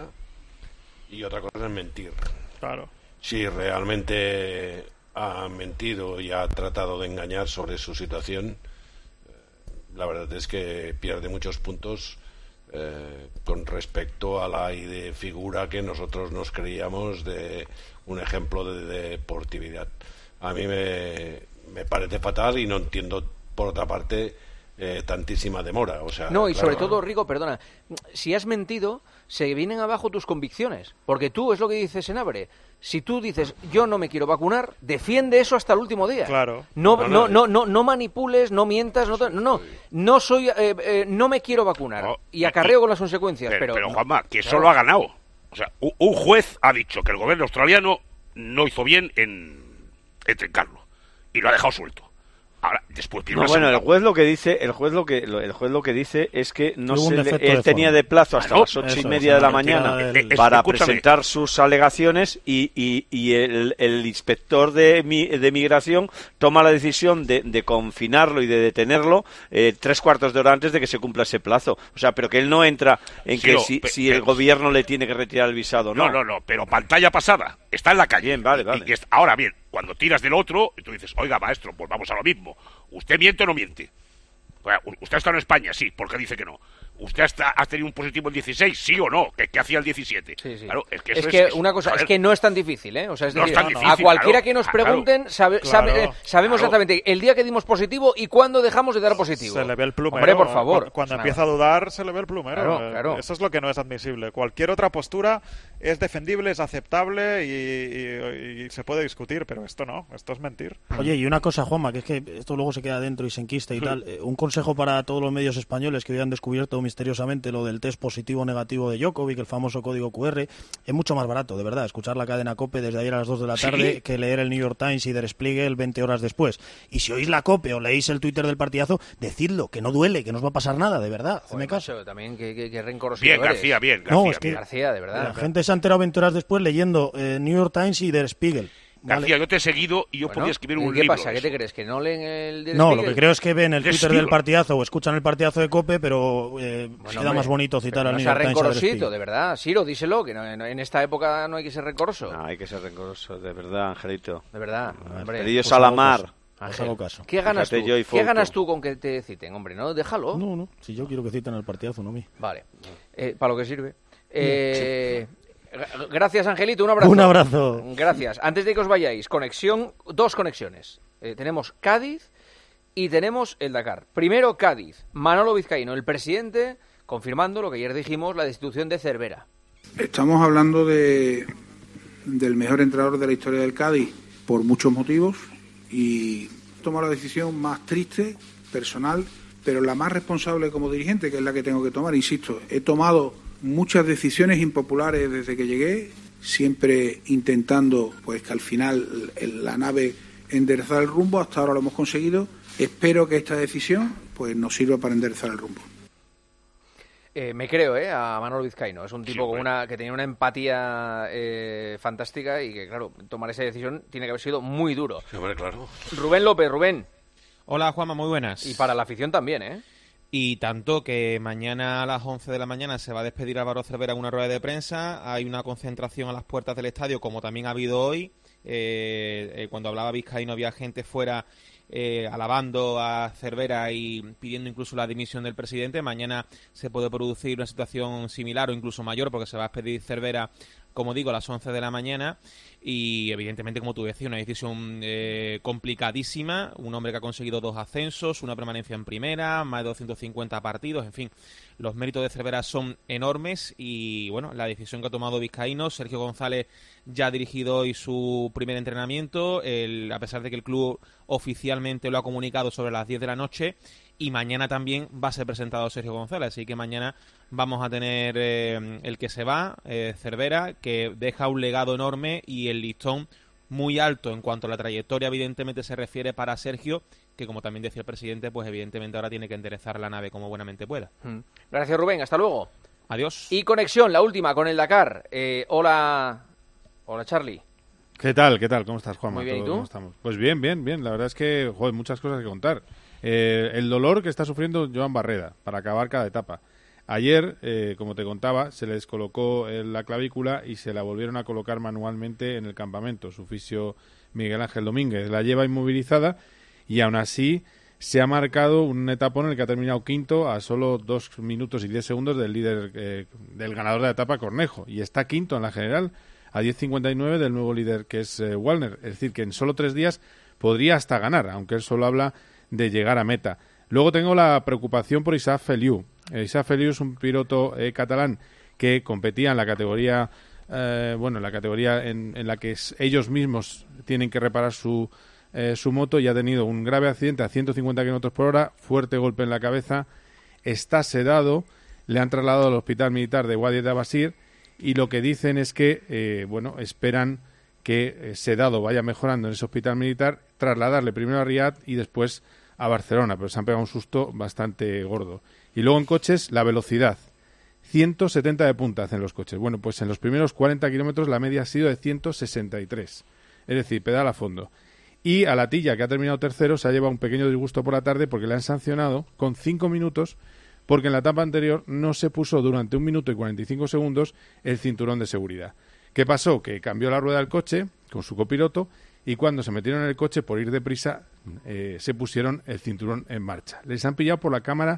y otra cosa es mentir. Claro. Si realmente ha mentido y ha tratado de engañar sobre su situación, la verdad es que pierde muchos puntos eh, con respecto a la de figura que nosotros nos creíamos de un ejemplo de, de deportividad. A mí me, me parece fatal y no entiendo, por otra parte, eh, tantísima demora. O sea, no, y claro, sobre todo, Rico, perdona, si has mentido, se vienen abajo tus convicciones. Porque tú, es lo que dice Senabre, si tú dices, yo no me quiero vacunar, defiende eso hasta el último día. Claro. No, no, no, no, no, no, no manipules, no mientas, no, no, no, no soy, eh, eh, no me quiero vacunar. No, y acarreo con las consecuencias, pero, pero... Pero, Juanma, que eso claro. lo ha ganado. O sea, un, un juez ha dicho que el gobierno australiano no hizo bien en, en trincarlo. Y lo ha dejado suelto. Ahora, después no, bueno, el juez lo que dice, el juez lo que el juez lo que dice es que no se le, él de tenía de plazo hasta ah, no, las ocho y eso, media de la mentira mañana del... para Escúchame. presentar sus alegaciones y, y, y el, el inspector de, de migración toma la decisión de, de confinarlo y de detenerlo eh, tres cuartos de hora antes de que se cumpla ese plazo. O sea, pero que él no entra en Sí, que no, si, pe- si pero- el gobierno le tiene que retirar el visado, No, no. no, no, pero pantalla pasada. Está en la calle. Bien, vale, Y- vale. y es- ahora bien, cuando tiras del otro, tú dices, oiga, maestro, pues vamos a lo mismo. ¿Usted miente o no miente? O sea, u- ¿usted está en España? Sí, porque dice que no. ¿Usted ha, ha tenido un positivo el dieciséis, sí o no? ¿Qué, qué hacía el diecisiete? Sí, sí. Claro, es que, es eso que es, una cosa, joder, es que no es tan difícil, ¿eh? O sea, es no decir, es tan difícil, a cualquiera claro, que nos claro, pregunten, sabe, claro, sabe, sabemos claro. exactamente el día que dimos positivo y cuándo dejamos de dar positivo. Se le ve el plumero. Hombre, por favor. Cuando, cuando O sea, empieza a dudar, se le ve el plumero. Claro, claro. Eso es lo que no es admisible. Cualquier otra postura es defendible, es aceptable y, y, y se puede discutir, pero esto no, esto es mentir. Oye, y una cosa, Juanma, que es que esto luego se queda dentro y se enquista y tal. Eh, un consejo para todos los medios españoles que hoy han descubierto misteriosamente lo del test positivo o negativo de Djokovic, el famoso código cu erre, es mucho más barato, de verdad, escuchar la cadena COPE desde ayer a las dos de la tarde ¿Sí? que leer el New York Times y Der Spiegel veinte horas después. Y si oís la COPE o leéis el Twitter del partidazo, decidlo, que no duele, que no os va a pasar nada, de verdad. Hacedme Joder, caso. macho, también que, que, que rencorosito Bien, eres. García, bien, García. No, es que García, de verdad. la gente se ha enterado veinte horas después leyendo eh, New York Times y Der Spiegel. García, Vale. yo te he seguido y yo Bueno, podía escribir ¿y un qué libro. pasa? de ¿Qué te eso. crees? ¿Que no leen el Der No, Spiegel? lo que creo es que ven el Der Twitter del Spiegel. partidazo o escuchan el partidazo de COPE, pero eh, Bueno, queda hombre, más bonito citar pero al no New sea York Times. y a Der rencorosito, Spiegel. de verdad. Siro, díselo, que no- no- en esta época no hay que ser rencoroso. No, hay que ser rencoroso, de verdad, Angelito. De verdad, hombre. Pedillos pues a la hago mar. caso. Ángel, Os hago caso. ¿Qué ganas tú? Fíjate, yo y ¿Qué Foucault. ganas tú con que te citen, hombre? No, déjalo. No, no, si yo quiero que citen al partidazo, no a mí. Vale. Eh, para lo que sirve. Eh, g- Gracias, Angelito. Un abrazo. Un abrazo. Gracias. Antes de que os vayáis, conexión, dos conexiones. Eh, tenemos Cádiz y tenemos el Dakar. Primero, Cádiz. Manolo Vizcaíno, el presidente, confirmando lo que ayer dijimos, la destitución de Cervera. Estamos hablando de, del mejor entrenador de la historia del Cádiz por muchos motivos y tomo la decisión más triste, personal, pero la más responsable como dirigente, que es la que tengo que tomar. Insisto, he tomado muchas decisiones impopulares desde que llegué, siempre intentando pues que al final el- la nave enderezar el rumbo. Hasta ahora lo hemos conseguido. Espero que esta decisión pues nos sirva para enderezar el rumbo. Eh, me creo, ¿eh? A Manolo Vizcaíno. Es un tipo Sí, con hombre. una, que tenía una empatía eh, fantástica y que, claro, tomar esa decisión tiene que haber sido muy duro. Sí, hombre, claro. Rubén López, Rubén. Hola Juanma, muy buenas. Y para la afición también, ¿eh? Y tanto que mañana a las once de la mañana se va a despedir Álvaro Cervera en una rueda de prensa. Hay una concentración a las puertas del estadio, como también ha habido hoy. Eh, eh, cuando hablaba Vizcaíno había gente fuera eh, alabando a Cervera y pidiendo incluso la dimisión del presidente. Mañana se puede producir una situación similar o incluso mayor, porque se va a despedir Cervera, como digo, a las once de la mañana. Y evidentemente, como tú decías, una decisión eh, complicadísima. Un hombre que ha conseguido dos ascensos, una permanencia en primera, más de doscientos cincuenta partidos, en fin. Los méritos de Cervera son enormes y, bueno, la decisión que ha tomado Vizcaíno. Sergio González ya ha dirigido hoy su primer entrenamiento, el, a pesar de que el club oficialmente lo ha comunicado sobre las diez de la noche. Y mañana también va a ser presentado Sergio González, así que mañana vamos a tener eh, el que se va, eh, Cervera, que deja un legado enorme y el listón muy alto en cuanto a la trayectoria, evidentemente, se refiere para Sergio, que como también decía el presidente, pues evidentemente ahora tiene que enderezar la nave como buenamente pueda. Mm. Gracias, Rubén. Hasta luego. Adiós. Y conexión, la última, con el Dakar. Eh, hola, hola, Charlie. ¿Qué tal? ¿Qué tal? ¿Cómo estás, Juanma? Muy bien, ¿y ¿Todo- tú? cómo estamos? Pues bien, bien, bien. La verdad es que, joder, muchas cosas que contar. Eh, el dolor que está sufriendo Joan Barreda para acabar cada etapa. Ayer, eh, como te contaba, se le descolocó eh, la clavícula y se la volvieron a colocar manualmente en el campamento. Su fisio Miguel Ángel Domínguez la lleva inmovilizada y aún así se ha marcado un etapón en el que ha terminado quinto a solo dos minutos y diez segundos del líder, eh, del ganador de la etapa, Cornejo. Y está quinto en la general a diez cincuenta y nueve del nuevo líder, que es eh, Wallner. Es decir, que en solo tres días podría hasta ganar, aunque él solo habla de llegar a meta. Luego tengo la preocupación por Isaac Feliu. Eh, Isaac Feliu es un piloto eh, catalán que competía en la categoría, eh, bueno, en la categoría en, en la que es, ellos mismos tienen que reparar su, eh, su moto, y ha tenido un grave accidente a ciento cincuenta kilómetros por hora, fuerte golpe en la cabeza, está sedado, le han trasladado al hospital militar de Wadi de Abasir, y lo que dicen es que, eh, bueno, esperan que eh, sedado vaya mejorando en ese hospital militar, trasladarle primero a Riad y después a Barcelona, pero se han pegado un susto bastante gordo. Y luego en coches, la velocidad. ciento setenta de punta hacen los coches. Bueno, pues en los primeros cuarenta kilómetros la media ha sido de ciento sesenta y tres. Es decir, pedal a fondo. Y a la Tilla, que ha terminado tercero, se ha llevado un pequeño disgusto por la tarde porque le han sancionado con cinco minutos porque en la etapa anterior no se puso durante un minuto y cuarenta y cinco segundos el cinturón de seguridad. ¿Qué pasó? Que cambió la rueda del coche con su copiloto y cuando se metieron en el coche por ir deprisa eh, se pusieron el cinturón en marcha. Les han pillado por la cámara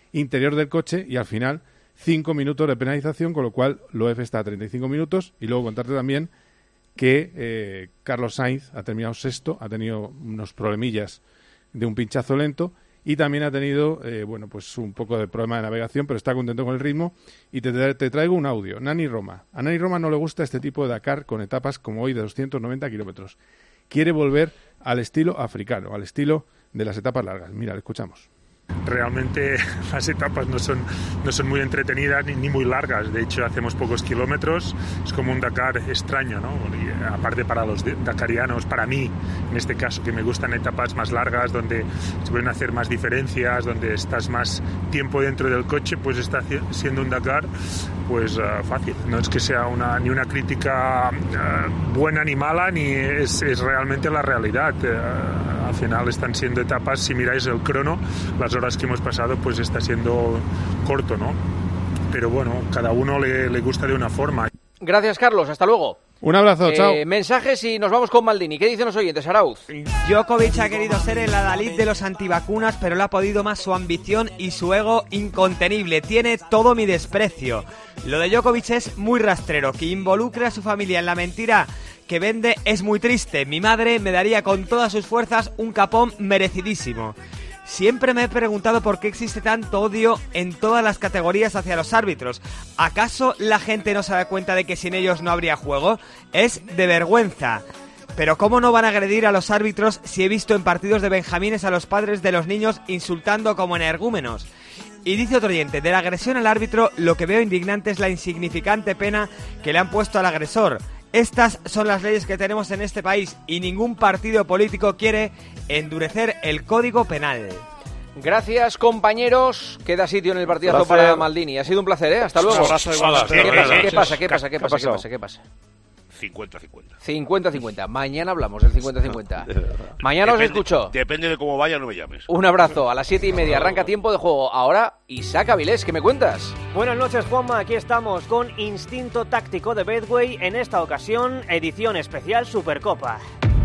interior del coche y al final cinco minutos de penalización, con lo cual Loeb está a treinta y cinco minutos. Y luego contarte también que eh, Carlos Sainz ha terminado sexto, ha tenido unos problemillas de un pinchazo lento y también ha tenido eh, bueno pues un poco de problema de navegación, pero está contento con el ritmo. Y te, te traigo un audio. Nani Roma. A Nani Roma no le gusta este tipo de Dakar con etapas como hoy de doscientos noventa kilómetros. Quiere volver al estilo africano, al estilo de las etapas largas. Mira, le escuchamos. Realmente las etapas no son, no son muy entretenidas ni, ni muy largas. De hecho, hacemos pocos kilómetros. Es como un Dakar extraño, ¿no? Y aparte para los dakarianos, para mí, en este caso, que me gustan etapas más largas, donde se pueden hacer más diferencias, donde estás más tiempo dentro del coche, pues está siendo un Dakar pues uh, fácil. No es que sea una, ni una crítica uh, buena ni mala, ni es, es realmente la realidad. Uh, al final están siendo etapas, si miráis el crono, las horas que hemos pasado, pues está siendo corto, ¿no? Pero bueno, cada uno le, le gusta de una forma. Gracias, Carlos. Hasta luego. Un abrazo, eh, chao. Mensajes y nos vamos con Maldini. ¿Qué dicen los oyentes, Arauz? Djokovic ha querido ser el adalid de los antivacunas, pero le ha podido más su ambición y su ego incontenible. Tiene todo mi desprecio. Lo de Djokovic es muy rastrero. Que involucre a su familia en la mentira que vende es muy triste. Mi madre me daría con todas sus fuerzas un capón merecidísimo. Siempre me he preguntado por qué existe tanto odio en todas las categorías hacia los árbitros. ¿Acaso la gente no se da cuenta de que sin ellos no habría juego? Es de vergüenza. Pero ¿cómo no van a agredir a los árbitros si he visto en partidos de benjamines a los padres de los niños insultando como energúmenos? Y dice otro oyente, de la agresión al árbitro lo que veo indignante es la insignificante pena que le han puesto al agresor. Estas son las leyes que tenemos en este país y ningún partido político quiere endurecer el Código Penal. Gracias, compañeros. Queda sitio en el partidazo para Maldini. Ha sido un placer, ¿eh? Hasta luego. Un abrazo igual. ¿Qué pasa? ¿Qué pasa? ¿Qué pasa? ¿Qué pasa? ¿Qué pasa? ¿Qué pasa? cincuenta cincuenta. cincuenta cincuenta. Mañana hablamos del cincuenta cincuenta. Mañana os escucho. Depende de cómo vaya, no me llames. Un abrazo. A las siete y media arranca tiempo de juego. Ahora, Isaac Avilés, ¿qué me cuentas? Buenas noches, Juanma. Aquí estamos con Instinto Táctico de Betway. En esta ocasión, edición especial Supercopa.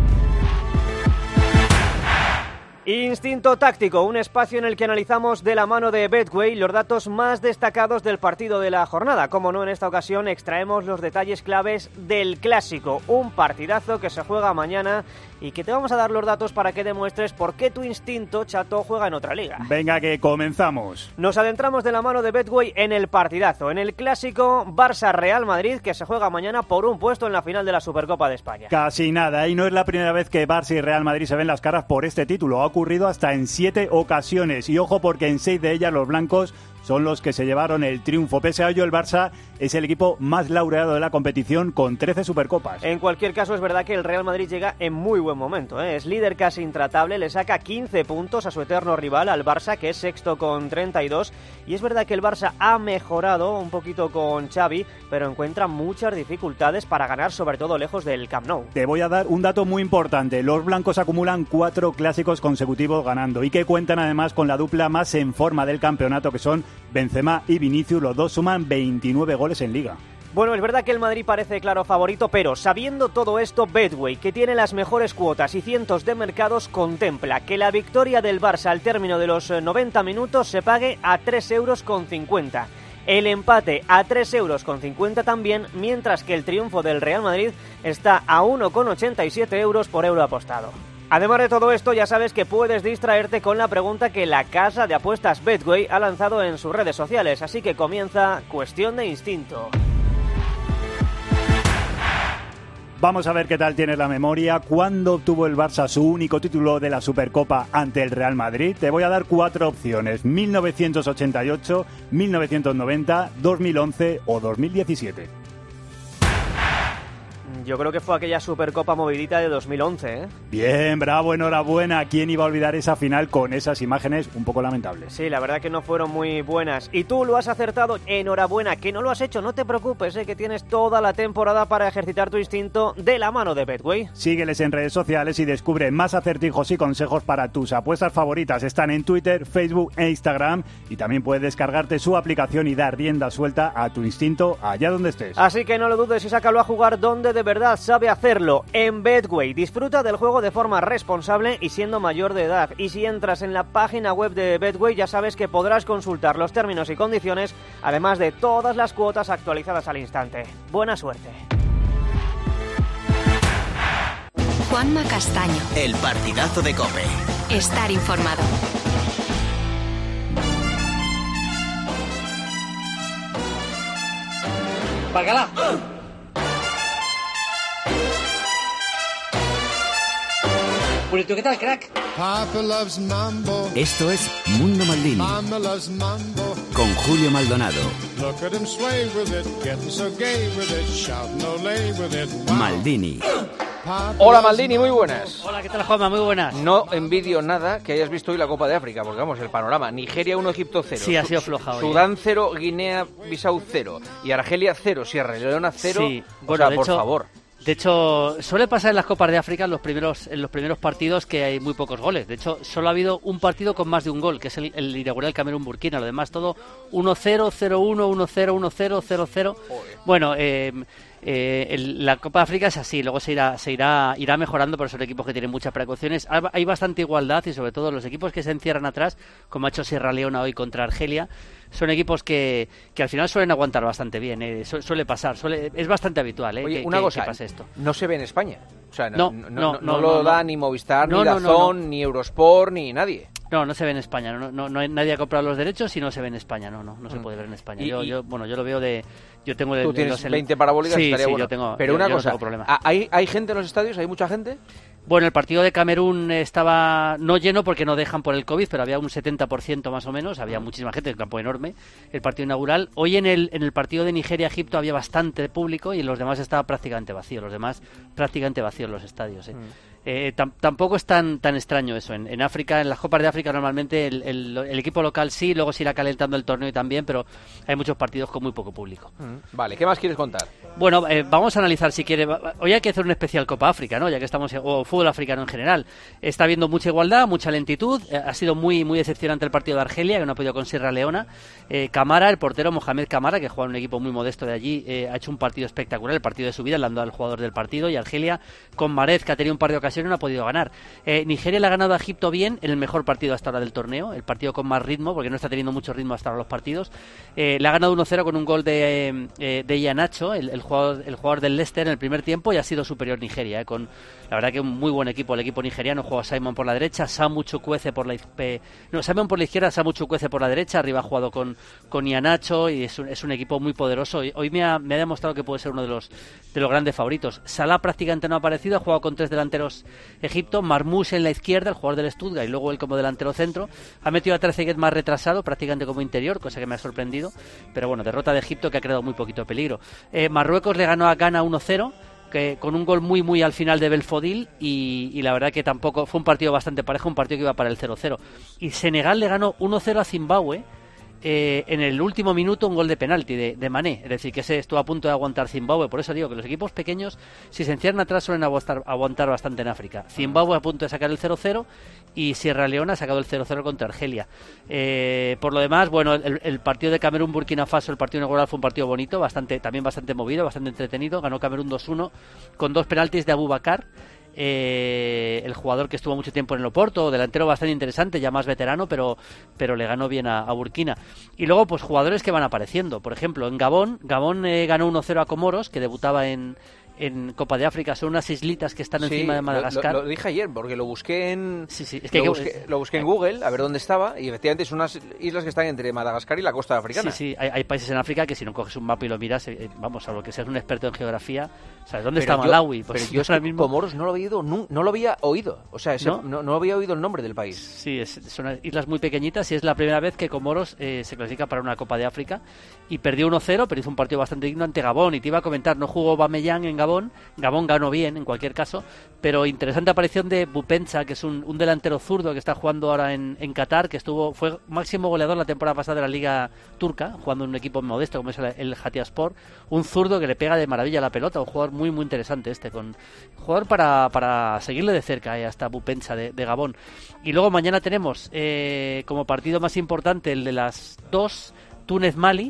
Instinto Táctico, un espacio en el que analizamos de la mano de Betway los datos más destacados del partido de la jornada. Como no, en esta ocasión extraemos los detalles claves del Clásico, un partidazo que se juega mañana y que te vamos a dar los datos para que demuestres por qué tu instinto, chato, juega en otra liga. Venga, que comenzamos. Nos adentramos de la mano de Betway en el partidazo, en el Clásico Barça-Real Madrid, que se juega mañana por un puesto en la final de la Supercopa de España. Casi nada, y no es la primera vez que Barça y Real Madrid se ven las caras por este título. Ha ocurrido hasta en siete ocasiones, y ojo porque en seis de ellas los blancos son los que se llevaron el triunfo. Pese a ello, el Barça es el equipo más laureado de la competición con trece Supercopas. En cualquier caso, es verdad que el Real Madrid llega en muy buen momento, ¿eh? Es líder casi intratable, le saca quince puntos a su eterno rival, al Barça, que es sexto con treinta y dos. Y es verdad que el Barça ha mejorado un poquito con Xavi, pero encuentra muchas dificultades para ganar, sobre todo lejos del Camp Nou. Te voy a dar un dato muy importante. Los blancos acumulan cuatro clásicos consecutivos ganando, y que cuentan además con la dupla más en forma del campeonato, que son Benzema y Vinicius. Los dos suman veintinueve goles en Liga. Bueno, es verdad que el Madrid parece claro favorito, pero sabiendo todo esto, Betway, que tiene las mejores cuotas y cientos de mercados, contempla que la victoria del Barça al término de los noventa minutos se pague a tres euros con cincuenta. El empate a tres euros con cincuenta también, mientras que el triunfo del Real Madrid está a uno con ochenta y siete euros por euro apostado. Además de todo esto, ya sabes que puedes distraerte con la pregunta que la casa de apuestas Betway ha lanzado en sus redes sociales, así que comienza Cuestión de Instinto. Vamos a ver qué tal tienes la memoria. ¿Cuándo obtuvo el Barça su único título de la Supercopa ante el Real Madrid? Te voy a dar cuatro opciones: mil novecientos ochenta y ocho, mil novecientos noventa, dos mil once o dos mil diecisiete. Yo creo que fue aquella Supercopa movidita de dos mil once, ¿eh? Bien, bravo, enhorabuena. ¿Quién iba a olvidar esa final con esas imágenes un poco lamentables? Sí, la verdad que no fueron muy buenas. Y tú lo has acertado, enhorabuena. Que no lo has hecho, no te preocupes, ¿eh? Que tienes toda la temporada para ejercitar tu instinto de la mano de Betway. Sígueles en redes sociales y descubre más acertijos y consejos para tus apuestas favoritas. Están en Twitter, Facebook e Instagram. Y también puedes descargarte su aplicación y dar rienda suelta a tu instinto allá donde estés. Así que no lo dudes y sácalo a jugar donde debes de verdad sabe hacerlo. En Betway disfruta del juego de forma responsable y siendo mayor de edad. Y si entras en la página web de Betway ya sabes que podrás consultar los términos y condiciones, además de todas las cuotas actualizadas al instante. Buena suerte. Juanma Castaño. El partidazo de COPE. Estar informado. ¡Bacala! Bueno, ¿tú qué tal, crack? Esto es Mundo Maldini con Julio Maldonado. Maldini. Hola Maldini, muy buenas. Hola, ¿qué tal, Juanma? Muy buenas. No envidio nada que hayas visto hoy la Copa de África, porque vamos, el panorama: Nigeria uno, Egipto cero. Sí, ha sido floja hoy. Sudán cero, Guinea-Bissau cero. Y Argelia cero, Sierra Leona cero. Sí, o bueno, sea, de por hecho, favor. De hecho, suele pasar en las Copas de África en los primeros en los primeros partidos que hay muy pocos goles. De hecho, solo ha habido un partido con más de un gol, que es el, el inaugural Camerún-Burkina. Lo demás todo uno cero, cero uno, uno cero, uno cero, cero cero. Bueno, eh... Eh, el, la Copa de África es así, luego se irá se irá irá mejorando, pero son equipos que tienen muchas precauciones. Hay bastante igualdad y sobre todo los equipos que se encierran atrás, como ha hecho Sierra Leona hoy contra Argelia, son equipos que, que al final suelen aguantar bastante bien. Eh, su, suele pasar, suele, es bastante habitual eh, Oye, que, una que, cosa, que pase esto. No se ve en España. O sea, No, no, no, no, no, no, lo no, da no. ni Movistar, No, ni no, Dazón, no, no. ni Eurosport, ni nadie. No, no se ve en España. No, no, no hay, nadie ha comprado los derechos y no se ve en España. No, no, no se Mm. puede ver en España. Y- Yo, y- yo, bueno, yo lo veo de. Yo tengo el, Tú tienes los- el- veinte parabólicas, sí, estaría sí, bueno. yo tengo. Pero yo- una yo no cosa, tengo problema. ¿hay, ¿hay gente en los estadios? ¿Hay mucha gente? Bueno, el partido de Camerún estaba no lleno porque no dejan por el COVID, pero había un setenta por ciento más o menos, había muchísima gente, el campo enorme, el partido inaugural. Hoy en el, en el partido de Nigeria-Egipto había bastante público y en los demás estaba prácticamente vacío, los demás prácticamente vacíos los estadios. ¿eh? Eh, tam- tampoco es tan tan extraño eso. En, en África, en las Copas de África normalmente el, el- el equipo local sí, luego se irá calentando el torneo y también, pero hay muchos partidos con muy poco público. Vale, ¿qué más quieres contar? Bueno, eh, vamos a analizar si quiere. Hoy hay que hacer un especial Copa África, ¿no? Ya que estamos, o fútbol africano en general. Está habiendo mucha igualdad, mucha lentitud. Eh, ha sido muy muy decepcionante el partido de Argelia, que no ha podido con Sierra Leona. Eh, Camara, el portero Mohamed Camara, que juega en un equipo muy modesto de allí, eh, ha hecho un partido espectacular, el partido de su vida, le han dado al jugador del partido. Y Argelia, con Marez, que ha tenido un par de ocasiones, no ha podido ganar. Eh, Nigeria le ha ganado a Egipto bien, en el mejor partido hasta ahora del torneo, el partido con más ritmo, porque no está teniendo mucho ritmo hasta ahora los partidos. Eh, le ha ganado uno cero con un gol de, eh, de Iheanacho, el, el, jugador, el jugador del Leicester, en el primer tiempo, y ha sido superior Nigeria, eh, con la verdad que un muy buen equipo, el equipo nigeriano. Juega Simon por la derecha, Samu Chukwueze por la eh, no, Simon por la izquierda, Samu Chukwueze por la derecha, arriba ha jugado con, con Iheanacho, y es un, es un equipo muy poderoso. Y hoy me ha, me ha demostrado que puede ser uno de los, de los grandes favoritos. Salah prácticamente no ha aparecido, ha jugado con tres delanteros Egipto, Marmoush en la izquierda, el jugador del Stuttgart, y luego él como delantero centro. Ha metido a Trezeguet más retrasado, prácticamente como interior, cosa que me ha sorprendido. Pero bueno, derrota de Egipto que ha creado muy poquito peligro. Eh, Marruecos le ganó a Ghana uno cero, que con un gol muy muy al final de Belfodil, y, y la verdad que tampoco fue un partido bastante parejo, un partido que iba para el cero cero. Y Senegal le ganó uno cero a Zimbabue, eh, en el último minuto un gol de penalti de, de Mané, es decir, que se estuvo a punto de aguantar Zimbabue. Por eso digo que los equipos pequeños, si se encierran atrás, suelen aguantar, aguantar bastante en África. Zimbabue a punto de sacar el cero cero y Sierra Leona ha sacado el cero cero contra Argelia. Eh, por lo demás, bueno, el, el partido de Camerún-Burkina Faso, el partido inaugural, fue un partido bonito, bastante también bastante movido, bastante entretenido. Ganó Camerún dos uno con dos penaltis de Abubakar, eh, el jugador que estuvo mucho tiempo en el Oporto, delantero bastante interesante, ya más veterano, pero, pero le ganó bien a, a Burkina. Y luego, pues jugadores que van apareciendo. Por ejemplo, en Gabón, Gabón eh, ganó uno cero a Comoros, que debutaba en, en Copa de África. Son unas islitas que están Sí, encima de Madagascar. Lo, lo dije ayer porque lo busqué en Sí, sí, es que lo, hay que- busqué, lo busqué en Google a ver dónde estaba y efectivamente son unas islas que están entre Madagascar y la costa africana. Sí, sí, hay, hay países en África que si no coges un mapa y lo miras, eh, vamos, salvo que seas un experto en geografía, ¿sabes dónde Pero está yo- Malawi? Pues pero yo es ahora que mismo- Comoros no lo había oído, no, no lo había oído. O sea, ese- ¿No? ¿No? No, había oído el nombre del país. Sí, es- son islas muy pequeñitas y es la primera vez que Comoros eh, se clasifica para una Copa de África, y perdió uno cero, pero hizo un partido bastante digno ante Gabón. Y te iba a comentar, no jugó Bameyang en Gabón, Gabón ganó bien en cualquier caso, pero interesante aparición de Bupensa, que es un, un delantero zurdo que está jugando ahora en, en Qatar, que estuvo fue máximo goleador la temporada pasada de la Liga Turca, jugando en un equipo modesto como es el, el Hatayspor, un zurdo que le pega de maravilla la pelota, un jugador muy muy interesante este, con jugador para, para seguirle de cerca eh, hasta Bupensa de, de Gabón. Y luego mañana tenemos eh, como partido más importante el de las dos, Túnez-Mali,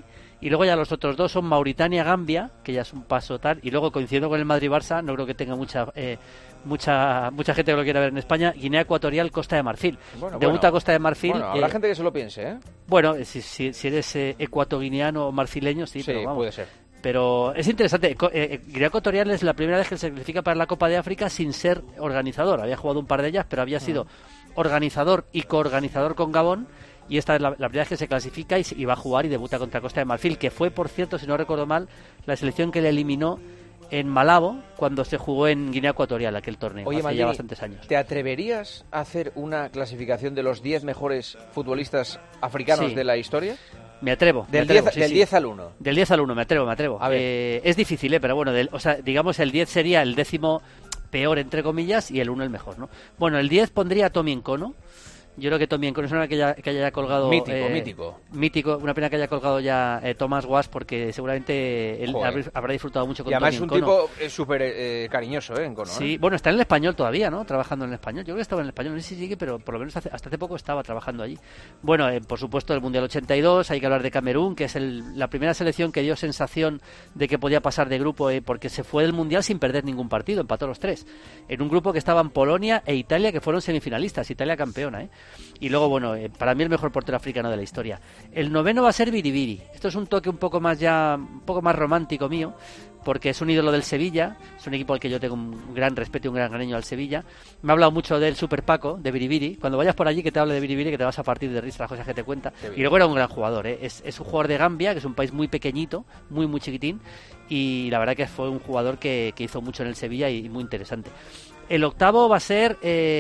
Y luego ya los otros dos son Mauritania-Gambia, que ya es un paso tal, y luego coincidiendo con el Madrid-Barça, no creo que tenga mucha eh, mucha mucha gente que lo quiera ver en España, Guinea Ecuatorial, Costa de Marfil. Bueno, Debuta bueno. Costa de Marfil. Bueno, habrá eh, gente que se lo piense, ¿eh? Bueno, si, si, si eres eh, ecuatoguineano o marfileño, sí, Sí, pero vamos. puede ser. Pero es interesante. Co- eh, Guinea Ecuatorial es la primera vez que se clasifica para la Copa de África sin ser organizador. Había jugado un par de ellas, pero había sido organizador y coorganizador con Gabón. Y esta es la, la primera vez que se clasifica y, y va a jugar y debuta contra Costa de Marfil, que fue, por cierto, si no recuerdo mal, la selección que le eliminó en Malabo cuando se jugó en Guinea Ecuatorial aquel torneo, Oye, hace Maldini, ya bastantes años. ¿te atreverías a hacer una clasificación de los diez mejores futbolistas africanos Sí. de la historia? Me atrevo. Del me atrevo, diez sí, del sí. diez al uno. Del diez al uno, me atrevo, me atrevo. A ver. Eh, es difícil, ¿eh? Pero bueno, del, o sea, digamos el diez sería el décimo peor, entre comillas, y el uno el mejor, ¿no? Bueno, el diez pondría a Tommy Nkono. Yo creo que Tommy Nkono es una que, ya, que haya colgado... Mítico, eh, mítico. Mítico, una pena que haya colgado ya eh, Thomas Guas, porque seguramente él Joder. habrá, habrá disfrutado mucho con Y además Tommy es un Nkono. tipo eh, súper eh, cariñoso, ¿eh? Nkono, ¿eh? Sí, bueno, está en el español todavía, ¿no? Trabajando en el español. Yo creo que estaba en el español, no sé si sigue, pero por lo menos hace- hasta hace poco estaba trabajando allí. Bueno, eh, por supuesto, el Mundial ochenta y dos, hay que hablar de Camerún, que es el- la primera selección que dio sensación de que podía pasar de grupo, eh, porque se fue del Mundial sin perder ningún partido, empató los tres. En un grupo que estaban Polonia e Italia, que fueron semifinalistas, Italia campeona, ¿eh? Y luego, bueno, eh, para mí el mejor portero africano de la historia. El noveno va a ser Biribiri. Esto es un toque un poco más ya, un poco más romántico mío, porque es un ídolo del Sevilla, es un equipo al que yo tengo un gran respeto y un gran cariño al Sevilla. Me ha hablado mucho del Super Paco, de Biribiri. Cuando vayas por allí que te hable de Biribiri, que te vas a partir de risa las cosas que te cuenta. Y luego era un gran jugador, ¿eh? es, es un jugador de Gambia, que es un país muy pequeñito, muy muy chiquitín, y la verdad que fue un jugador que, que hizo mucho en el Sevilla y, y muy interesante. El octavo va a ser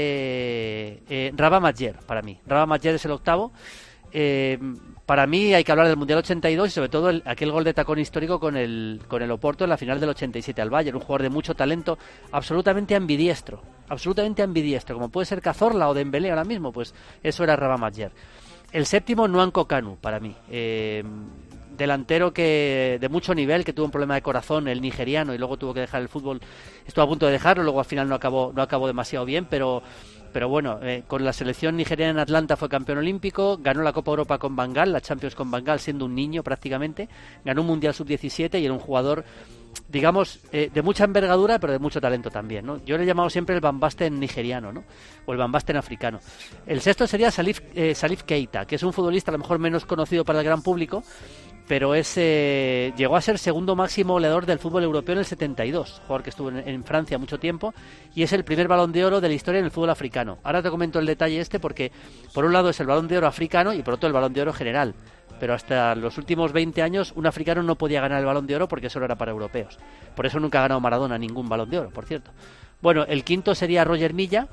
eh, eh, Raba Madjer, para mí. Raba Madjer es el octavo. Eh, para mí hay que hablar del Mundial ochenta y dos y sobre todo el, aquel gol de tacón histórico con el, con el Oporto en la final del ochenta y siete al Bayern. Un jugador de mucho talento, absolutamente ambidiestro. Absolutamente ambidiestro, como puede ser Cazorla o Dembélé ahora mismo, pues eso era Raba Madjer. El séptimo, Nwankwo Kanu, para mí. Eh, delantero que de mucho nivel, que tuvo un problema de corazón, el nigeriano, y luego tuvo que dejar el fútbol. Estuvo a punto de dejarlo, luego al final no acabó, no acabó demasiado bien, pero pero bueno, eh, con la selección nigeriana en Atlanta fue campeón olímpico, ganó la Copa Europa con Bangal, la Champions con Bangal, siendo un niño prácticamente, ganó un Mundial sub diecisiete y era un jugador, digamos, eh, de mucha envergadura, pero de mucho talento también, ¿no? Yo le he llamado siempre el Van Basten nigeriano, ¿no? O el Van Basten africano. El sexto sería Salif, eh, Salif Keita, que es un futbolista a lo mejor menos conocido para el gran público, pero es, eh, llegó a ser segundo máximo goleador del fútbol europeo en el setenta y dos, jugador que estuvo en, en Francia mucho tiempo, y es el primer Balón de Oro de la historia en el fútbol africano. Ahora te comento el detalle este porque por un lado es el Balón de Oro africano y por otro el Balón de Oro general, pero hasta los últimos veinte años un africano no podía ganar el Balón de Oro porque solo era para europeos. Por eso nunca ha ganado Maradona ningún Balón de Oro, por cierto. Bueno, el quinto sería Roger Milla,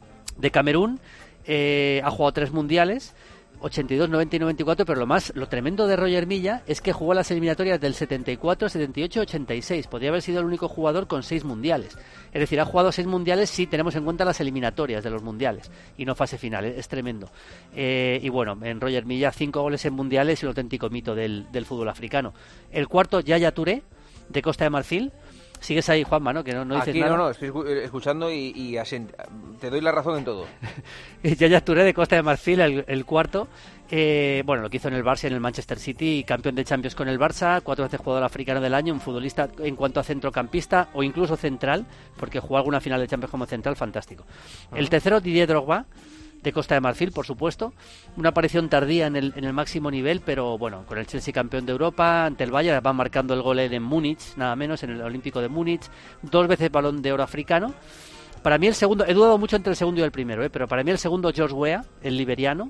de Camerún, eh, ha jugado tres mundiales, ochenta y dos, noventa y noventa y cuatro, pero lo más, lo tremendo de Roger Milla es que jugó las eliminatorias del setenta y cuatro, setenta y ocho, ochenta y seis. Podría haber sido el único jugador con seis mundiales. Es decir, ha jugado seis mundiales si tenemos en cuenta las eliminatorias de los mundiales y no fase final. Es, es tremendo. Eh, y bueno, en Roger Milla, cinco goles en mundiales y un auténtico mito del, del fútbol africano. El cuarto, Yaya Touré, de Costa de Marfil. Sigues ahí, Juanma, ¿no? Que no, no dices Aquí nada. no, no, estoy escu- escuchando y, y asent- te doy la razón en todo. Yaya Touré de Costa de Marfil, el, el cuarto. Eh, bueno, lo que hizo en el Barça y en el Manchester City, campeón de Champions con el Barça, cuatro veces jugador africano del año, un futbolista en cuanto a centrocampista o incluso central, porque jugó alguna final de Champions como central, fantástico. El Ajá. tercero, Didier Drogba, de Costa de Marfil, por supuesto. Una aparición tardía en el, en el máximo nivel, pero bueno, con el Chelsea campeón de Europa, ante el Bayern, va marcando el gol en Múnich, nada menos, en el Olímpico de Múnich, dos veces Balón de Oro africano. Para mí el segundo, he dudado mucho entre el segundo y el primero, ¿eh? Pero para mí el segundo, George Weah, el liberiano,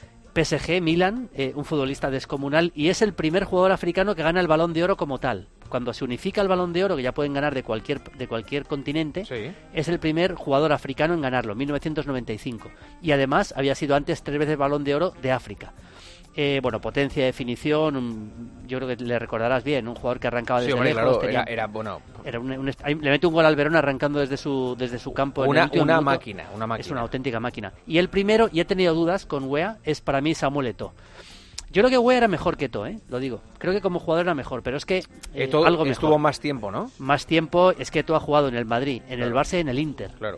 P S G, Milan, eh, un futbolista descomunal, y es el primer jugador africano que gana el Balón de Oro como tal. Cuando se unifica el Balón de Oro, que ya pueden ganar de cualquier de cualquier continente, Sí. es el primer jugador africano en ganarlo, mil novecientos noventa y cinco. Y además había sido antes tres veces Balón de Oro de África. Eh, bueno, potencia, definición, un- yo creo que le recordarás bien, un jugador que arrancaba Sí, desde hombre, lejos. claro, tenía- era, era, bueno, era un- un est- ahí le mete un gol al Verona arrancando desde su desde su campo. en Una- el último una minuto. máquina, una Es máquina. una auténtica máquina. Y el primero, y he tenido dudas con Weah, es para mí Samuel Eto'o. Yo creo que Weah era mejor que Eto'o, ¿eh? Lo digo. Creo que como jugador era mejor, pero es que eh, Eto'o algo estuvo mejor. más tiempo, ¿no? Más tiempo, es que Eto'o ha jugado en el Madrid, en el Claro. Barça y en el Inter. Claro.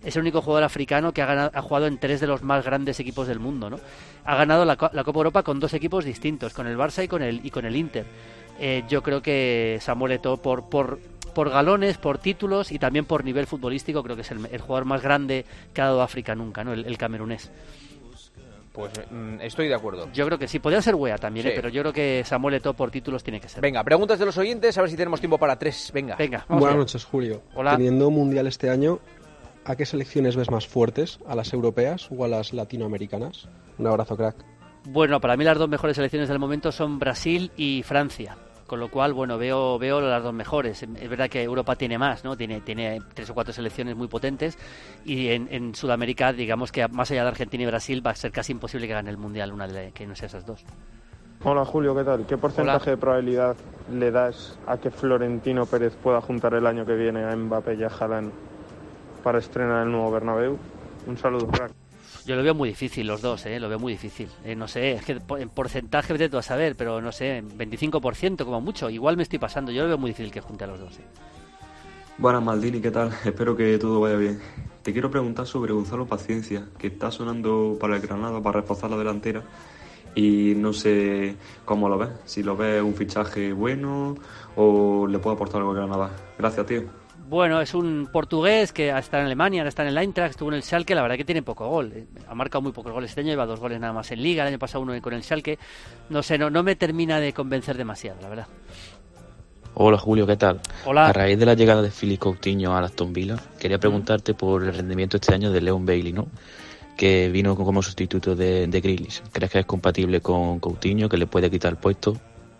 es el único jugador africano que ha, ganado, ha jugado en tres de los más grandes equipos del mundo, ¿no? Ha ganado la, la Copa Europa con dos equipos distintos, con el Barça y con el, y con el Inter. Eh, yo creo que Samuel Eto'o, por, por, por galones, por títulos y también por nivel futbolístico, creo que es el, el jugador más grande que ha dado África nunca, ¿no? El, el camerunés. Pues mm, estoy de acuerdo. Yo creo que sí, podría ser Wea también, Sí. ¿eh? Pero yo creo que Samuel Eto'o por títulos tiene que ser. Venga, preguntas de los oyentes, a ver si tenemos tiempo para tres. Venga. Venga. Buenas noches, Julio. Hola. Teniendo mundial este año, ¿a qué selecciones ves más fuertes? ¿A las europeas o a las latinoamericanas? Un abrazo, crack. Bueno, para mí las dos mejores selecciones del momento son Brasil y Francia. Con lo cual, bueno, veo veo las dos mejores. Es verdad que Europa tiene más, ¿no? Tiene tiene tres o cuatro selecciones muy potentes y en, en Sudamérica, digamos que más allá de Argentina y Brasil va a ser casi imposible que gane el Mundial una de que no sea esas dos. Hola Julio, ¿qué tal? ¿Qué porcentaje Hola. de probabilidad le das a que Florentino Pérez pueda juntar el año que viene a Mbappé y a Haaland para estrenar el nuevo Bernabéu? Un saludo, crack. Yo lo veo muy difícil los dos, ¿eh? Lo veo muy difícil. Eh, no sé, es que en porcentaje vete tú a saber, pero no sé, veinticinco por ciento como mucho. Igual me estoy pasando. Yo lo veo muy difícil que junte a los dos, ¿eh? Buenas, Maldini, ¿qué tal? Espero que todo vaya bien. Te quiero preguntar sobre Gonzalo Paciencia, que está sonando para el Granada para reforzar la delantera y no sé cómo lo ves. Si lo ves un fichaje bueno o le puede aportar algo a Granada. Gracias, tío. Bueno, es un portugués que está en Alemania, ahora está en el Eintracht, estuvo en el Schalke, la verdad que tiene poco gol. Eh, Ha marcado muy pocos goles este año, lleva dos goles nada más en Liga, el año pasado uno con el Schalke. No sé, no, no me termina de convencer demasiado, la verdad. Hola Julio, ¿qué tal? Hola. A raíz de la llegada de Félix Coutinho a Aston Villa, quería preguntarte por el rendimiento este año de Leon Bailey, ¿no? Que vino como sustituto de, de Grealish. ¿Crees que es compatible con Coutinho, que le puede quitar el puesto?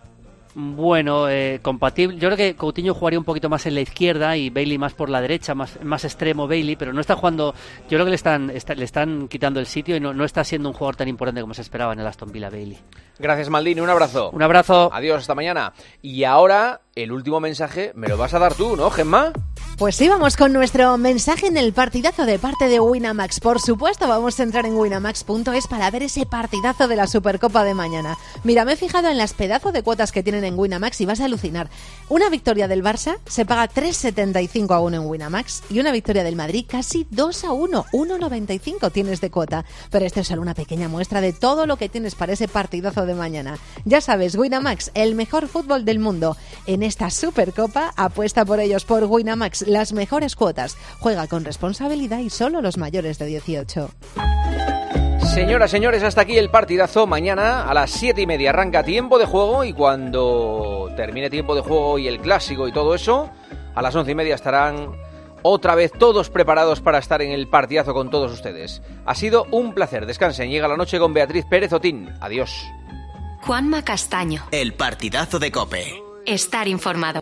Bueno, eh, compatible. Yo creo que Coutinho jugaría un poquito más en la izquierda y Bailey más por la derecha, más, más extremo Bailey, pero no está jugando. Yo creo que le están, está, le están quitando el sitio y no, no está siendo un jugador tan importante como se esperaba en el Aston Villa Bailey. Gracias, Maldini, un abrazo. Un abrazo. Adiós, hasta mañana. Y ahora, el último mensaje me lo vas a dar tú, ¿no, Gemma? Pues sí, vamos con nuestro mensaje en el partidazo de parte de Winamax. Por supuesto, vamos a entrar en winamax punto es para ver ese partidazo de la Supercopa de mañana. Mira, me he fijado en las pedazos de cuotas que tienen en Winamax y vas a alucinar. Una victoria del Barça se paga tres setenta y cinco a uno en Winamax y una victoria del Madrid casi dos a uno, uno noventa y cinco tienes de cuota. Pero esto es solo una pequeña muestra de todo lo que tienes para ese partidazo de mañana. Ya sabes, Winamax, el mejor fútbol del mundo. En esta Supercopa, apuesta por ellos, por Winamax, las mejores cuotas. Juega con responsabilidad y solo los mayores de dieciocho. Señoras, señores, hasta aquí el partidazo. Mañana a las siete y media arranca tiempo de juego y cuando termine tiempo de juego y el clásico y todo eso, a las once y media estarán otra vez todos preparados para estar en el partidazo con todos ustedes. Ha sido un placer. Descansen. Llega la noche con Beatriz Pérez Otín. Adiós. Juanma Castaño. El partidazo de COPE. Estar informado.